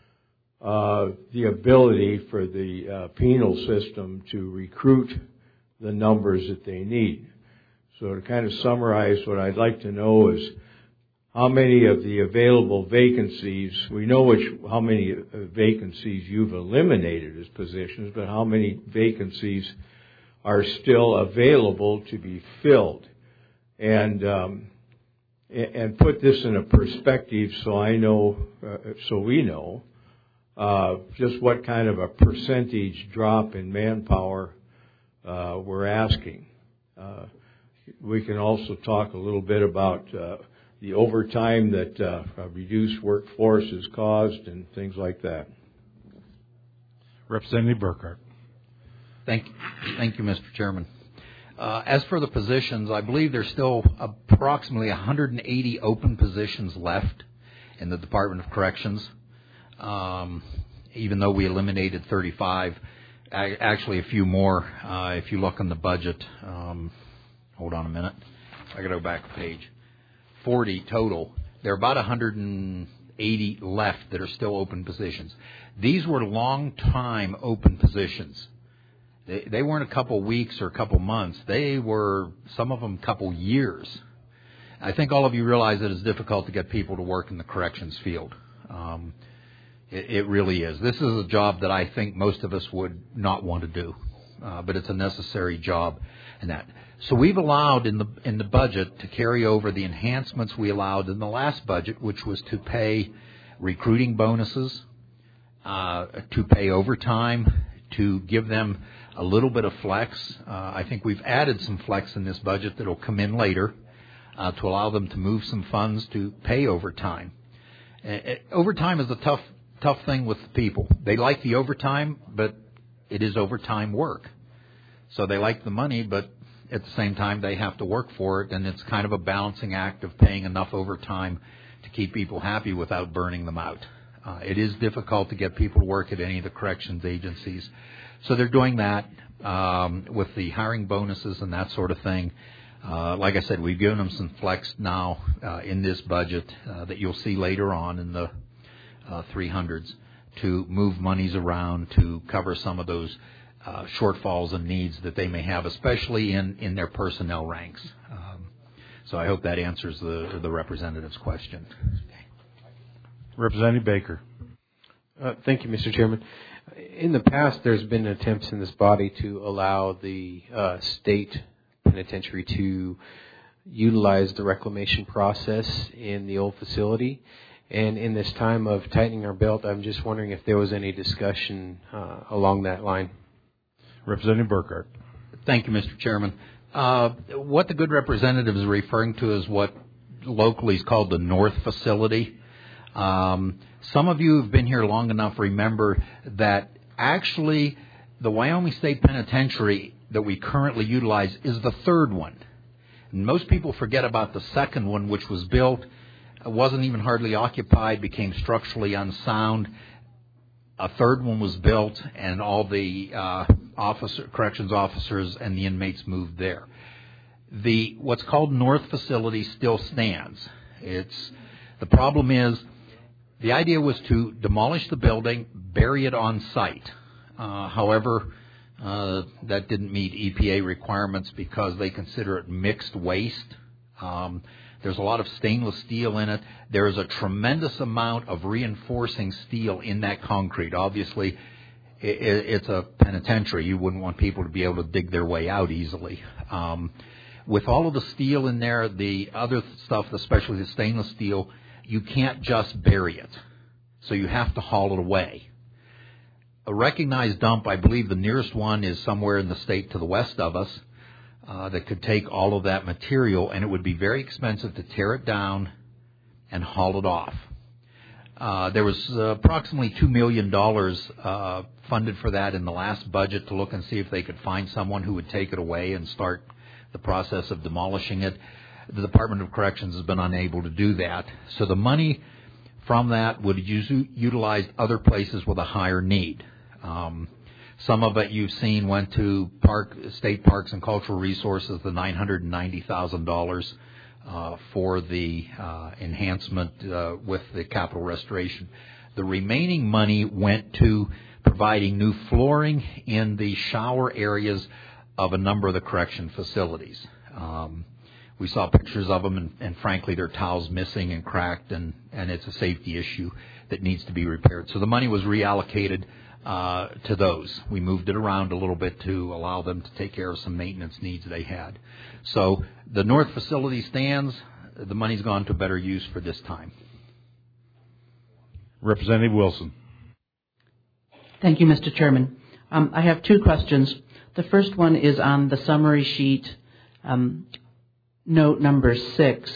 the ability for the penal system to recruit the numbers that they need. So to kind of summarize, what I'd like to know is how many of the available vacancies, we know how many vacancies you've eliminated as positions, but how many vacancies are still available to be filled. And put this in a perspective so we know just what kind of a percentage drop in manpower we're asking. We can also talk a little bit about the overtime that a reduced workforce has caused and things like that. Representative Burkhart. Thank you, Mr. Chairman. As for the positions, I believe there's still approximately 180 open positions left in the Department of Corrections, even though we eliminated 35. Actually, a few more if you look in the budget. Hold on a minute. I got to go back a page. 40 total. There are about 180 left that are still open positions. These were long-time open positions. They weren't a couple weeks or a couple months. They were, some of them, a couple years. I think all of you realize that it's difficult to get people to work in the corrections field. It really is. This is a job that I think most of us would not want to do, but it's a necessary job. And that. So we've allowed in the budget to carry over the enhancements we allowed in the last budget, which was to pay recruiting bonuses, to pay overtime, to give them a little bit of flex. I think we've added some flex in this budget that will come in later to allow them to move some funds to pay overtime. Overtime is a tough thing with the people. They like the overtime, but it is overtime work. So they like the money, but at the same time they have to work for it, and it's kind of a balancing act of paying enough overtime to keep people happy without burning them out. It is difficult to get people to work at any of the corrections agencies. So they're doing that with the hiring bonuses and that sort of thing. Like I said, we've given them some flex now in this budget that you'll see later on in the 300s to move monies around to cover some of those shortfalls and needs that they may have, especially in their personnel ranks. So I hope that answers the representative's question. Representative Baker. Thank you, Mr. Chairman. In the past, there's been attempts in this body to allow the state penitentiary to utilize the reclamation process in the old facility. And in this time of tightening our belt, I'm just wondering if there was any discussion along that line. Representative Burkhart. Thank you, Mr. Chairman. What the good representative is referring to is what locally is called the North Facility. Some of you who have been here long enough remember that actually the Wyoming State Penitentiary that we currently utilize is the third one. And most people forget about the second one, which was built, wasn't even hardly occupied, became structurally unsound. A third one was built, and all the corrections officers and the inmates moved there. The what's called North Facility still stands. The problem is the idea was to demolish the building, bury it on site. However, that didn't meet EPA requirements because they consider it mixed waste. There's a lot of stainless steel in it. There is a tremendous amount of reinforcing steel in that concrete. Obviously, it's a penitentiary. You wouldn't want people to be able to dig their way out easily. With all of the steel in there, the other stuff, especially the stainless steel, you can't just bury it. So you have to haul it away. A recognized dump, I believe the nearest one is somewhere in the state to the west of us, that could take all of that material, and it would be very expensive to tear it down and haul it off. There was approximately $2 million funded for that in the last budget to look and see if they could find someone who would take it away and start the process of demolishing it. The Department of Corrections has been unable to do that. So the money from that would utilize other places with a higher need. Some of it you've seen went to State Parks and Cultural Resources, the $990,000 for the enhancement with the capital restoration. The remaining money went to providing new flooring in the shower areas of a number of the correction facilities. We saw pictures of them, and frankly, their tiles missing and cracked, and it's a safety issue that needs to be repaired. So the money was reallocated to those. We moved it around a little bit to allow them to take care of some maintenance needs they had. So the North Facility stands. The money's gone to better use for this time. Representative Wilson. Thank you, Mr. Chairman. I have two questions. The first one is on the summary sheet, note number 6,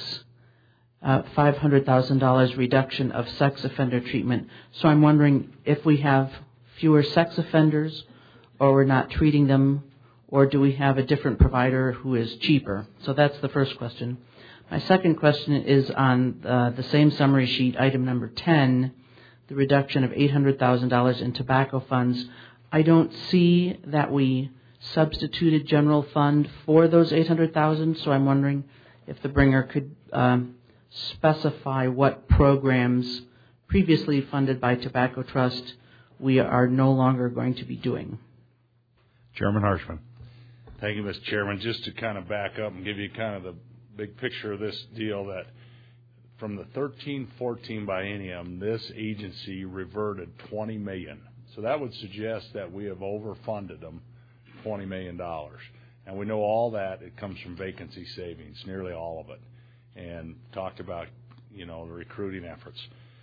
$500,000 reduction of sex offender treatment. So I'm wondering if we have fewer sex offenders, or we're not treating them, or do we have a different provider who is cheaper? So that's the first question. My second question is on the same summary sheet, item number 10, the reduction of $800,000 in tobacco funds. I don't see that we substituted general fund for those $800,000, so I'm wondering if the bringer could specify what programs previously funded by Tobacco Trust we are no longer going to be doing. Chairman Harshman. Thank you, Mr. Chairman. Just to kind of back up and give you kind of the big picture of this deal, that from the 13-14 biennium, this agency reverted $20 million. So that would suggest that we have overfunded them $20 million. And we know all that it comes from vacancy savings, nearly all of it, and talked about, the recruiting efforts.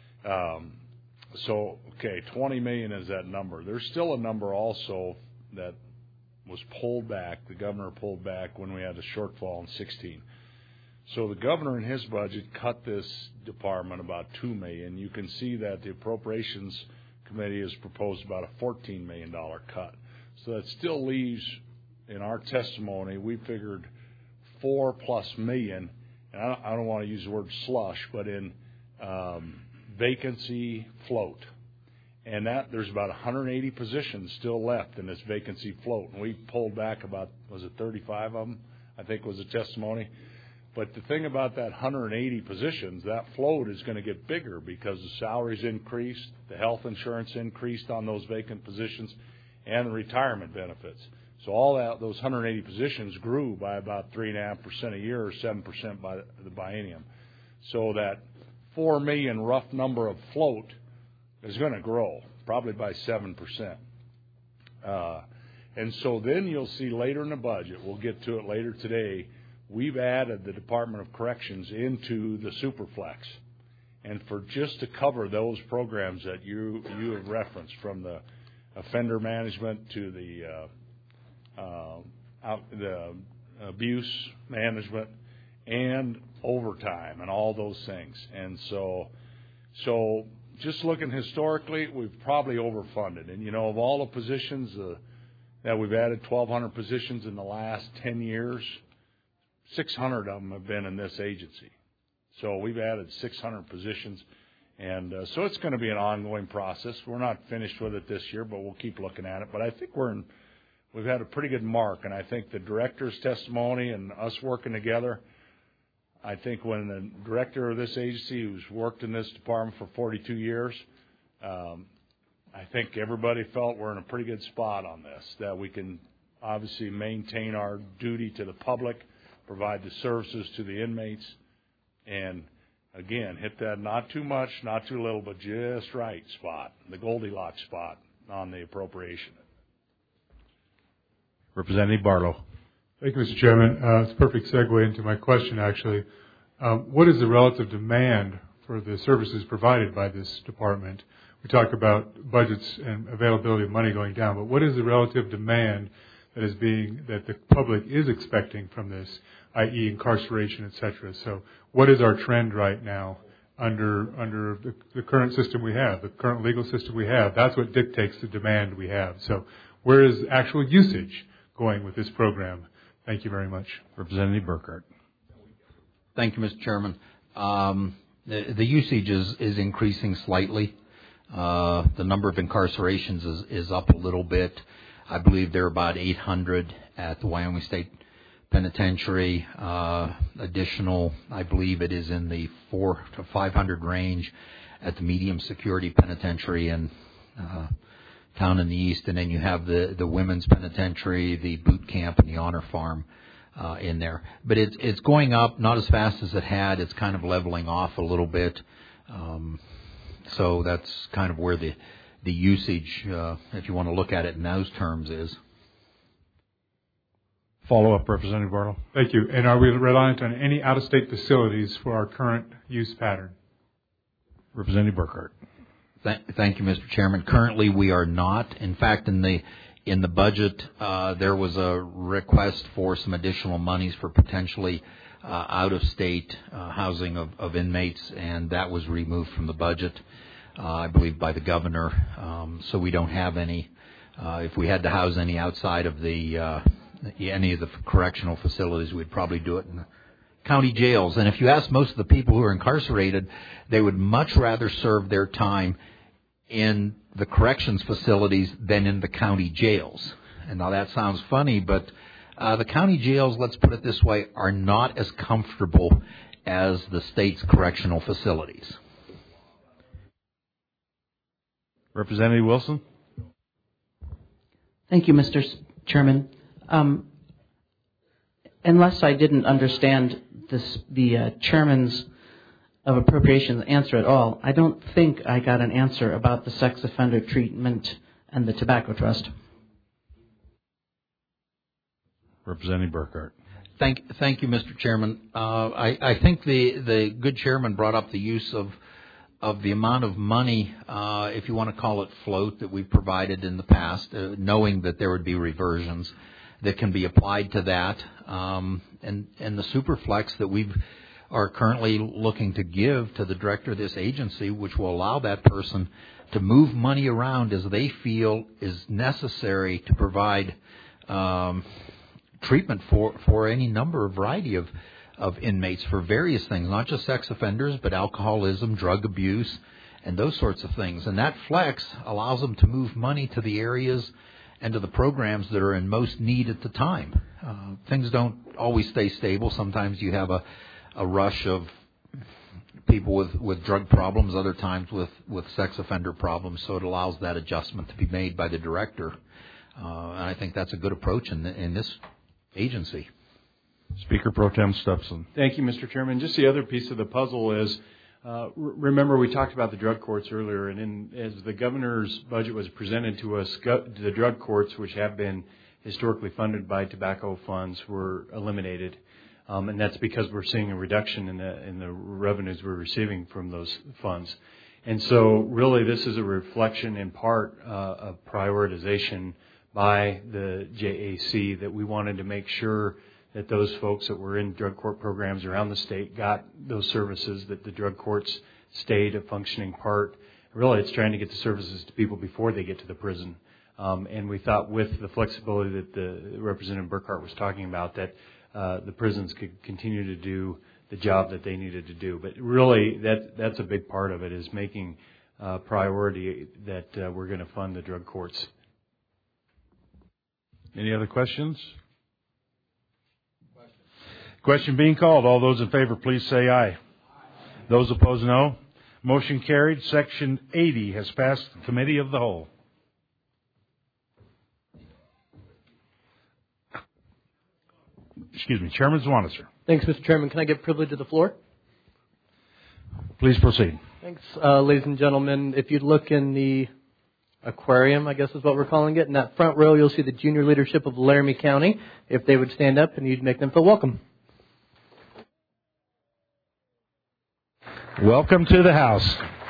So, okay, 20 million is that number. There's still a number also that was pulled back. The governor pulled back when we had a shortfall in 16. So the governor in his budget cut this department about $2 million. You can see that the Appropriations Committee has proposed about a $14 million cut. So that still leaves, in our testimony, we figured $4+ million, and I don't want to use the word slush, but in vacancy float. And that there's about 180 positions still left in this vacancy float. And we pulled back about, was it 35 of them, I think was the testimony. But the thing about that 180 positions, that float is going to get bigger because the salaries increased, the health insurance increased on those vacant positions, and the retirement benefits. So all that, those 180 positions grew by about 3.5% a year, or 7% by the biennium. So that $4 million rough number of float is going to grow, probably by 7%. And so then you'll see later in the budget, we'll get to it later today, we've added the Department of Corrections into the Superflex. And for just to cover those programs that you have referenced, from the offender management to the abuse management and overtime and all those things. And so just looking historically, we've probably overfunded. And, of all the positions that we've added, 1,200 positions in the last 10 years, 600 of them have been in this agency. So we've added 600 positions. And so it's going to be an ongoing process. We're not finished with it this year, but we'll keep looking at it. But I think we've had a pretty good mark. And I think the director's testimony and us working together, I think when the director of this agency, who's worked in this department for 42 years, I think everybody felt we're in a pretty good spot on this, that we can obviously maintain our duty to the public, provide the services to the inmates, and, again, hit that not too much, not too little, but just right spot, the Goldilocks spot on the appropriation. Representative Barlow. Thank you, Mr. Chairman. It's a perfect segue into my question, actually. What is the relative demand for the services provided by this department? We talk about budgets and availability of money going down, but what is the relative demand that the public is expecting from this, i.e. incarceration, et cetera? So what is our trend right now under the current system we have, the current legal system we have? That's what dictates the demand we have. So where is actual usage going with this program? Thank you very much. Representative Burkhart. Thank you, Mr. Chairman. The usage is increasing slightly. The number of incarcerations is up a little bit. I believe there are about 800 at the Wyoming State Penitentiary. Additional, I believe it is in the 400 to 500 range at the Medium Security Penitentiary in town in the east. And then you have the Women's Penitentiary, the Boot Camp, and the Honor Farm in there. But it's going up, not as fast as it had. It's kind of leveling off a little bit. So that's kind of where the usage, if you want to look at it in those terms, is. Follow-up, Representative Barlow. Thank you. And are we reliant on any out-of-state facilities for our current use pattern? Representative Burkhart. Thank you, Mr. Chairman. Currently, we are not. In fact, in the budget, there was a request for some additional monies for potentially out-of-state housing of inmates, and that was removed from the budget, I believe, by the governor. So we don't have any. If we had to house any outside of any of the correctional facilities, we'd probably do it in the county jails. And if you ask most of the people who are incarcerated, they would much rather serve their time in the corrections facilities than in the county jails. And now that sounds funny, but the county jails, let's put it this way, are not as comfortable as the state's correctional facilities. Representative Wilson. Thank you, Mr. Chairman. Unless I didn't understand the chairman's of appropriations answer at all, I don't think I got an answer about the sex offender treatment and the tobacco trust. Representative Burkhart. Thank you, Mr. Chairman. I think the good chairman brought up the use of the amount of money, if you want to call it float, that we've provided in the past, knowing that there would be reversions that can be applied to that, and the Superflex that we are currently looking to give to the director of this agency, which will allow that person to move money around as they feel is necessary to provide treatment for any number of variety of inmates for various things, not just sex offenders, but alcoholism, drug abuse, and those sorts of things. And that flex allows them to move money to the areas and to the programs that are in most need at the time. Things don't always stay stable. Sometimes you have a rush of people with drug problems, other times with sex offender problems, so it allows that adjustment to be made by the director. And I think that's a good approach in this agency. Speaker Pro Tem Stepson. Thank you, Mr. Chairman. Just the other piece of the puzzle is Remember, we talked about the drug courts earlier, and as the governor's budget was presented to us, the drug courts, which have been historically funded by tobacco funds, were eliminated. And that's because we're seeing a reduction in the revenues we're receiving from those funds. And so really this is a reflection in part of prioritization by the JAC, that we wanted to make sure that those folks that were in drug court programs around the state got those services, that the drug courts stayed a functioning part. Really, it's trying to get the services to people before they get to the prison. And we thought with the flexibility that the Representative Burkhart was talking about, that the prisons could continue to do the job that they needed to do. But really, that's a big part of it, is making priority that we're going to fund the drug courts. Any other questions? Question being called. All those in favor, please say aye. Those opposed, no. Motion carried. Section 80 has passed the Committee of the Whole. Excuse me, Chairman Zwanitzer. Thanks, Mr. Chairman. Can I get privilege of the floor? Please proceed. Thanks, ladies and gentlemen. If you'd look in the aquarium, I guess is what we're calling it, in that front row, you'll see the junior leadership of Laramie County. If they would stand up and you'd make them feel welcome. Welcome to the House.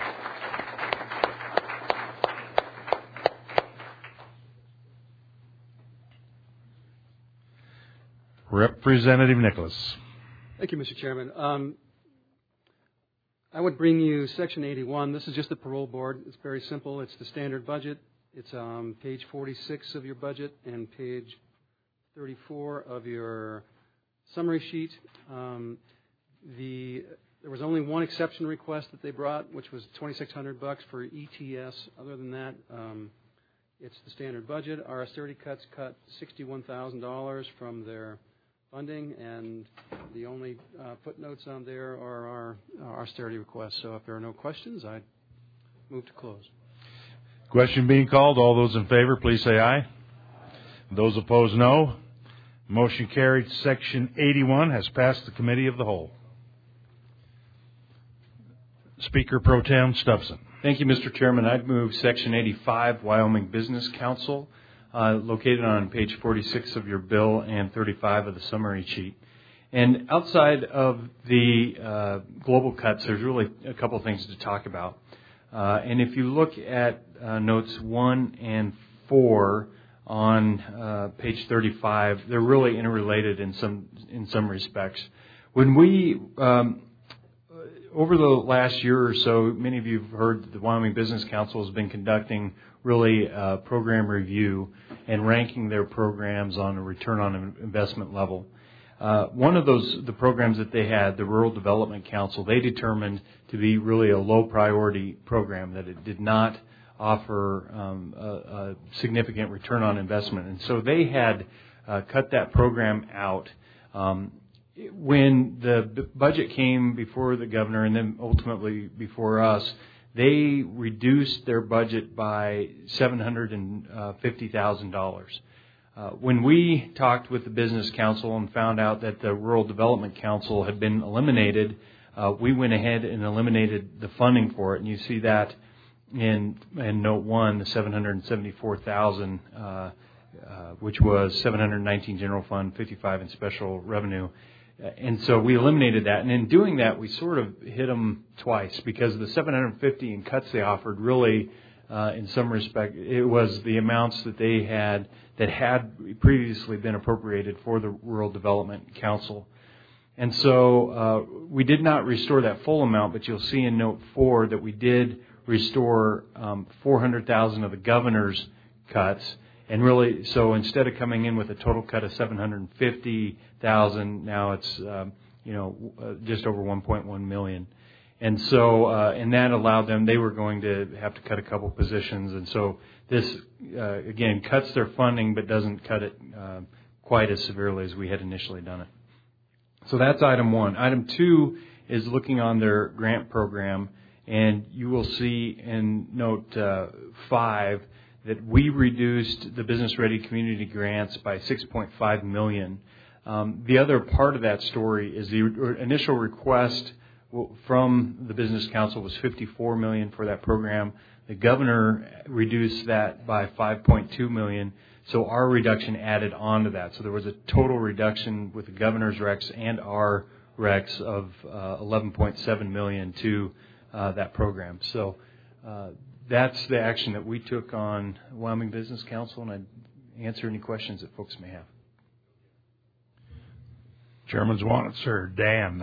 Representative Nicholas. Thank you, Mr. Chairman. I would bring you Section 81. This is just the parole board. It's very simple. It's the standard budget. It's page 46 of your budget and page 34 of your summary sheet. There was only one exception request that they brought, which was $2,600 for ETS. Other than that, it's the standard budget. Our austerity cuts cut $61,000 from their funding, and the only footnotes on there are our austerity requests. So if there are no questions, I'd move to close. Question being called. All those in favor, please say aye. Those opposed, no. Motion carried. Section 81 has passed the Committee of the Whole. Speaker Pro Tem Stubson. Thank you, Mr. Chairman. I'd move Section 85, Wyoming Business Council, located on page 46 of your bill and 35 of the summary sheet. And outside of the global cuts, there's really a couple of things to talk about. And if you look at notes 1 and 4 on page 35, they're really interrelated in some respects. When we over the last year or so, many of you have heard that the Wyoming Business Council has been conducting really program review and ranking their programs on a return on investment level. One of the programs that they had, the Rural Development Council, they determined to be really a low priority program, that it did not offer a significant return on investment. And so they had cut that program out. When the budget came before the governor and then ultimately before us, they reduced their budget by $750,000. When we talked with the Business Council and found out that the Rural Development Council had been eliminated, we went ahead and eliminated the funding for it. And you see that in Note 1, the $774,000, which was $719 general fund, $55 in special revenue. And so we eliminated that. And in doing that, we sort of hit them twice, because the $750 in cuts they offered really, in some respect, it was the amounts that they had that had previously been appropriated for the Rural Development Council. And so we did not restore that full amount, but you'll see in Note 4 that we did restore $400,000 of the governor's cuts. And really, so instead of coming in with a total cut of $750,000, now it's just over $1.1 million. And so, and that allowed them, they were going to have to cut a couple positions. And so this, again, cuts their funding, but doesn't cut it quite as severely as we had initially done it. So that's item 1. Item 2 is looking on their grant program, and you will see in Note 5 that we reduced the Business Ready Community grants by $6.5 million. The other part of that story is the initial request from the Business Council was $54 million for that program. The governor reduced that by $5.2 million, so our reduction added on to that. So there was a total reduction with the governor's recs and our recs of $11.7 million to that program. So that's the action that we took on Wyoming Business Council, and I'd answer any questions that folks may have. Chairman's wanted, sir. Dan.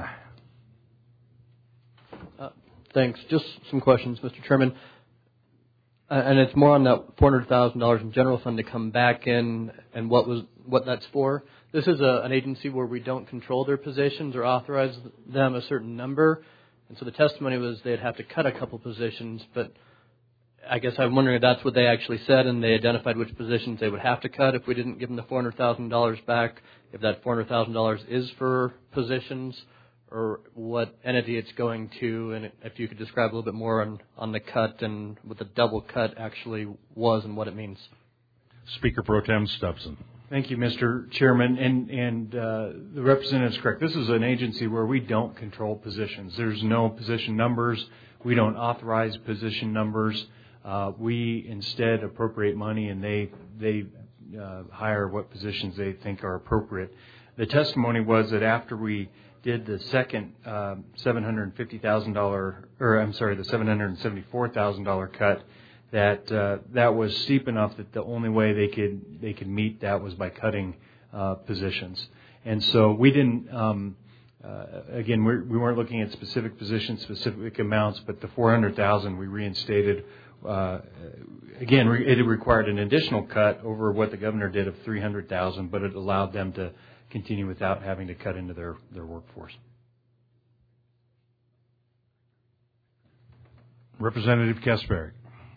Thanks. Just some questions, Mr. Chairman. And it's more on that $400,000 in general fund to come back in and what that's for. This is an agency where we don't control their positions or authorize them a certain number. And so the testimony was they'd have to cut a couple positions, but I guess I'm wondering if that's what they actually said, and they identified which positions they would have to cut if we didn't give them the $400,000 back, if that $400,000 is for positions, or what entity it's going to, and if you could describe a little bit more on the cut and what the double cut actually was and what it means. Speaker Pro Tem Stubson. Thank you, Mr. Chairman. And the representative is correct. This is an agency where we don't control positions. There's no position numbers. We don't authorize position numbers. We instead appropriate money, and they hire what positions they think are appropriate. The testimony was that after we did the second $750,000, or I'm sorry, the $774,000 cut, that was steep enough that the only way they could meet that was by cutting positions. And so we didn't. Again, we weren't looking at specific positions, specific amounts, but the $400,000 we reinstated. Again, it required an additional cut over what the governor did of $300,000, but it allowed them to continue without having to cut into their workforce. Representative Kasparic.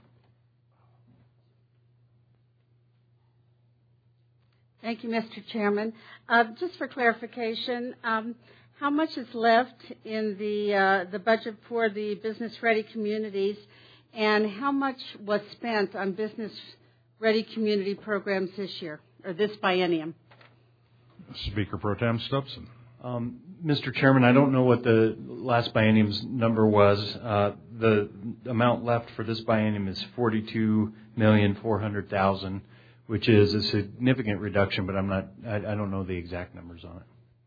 Thank you, Mr. Chairman. Just for clarification, how much is left in the budget for the business-ready communities, and how much was spent on business-ready community programs this year, or this biennium? Speaker Pro Tem Stubson. Mr. Chairman, I don't know what the last biennium's number was. The amount left for this biennium is $42,400,000, which is a significant reduction, but I don't know the exact numbers on it.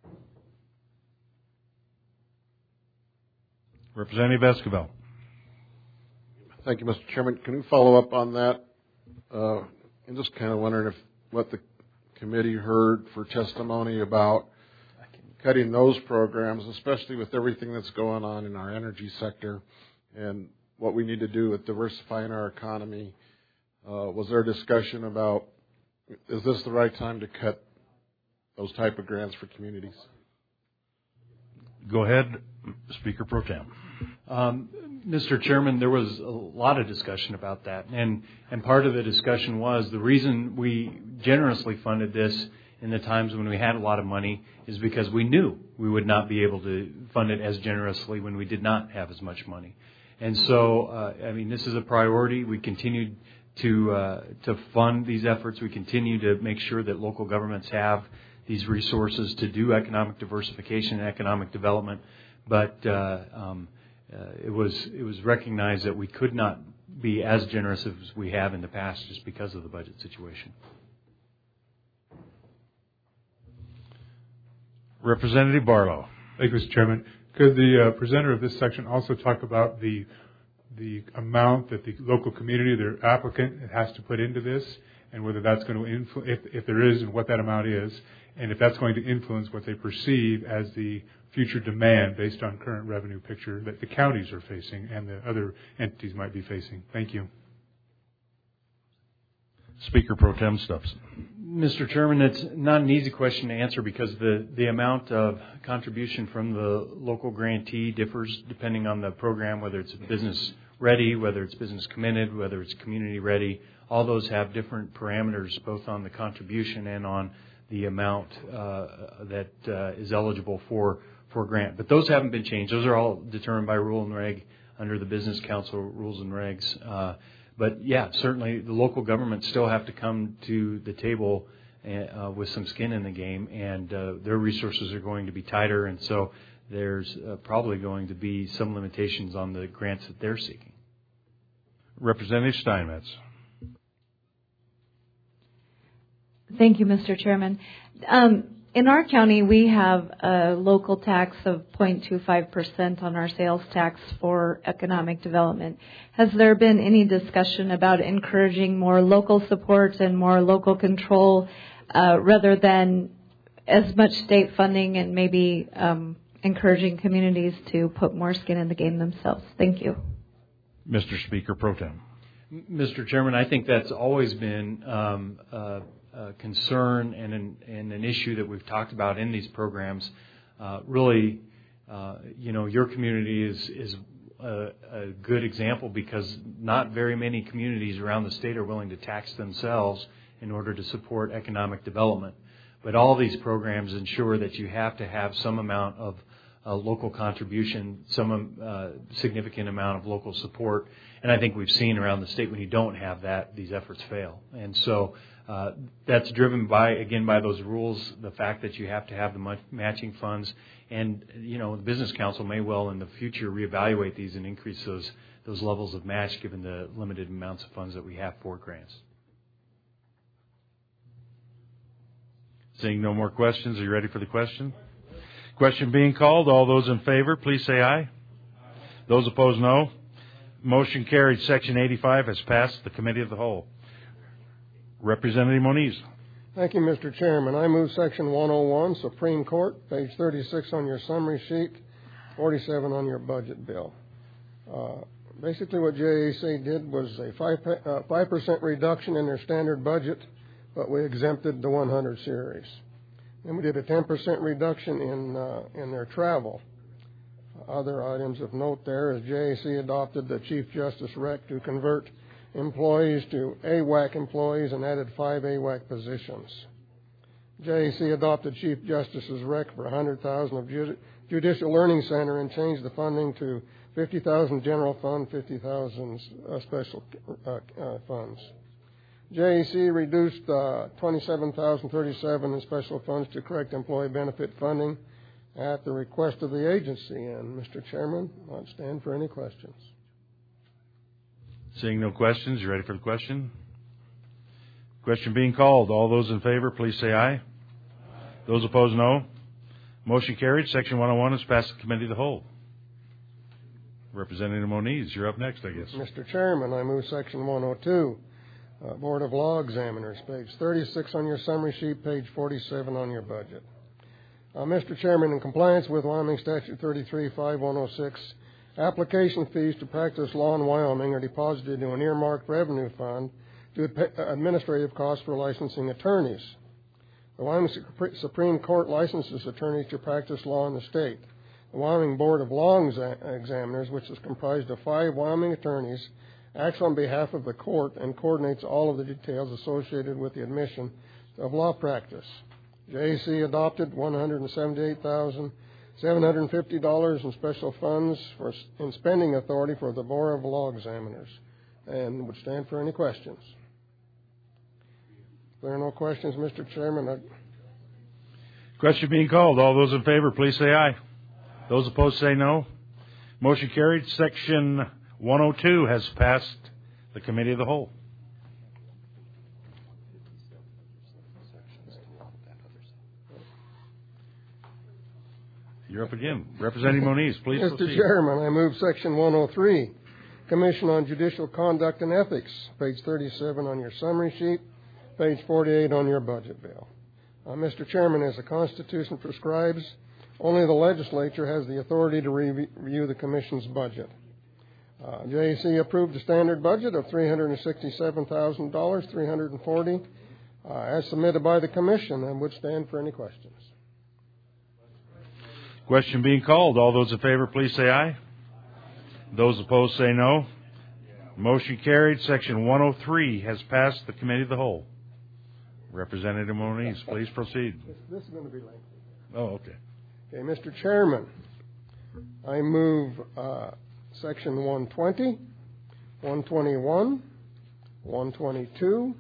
Representative Esquivel. Thank you, Mr. Chairman. Can we follow up on that? I'm just kind of wondering what the committee heard for testimony about cutting those programs, especially with everything that's going on in our energy sector and what we need to do with diversifying our economy. Was there a discussion about, is this the right time to cut those type of grants for communities? Go ahead, Speaker Pro Tem. Mr. Chairman, there was a lot of discussion about that, and part of the discussion was the reason we generously funded this in the times when we had a lot of money is because we knew we would not be able to fund it as generously when we did not have as much money. And so, this is a priority. We continued to fund these efforts. We continue to make sure that local governments have these resources to do economic diversification and economic development. But it was recognized that we could not be as generous as we have in the past just because of the budget situation. Representative Barlow. Thank you, Mr. Chairman. Could the presenter of this section also talk about the amount that the local community, their applicant, has to put into this, and whether that's going to influence, if there is, and what that amount is, and if that's going to influence what they perceive as the future demand based on current revenue picture that the counties are facing and the other entities might be facing? Thank you. Speaker Pro Tem Stubson. Mr. Chairman, it's not an easy question to answer because the amount of contribution from the local grantee differs depending on the program, whether it's business ready, whether it's business committed, whether it's community ready. All those have different parameters, both on the contribution and on the amount that is eligible for grant. But those haven't been changed. Those are all determined by rule and reg under the Business Council rules and regs. But yeah, certainly the local governments still have to come to the table with some skin in the game, and their resources are going to be tighter, and so there's probably going to be some limitations on the grants that they're seeking. Representative Steinmetz. Thank you, Mr. Chairman. In our county, we have a local tax of 0.25% on our sales tax for economic development. Has there been any discussion about encouraging more local support and more local control rather than as much state funding and maybe encouraging communities to put more skin in the game themselves? Thank you. Mr. Speaker Pro Tem. Mr. Chairman, I think that's always been a concern and an issue that we've talked about in these programs. Really, your community is a good example because not very many communities around the state are willing to tax themselves in order to support economic development. But all these programs ensure that you have to have some amount of local contribution, some significant amount of local support. And I think we've seen around the state when you don't have that, these efforts fail. And so that's driven by those rules, the fact that you have to have the matching funds. And, the Business Council may well in the future reevaluate these and increase those levels of match given the limited amounts of funds that we have for grants. Seeing no more questions, are you ready for the question? Question being called. All those in favor, please say aye. Those opposed, no. Motion carried. Section 85 has passed the Committee of the Whole. Representative Moniz. Thank you, Mr. Chairman. I move Section 101, Supreme Court, page 36 on your summary sheet, 47 on your budget bill. Basically what JAC did was a 5% reduction in their standard budget, but we exempted the 100 series. And we did a 10% reduction in their travel. Other items of note there is JAC adopted the Chief Justice Rec to convert employees to AWAC employees and added 5 AWAC positions. JAC adopted Chief Justice's Rec for $100,000 of Judicial Learning Center and changed the funding to $50,000 general fund, $50,000 special funds. JAC reduced $27,037 in special funds to correct employee benefit funding at the request of the agency. And, Mr. Chairman, I'll stand for any questions. Seeing no questions, you ready for the question? Question being called. All those in favor, please say aye. Those opposed, no. Motion carried. Section 101 has passed the Committee of the Whole. Representative Moniz, you're up next, I guess. Mr. Chairman, I move Section 102. Board of Law Examiners, page 36 on your summary sheet, page 47 on your budget. Mr. Chairman, in compliance with Wyoming Statute 33-5106, application fees to practice law in Wyoming are deposited into an earmarked revenue fund to administrative costs for licensing attorneys. The Wyoming Supreme Court licenses attorneys to practice law in the state. The Wyoming Board of Law Examiners, which is comprised of 5 Wyoming attorneys, acts on behalf of the court and coordinates all of the details associated with the admission of law practice. JAC adopted $178,750 in special funds in spending authority for the Board of Law Examiners and would stand for any questions. If there are no questions, Mr. Chairman. Question being called. All those in favor, please say aye. Those opposed, say no. Motion carried. Section 102 has passed the Committee of the Whole. You're up again. Representative Moniz, please Mr. proceed. Chairman, I move Section 103, Commission on Judicial Conduct and Ethics, page 37 on your summary sheet, page 48 on your budget bill. Mr. Chairman, as the Constitution prescribes, only the legislature has the authority to review the Commission's budget. JAC approved a standard budget of $367,340 as submitted by the Commission and would stand for any questions. Question being called. All those in favor, please say aye. Those opposed, say no. Motion carried. Section 103 has passed the Committee of the Whole. Representative Moniz, please proceed. This is going to be lengthy. Oh, okay. Okay, Mr. Chairman, I move Section 120, 121, 122,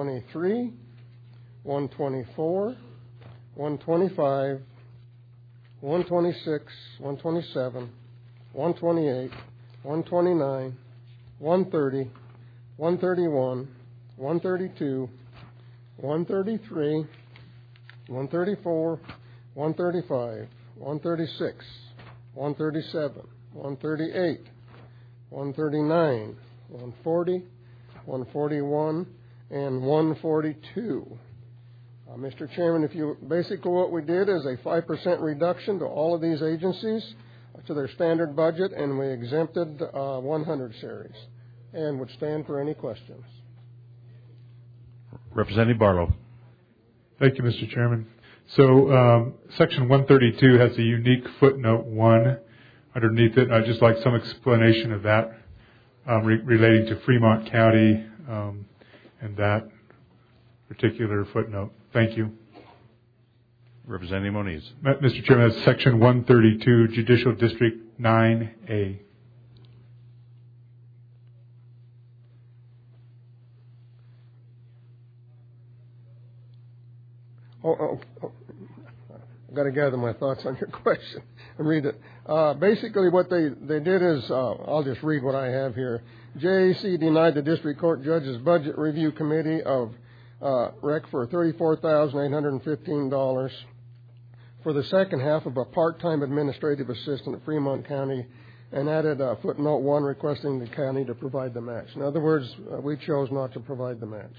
123, 124, 125, 126, 127, 128, 129, 130, 131, 132, 133, 134, 135, 136, 137, 138, 139, 140, 141, and 142. Mr. Chairman, basically what we did is a 5% reduction to all of these agencies to their standard budget, and we exempted 100 series, and would stand for any questions. Representative Barlow. Thank you, Mr. Chairman. So Section 132 has a unique footnote 1 underneath it. I'd just like some explanation of that relating to Fremont County and that particular footnote. Thank you. Representative Moniz. Mr. Chairman, that's Section 132, Judicial District 9A. I've got to gather my thoughts on your question and read it. Basically, what they did is, I'll just read what I have here. JAC denied the district court judge's budget review committee of rec for $34,815 for the second half of a part-time administrative assistant at Fremont County, and added footnote 1 requesting the county to provide the match. In other words, we chose not to provide the match.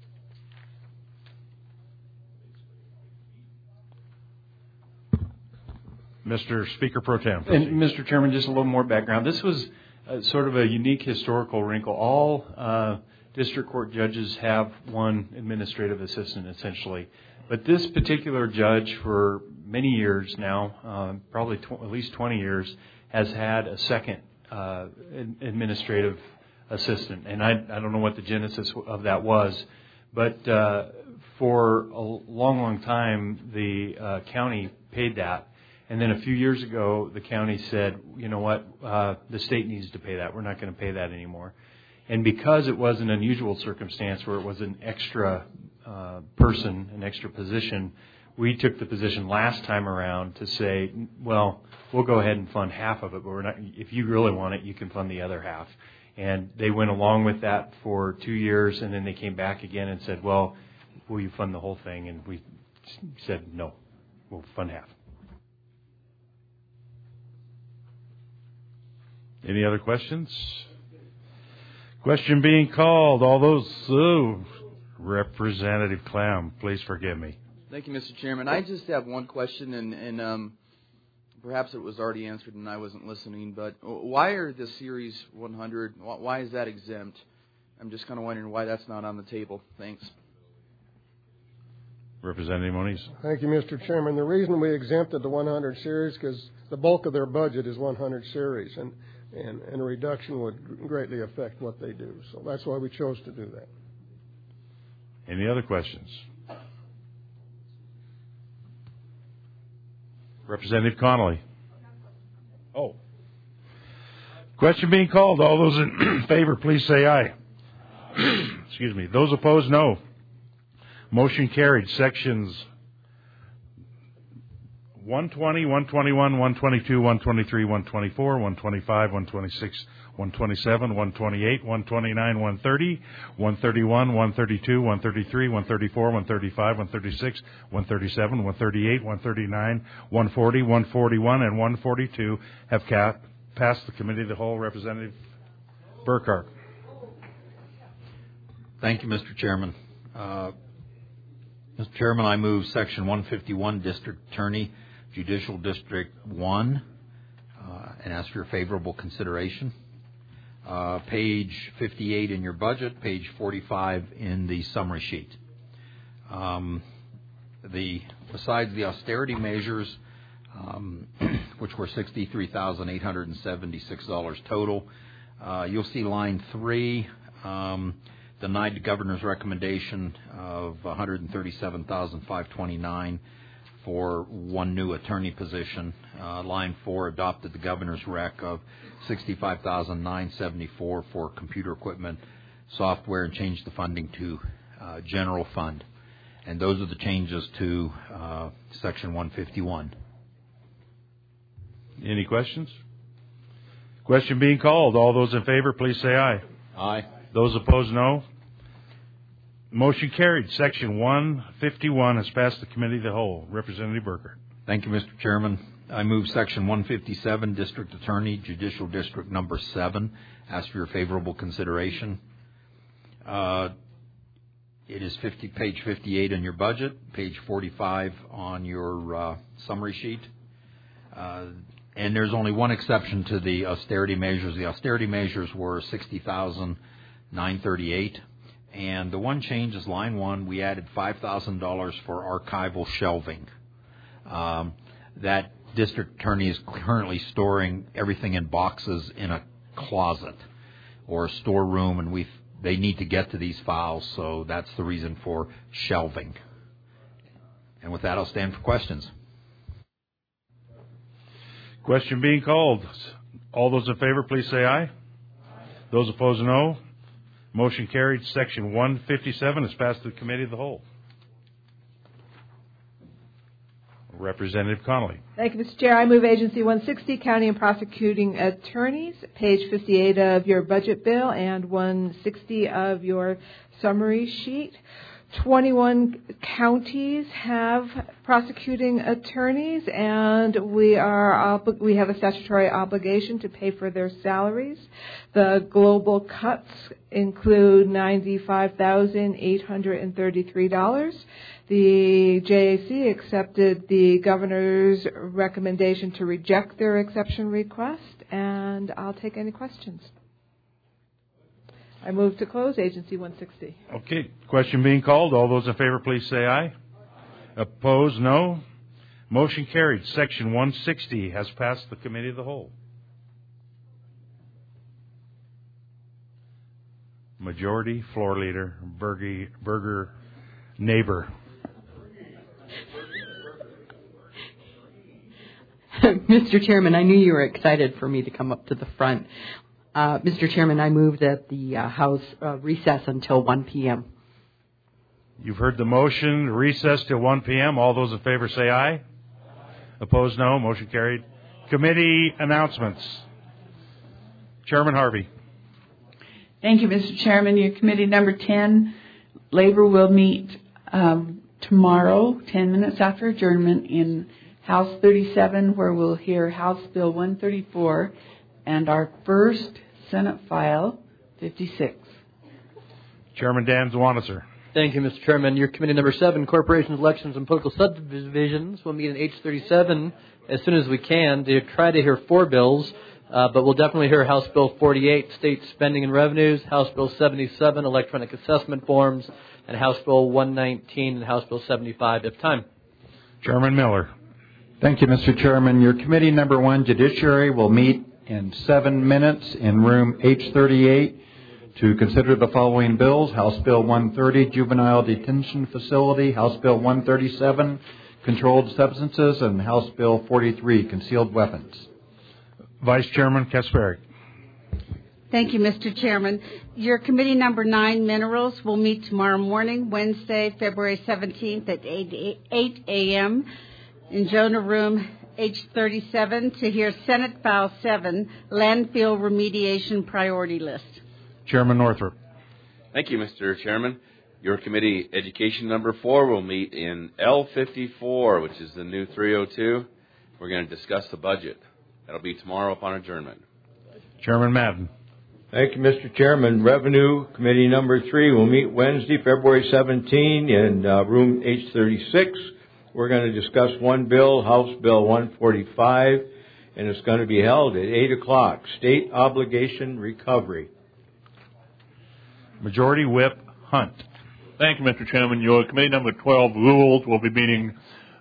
Mr. Speaker Pro Tem. And Mr. Chairman, just a little more background. This was sort of a unique historical wrinkle. All district court judges have one administrative assistant, essentially. But this particular judge, for many years now, probably at least 20 years, has had a second administrative assistant. And I don't know what the genesis of that was. But for a long, long time, the county paid that. And then a few years ago, the county said, you know what, the state needs to pay that. We're not going to pay that anymore. And because it was an unusual circumstance where it was an extra person, an extra position, we took the position last time around to say, well, we'll go ahead and fund half of it, but we're not. If you really want it, you can fund the other half. And they went along with that for 2 years, and then they came back again and said, well, will you fund the whole thing? And we said, no, we'll fund half. Any other questions? Question being called. All those, Representative Clam, please forgive me. Thank you, Mr. Chairman. I just have one question, and perhaps it was already answered and I wasn't listening, but why are the Series 100, why is that exempt? I'm just kind of wondering why that's not on the table. Thanks. Representative Moniz. Thank you, Mr. Chairman. The reason we exempted the 100 series because the bulk of their budget is 100 series, and a reduction would greatly affect what they do. So that's why we chose to do that. Any other questions? Representative Connolly. Oh. Question being called. All those in favor, please say aye. Excuse me. Those opposed, no. Motion carried. Sections 120, 121, 122, 123, 124, 125, 126, 127, 128, 129, 130, 131, 132, 133, 134, 135, 136, 137, 138, 139, 140, 141, and 142 have passed the committee of the whole. Representative Burkhart. Thank you, Mr. Chairman. Mr. Chairman, I move Section 151, District Attorney, Judicial District 1, and ask for your favorable consideration. Page 58 in your budget, page 45 in the summary sheet. Besides the austerity measures, which were $63,876 total, you'll see line 3, denied the governor's recommendation of $137,529 for one new attorney position. Line 4 adopted the governor's rec of $65,974 for computer equipment, software, and changed the funding to general fund. And those are the changes to Section 151. Any questions? Question being called. All those in favor, please say aye. Aye. Those opposed, no. Motion carried. Section 151 has passed the committee of the whole. Representative Burkert. Thank you, Mr. Chairman. I move Section 157, District Attorney, Judicial District Number 7. Ask for your favorable consideration. It is page 58 in your budget, page 45 on your summary sheet. And there's only one exception to the austerity measures. The austerity measures were $60,938. And the one change is line 1, we added $5,000 for archival shelving. That district attorney is currently storing everything in boxes in a closet or a storeroom, and they need to get to these files, so that's the reason for shelving. And with that, I'll stand for questions. Question being called. All those in favor, please say aye. Aye. Those opposed, no. Motion carried. Section 157 is passed to the committee of the whole. Representative Connolly. Thank you, Mr. Chair. I move Agency 160, County and Prosecuting Attorneys, page 58 of your budget bill and 160 of your summary sheet. 21 counties have prosecuting attorneys, and we have a statutory obligation to pay for their salaries. The global cuts include $95,833. The JAC accepted the governor's recommendation to reject their exception request, and I'll take any questions. I move to close Agency 160. Okay. Question being called. All those in favor, please say aye. Opposed, no. Motion carried. Section 160 has passed the committee of the whole. Majority Floor Leader Burger Neighbor. Mr. Chairman, I knew you were excited for me to come up to the front. Mr. Chairman, I move that the House recess until 1 p.m. You've heard the motion. Recess till 1 p.m. All those in favor say aye. Opposed, no. Motion carried. Committee announcements. Chairman Harvey. Thank you, Mr. Chairman. Your committee number 10, Labor, will meet tomorrow, 10 minutes after adjournment, in House 37, where we'll hear House Bill 134 and our first Senate file, 56. Chairman Dan Zwanitzer. Thank you, Mr. Chairman. Your committee number 7, Corporations, Elections, and Political Subdivisions, will meet in H37 as soon as we can to try to hear 4 bills, but we'll definitely hear House Bill 48, State Spending and Revenues, House Bill 77, Electronic Assessment Forms, and House Bill 119 and House Bill 75 if time. Chairman Miller. Thank you, Mr. Chairman. Your committee number 1, Judiciary, will meet in 7 minutes in room H38 to consider the following bills: House Bill 130, Juvenile Detention Facility, House Bill 137, Controlled Substances, and House Bill 43, Concealed Weapons. Vice Chairman Kasparic. Thank you, Mr. Chairman. Your committee number 9, Minerals, will meet tomorrow morning, Wednesday, February 17th at 8 a.m. in Jonah Room H37 to hear Senate File 7, Landfill Remediation Priority List. Chairman Northrup. Thank you, Mr. Chairman. Your committee, Education number 4, will meet in L54, which is the new 302. We're going to discuss the budget. That'll be tomorrow upon adjournment. Chairman Madden. Thank you, Mr. Chairman. Revenue Committee number 3 will meet Wednesday, February 17 in room H36. We're going to discuss one bill, House Bill 145, and it's going to be held at 8 o'clock, State Obligation Recovery. Majority Whip Hunt. Thank you, Mr. Chairman. Your committee number 12, Rules, will be meeting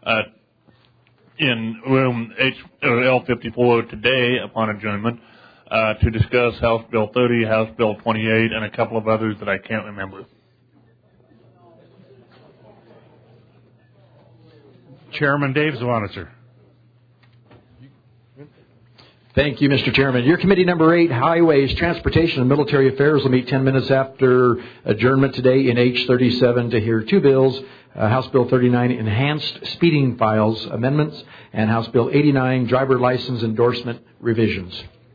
in room L54 today upon adjournment to discuss House Bill 30, House Bill 28, and a couple of others that I can't remember. Chairman Dave Zwanitzer. Thank you, Mr. Chairman. Your committee number 8, Highways, Transportation, and Military Affairs, will meet 10 minutes after adjournment today in H37 to hear 2 bills, House Bill 39, Enhanced Speeding Files Amendments, and House Bill 89, Driver License Endorsement Revisions.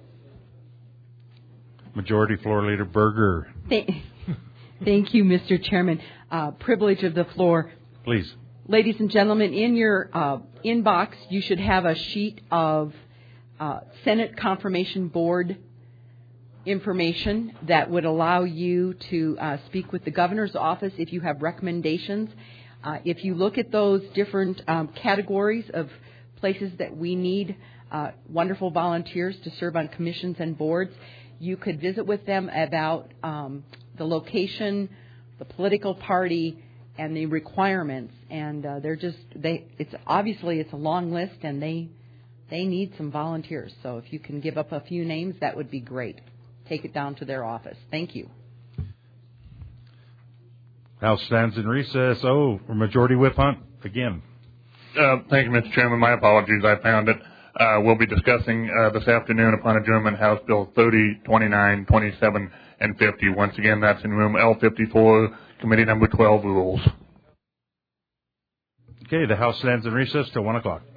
Majority Floor Leader Berger. Thank you, Mr. Chairman. Privilege of the floor. Please. Ladies and gentlemen, in your inbox, you should have a sheet of Senate Confirmation Board information that would allow you to speak with the governor's office if you have recommendations. If you look at those different categories of places that we need wonderful volunteers to serve on commissions and boards, you could visit with them about the location, the political party, and the requirements. And it's a long list, and they need some volunteers. So if you can give up a few names, that would be great. Take it down to their office. Thank you. House stands in recess. Majority Whip Hunt again. Thank you, Mr. Chairman. My apologies. I found it. We'll be discussing this afternoon upon adjournment House Bill 30, 29, 27, and 50. Once again, that's in room L54, Committee Number 12, Rules. Okay, the House stands in recess till 1 o'clock.